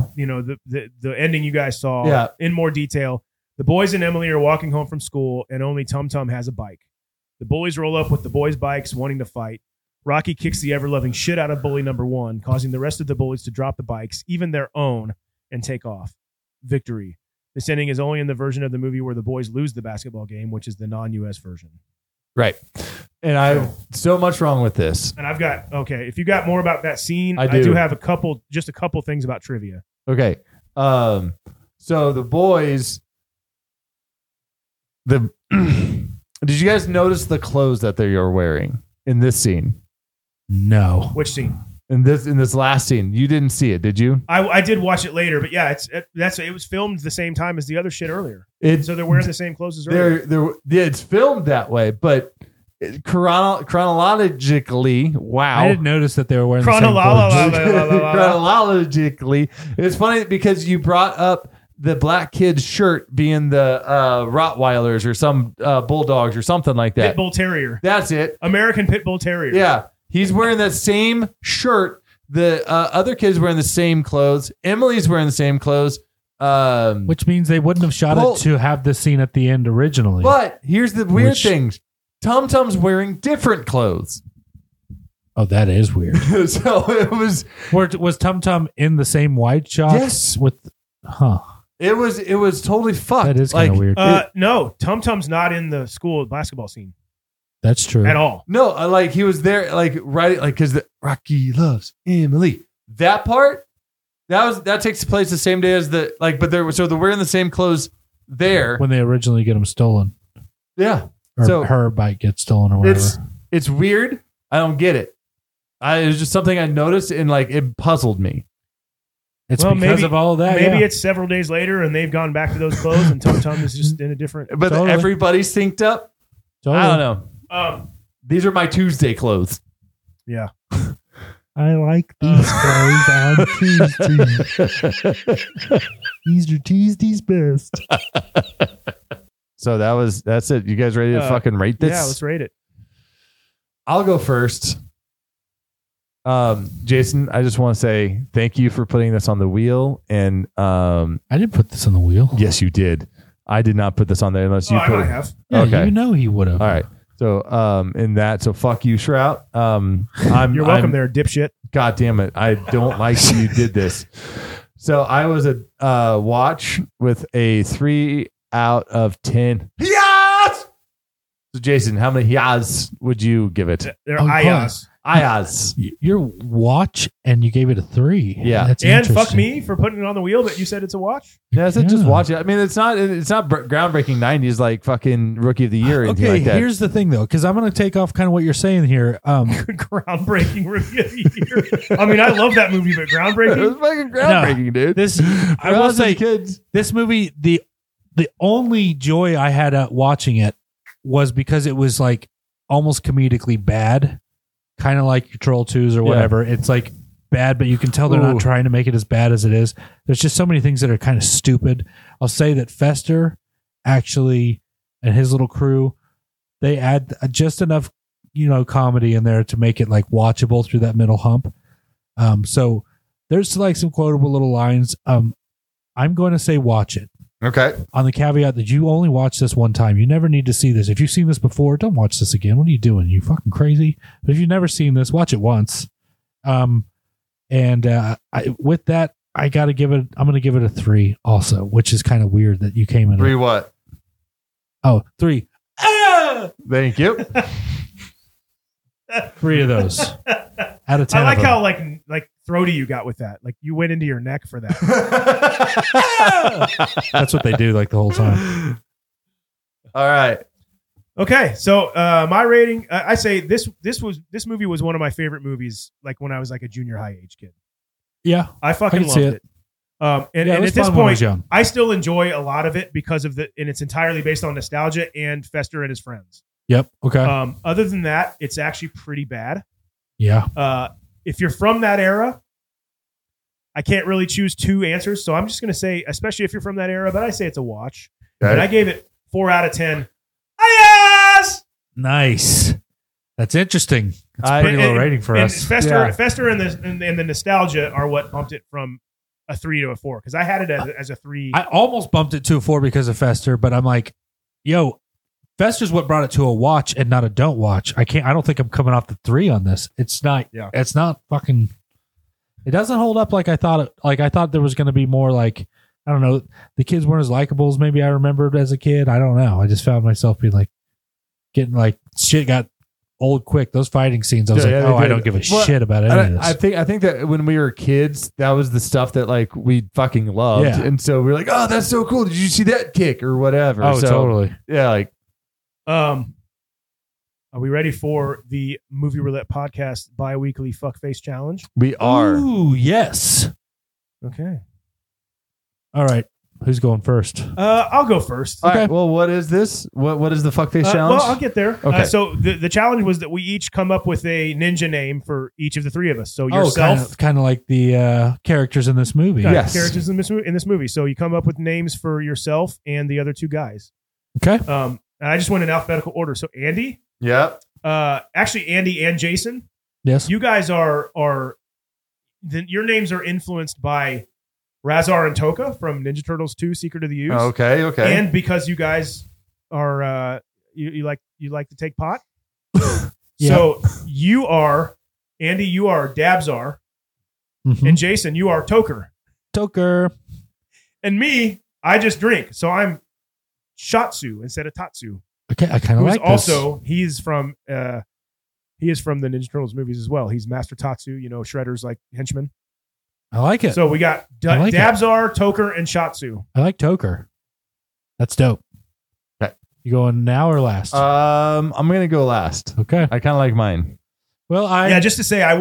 the ending you guys saw Yeah. in more detail. The boys and Emily are walking home from school, and only Tum Tum has a bike. The bullies roll up with the boys' bikes, wanting to fight. Rocky kicks the ever-loving shit out of bully number one, causing the rest of the bullies to drop the bikes, even their own, and take off. Victory. This ending is only in the version of the movie where the boys lose the basketball game, which is the non-US version. Right. And I have so much wrong with this. And I've got, if you got more about that scene, I I do do. have a couple things about trivia. Okay. So the boys, did you guys notice the clothes that they are wearing in this scene? No. Which scene? In this last scene, you didn't see it, did you? I did watch it later, but yeah, it was filmed the same time as the other shit earlier. So they're wearing the same clothes as earlier. It's filmed that way, but chronologically, wow. I didn't notice that they were wearing the same clothes. Chronologically, it's funny because you brought up the black kid's shirt being the Rottweilers or some bulldogs or something like that. Pit Bull Terrier. That's it. American Pit Bull Terrier. Yeah. He's wearing that same shirt. The other kid's wearing the same clothes. Emily's wearing the same clothes. Which means they wouldn't have shot it to have the scene at the end originally. But here's the weird Which- thing. Tum Tum's wearing different clothes. Oh, that is weird. So it was... Was Tum Tum in the same wide shots? Yes. It was totally fucked. That is kind of weird. No, Tum Tum's not in the school basketball scene That's true. at all. No, like he was there, like right, like because Rocky loves Emily. That part, that takes place the same day as the like, but they're wearing the same clothes there. When they originally get them stolen. Yeah, Or so her bike gets stolen or whatever. it's weird. I don't get it. It was just something I noticed and like it puzzled me. It's because of all that. Maybe yeah. it's several days later and they've gone back to those clothes, and Tum Tum is just in a different. But everybody's synced up. Totally. I don't know. These are my Tuesday clothes. Yeah. I like these clothes on Tuesday. These are Tuesday's best. So that's it. You guys ready to fucking rate this? Yeah, let's rate it. I'll go first. Jason, I just want to say thank you for putting this on the wheel. And I didn't put this on the wheel. Yes, you did. I did not put this on there unless you I put might it. have. Yeah, Okay. you know he would have. All right. So so fuck you, Shrout. You're welcome there, dipshit. God damn it. I don't like that you did this. So I was a watch with a 3 out of 10. Yes! So Jason, how many yes would you give it? They're ayas. Ayas. Your watch, and you gave it a 3. Yeah. That's And fuck interesting. me for putting it on the wheel that you said it's a watch. Yeah, I said just watch it. I mean, it's not groundbreaking 90s like fucking Rookie of the Year or anything Okay, like that. here's the thing though, because I'm going to take off kind of what you're saying here. Groundbreaking Rookie of the Year. I mean, I love that movie, but groundbreaking. It was fucking groundbreaking, dude. This I For will us as say, kids. this movie, the only joy I had at watching it was because it was like almost comedically bad, kind of like your Troll 2s or whatever. It's like bad, but you can tell they're Ooh. not trying to make it as bad as it is. There's just so many things that are kind of stupid. I'll say that Fester actually and his little crew, they add just enough, comedy in there to make it like watchable through that middle hump. So there's like some quotable little lines. I'm going to say watch it. Okay. On the caveat that you only watch this one time. You never need to see this. If you've seen this before, don't watch this again. What are you doing? You fucking crazy? But if you've never seen this, watch it once. With that, I'm going to give it a 3 also, which is kind of weird that you came in. 3 what? Oh, 3. Thank you. 3 of those out of 10. I like of them. how like throaty you got with that. Like you went into your neck for that. That's what they do like the whole time. All right. Okay, so my rating, I say this movie was one of my favorite movies. Like when I was like a junior high age kid. Yeah, I fucking can see loved it. And it was at this fun when I was point, young. I still enjoy a lot of it because of and it's entirely based on nostalgia and Fester and his friends. Yep. Okay. Other than that, it's actually pretty bad. Yeah. If you're from that era, I can't really choose 2 answers, so I'm just going to say, especially if you're from that era, but I say it's a watch. Okay. And I gave it 4 out of 10. Ayas! Nice. That's interesting. It's a pretty low rating for us. Fester and the nostalgia are what bumped it from a 3 to a 4 because I had it as a 3. I almost bumped it to a 4 because of Fester, but I'm like, yo, Fester's what brought it to a watch and not a don't watch. I don't think I'm coming off the 3 on this. It's not. Yeah. It's not fucking. It doesn't hold up like I thought. I thought there was going to be more like, I don't know. The kids weren't as likable as maybe I remembered as a kid. I don't know. I just found myself being like, getting like shit got old quick. Those fighting scenes, I was I don't give a shit about any of this. I think that when we were kids, that was the stuff that like we fucking loved, Yeah. and so we were like, "Oh, that's so cool! Did you see that kick or whatever?" Oh, So, totally. Yeah, like Are we ready for the Movie Roulette Podcast bi-weekly fuckface challenge? we are. Ooh, yes. Okay. All right. Who's going first? I'll go first. All right, well, what is this? What is the fuckface challenge? Well, I'll get there. Okay. So the challenge was that we each come up with a ninja name for each of the 3 of us. So yourself, kind of like the characters in this movie. characters in this movie. So you come up with names for yourself and the other 2 guys. Okay. And I just went in alphabetical order. So Andy, Yeah. actually Andy and Jason, Yes. you guys are your names are influenced by Razar and Toka from Ninja Turtles 2: Secret of the Ooze. Okay. Okay. And because you guys are you like to take pot. So you are Andy, you are Dabzar, and Jason, you are Toker. Toker. And me, I just drink. So I'm Shatsu instead of Tatsu. Okay, I kind of Who's like this. also he is from the Ninja Turtles movies as well. He's Master Tatsu, Shredder's like henchman. I like it. So we got I like it. Dabzar, Toker, and Shatsu. I like Toker. That's dope. Okay. You going now or last? I'm gonna go last. Okay. I kind of like mine. Well, just to say,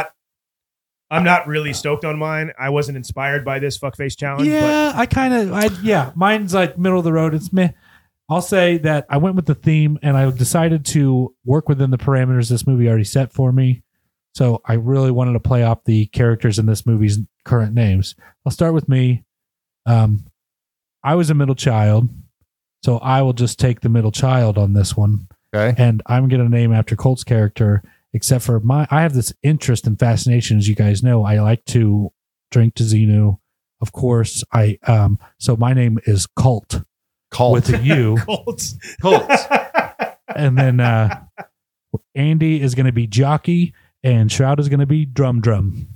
I'm not really stoked on mine. I wasn't inspired by this fuckface challenge. Yeah, mine's like middle of the road. It's meh. I'll say that I went with the theme and I decided to work within the parameters this movie already set for me. So I really wanted to play off the characters in this movie's current names. I'll start with me. I was a middle child, so I will just take the middle child on this one. Okay. And I'm going to name after Colt's character, except for I have this interest and fascination, as you guys know. I like to drink to Xenu. Of course, so my name is Colt. With a U. Colt. And then Andy is going to be Jockey, and Shroud is going to be Drum. Drum.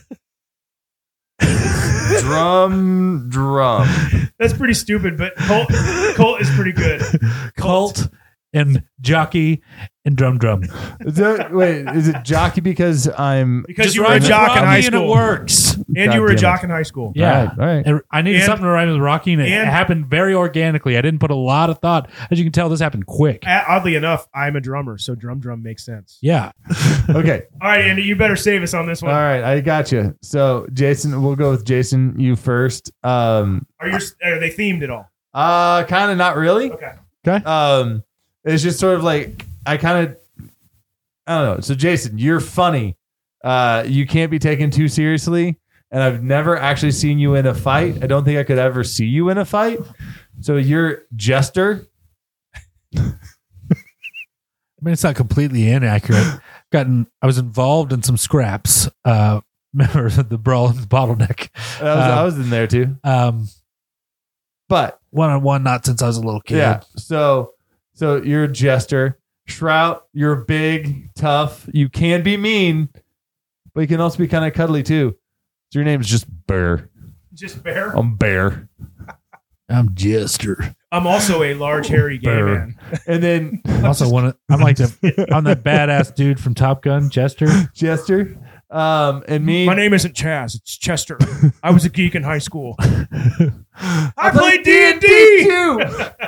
That's pretty stupid, but Colt is pretty good. Colt and Jockey and Drum. Wait, is it Jockey because I'm... Because you were a jock in high school. And it works. And you were a jock in high school. Yeah. All right. And I needed something to rhyme with Rocky, and it happened very organically. I didn't put a lot of thought. As you can tell, this happened quick. Oddly enough, I'm a drummer, so drum makes sense. Yeah. Okay. All right, Andy, you better save us on this one. All right, I got you. So, Jason, we'll go with Jason. You first. Are they themed at all? Kind of not really. Okay. It's just sort of like I don't know. So, Jason, you're funny. You can't be taken too seriously, and I've never actually seen you in a fight. I don't think I could ever see you in a fight. So, you're Jester. I mean, it's not completely inaccurate. I was involved in some scraps. Remember the brawl in the bottleneck? I was in there too. But one-on-one, not since I was a little kid. Yeah. So you're a Jester. Shroud, you're big, tough. You can be mean, but you can also be kind of cuddly too. So your name's just Bear. Just Bear? I'm Bear. I'm Jester. I'm also a large, hairy gay man. And then I'm that badass dude from Top Gun, Jester. And me. My name isn't Chaz. It's Chester. I was a geek in high school. I played D&D too.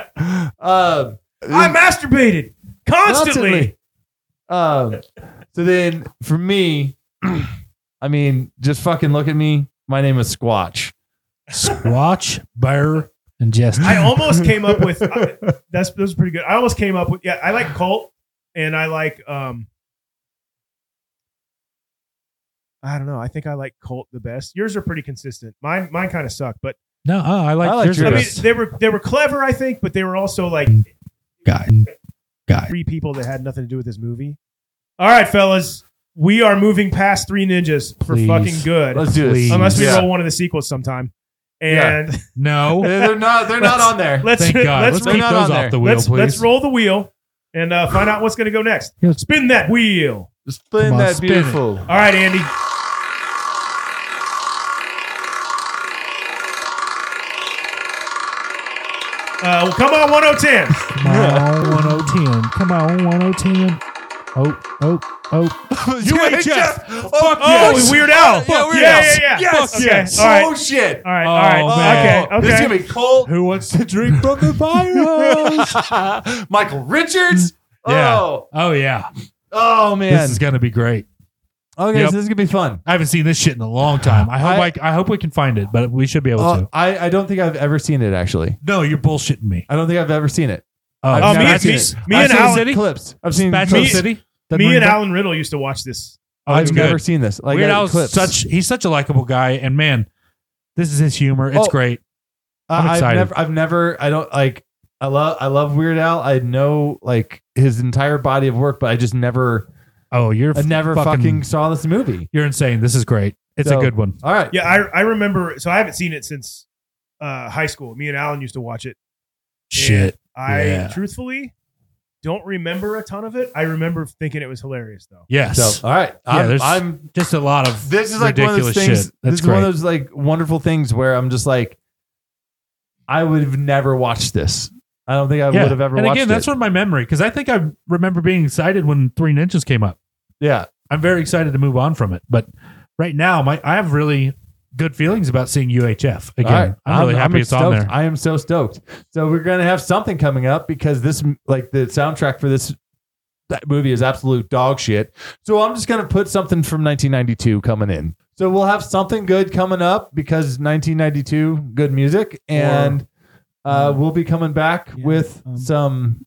I masturbated constantly. So then for me, I mean, just fucking look at me. My name is Squatch. Squatch, Bear, and Jester. I almost came up with that was pretty good. I almost came up with I like Colt, and I like I don't know. I think I like Colt the best. Yours are pretty consistent. Mine kind of suck, but no, I like yours. I mean, they were clever, I think, but they were also like guy. Three people that had nothing to do with this movie. All right, fellas, we are moving past Three Ninjas for fucking good. Let's do this. Unless we roll one of the sequels sometime. And no, they're not on there. Thank God. Let's keep those off the wheel, please. Let's roll the wheel and find out what's going to go next. Spin that wheel. Spin that beautiful. All right, Andy. Come on, 1010. Come on, 1010. Oh. UHF. Fuck yes. Weird Al. Yeah. Yes. Okay. Yes. All right. Oh shit. All right. Okay. This is gonna be Colt. Who wants to drink from the virus? Michael Richards. Yeah. Oh yeah. Oh man. This is gonna be great. Okay, so this is gonna be fun. I haven't seen this shit in a long time. I hope we can find it, but we should be able to. I don't think I've ever seen it actually. No, you're bullshitting me. I don't think I've ever seen it. Me and Alan clips. I've seen Spatula City. Me and Alan Riddle used to watch this. I've never seen this. Like Weird Al's clips. he's such a likable guy, and man, this is his humor. It's great. I'm excited. I love Weird Al. I know like his entire body of work, but I just never. I never fucking saw this movie. You're insane. This is great. It's a good one. All right. Yeah, I remember. So I haven't seen it since high school. Me and Alan used to watch it. Shit. I truthfully don't remember a ton of it. I remember thinking it was hilarious though. Yes. So, all right. I'm just a lot of this is like one of those things. Shit. This is one of those like wonderful things where I'm just like, I would have never watched this. I don't think I would have ever watched it. And again, that's what my memory, because I think I remember being excited when Three Ninjas came up. Yeah. I'm very excited to move on from it. But right now, I have really good feelings about seeing UHF again. Right. I'm really happy it's on there. I am so stoked. So we're going to have something coming up because this, like the soundtrack for that movie is absolute dog shit. So I'm just going to put something from 1992 coming in. So we'll have something good coming up because 1992, good music. And we'll be coming back with some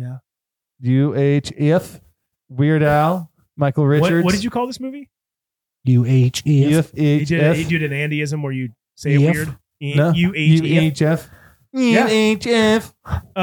UHF, Weird Al, Michael Richards. What did you call this movie? UHF. You did an Andyism where you say it weird. No. UHF. UHF.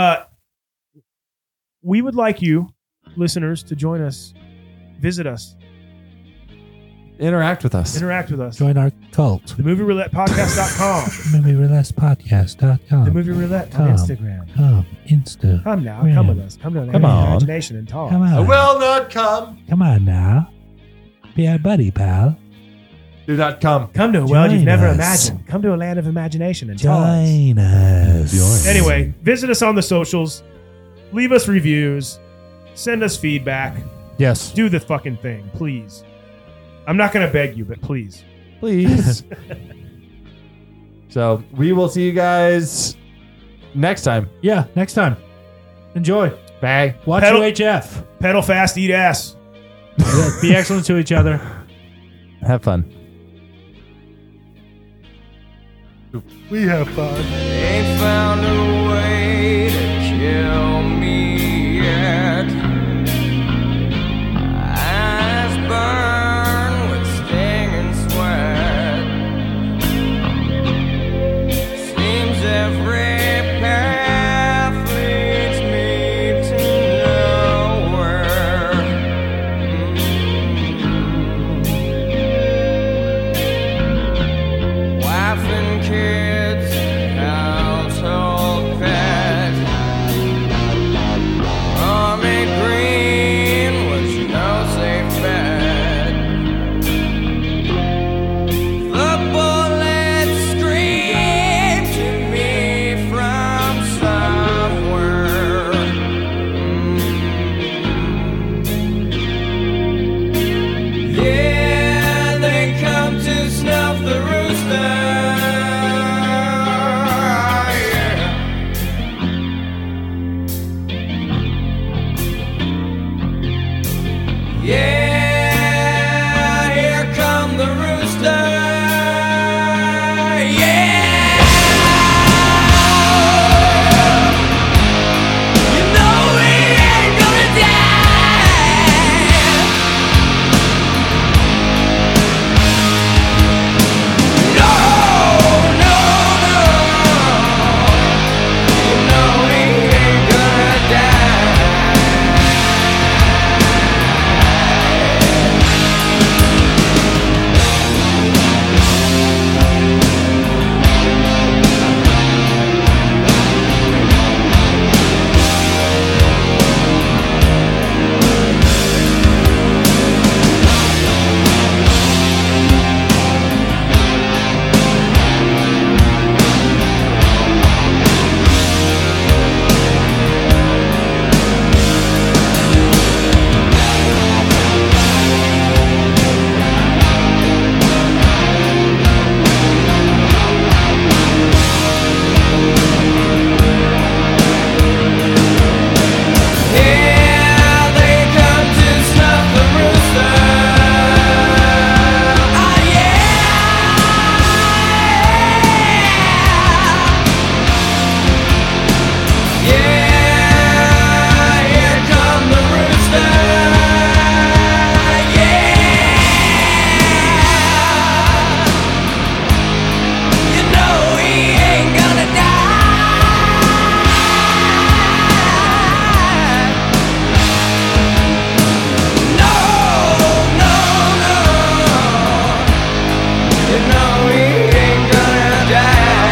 We would like you, listeners, to join us, visit us, interact with us. Join our cult. The MovieRoulettePodcast.com. MovieRoulettePodcast.com. The Movie Roulette on Instagram. Come now. Come with us. Come to the imagination and talk. Come on. I will not come. Come on now. Yeah, buddy, pal. Do not come. Come to a world you've Join never us. imagined. Come to a land of imagination and toys. Join us. Anyway, visit us on the socials. Leave us reviews. Send us feedback. Yes. Do the fucking thing, please. I'm not going to beg you, but please. Please. So we will see you guys next time. Yeah, next time. Enjoy. Bye. Watch Pedal- UHF. Pedal fast, eat ass. Be excellent to each other. Have fun. We have fun. They found a way to kill me yet. Eyes burn with stinging sweat. Seems every path leads me to nowhere. Wife and kids, household pet. Army green was no safe bet. The bullet screamed to me from somewhere. Yeah, they come to snuff the rooster. Yeah, here come the rooster. Yeah, you know he ain't gonna die. No, no, no. You know he ain't gonna die. Yeah, they come to snuff the rooster. Oh yeah, yeah, here come the rooster. Yeah, you know he ain't gonna die. No, no, no. You know he ain't gonna die.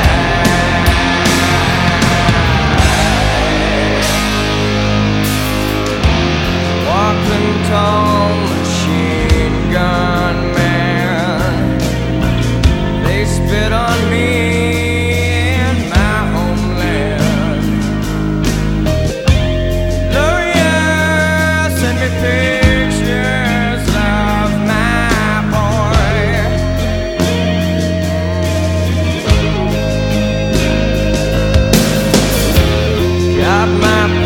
Walking tall machine gun man. They spit on me in my homeland. Lawyers send me pictures of my boy. Got my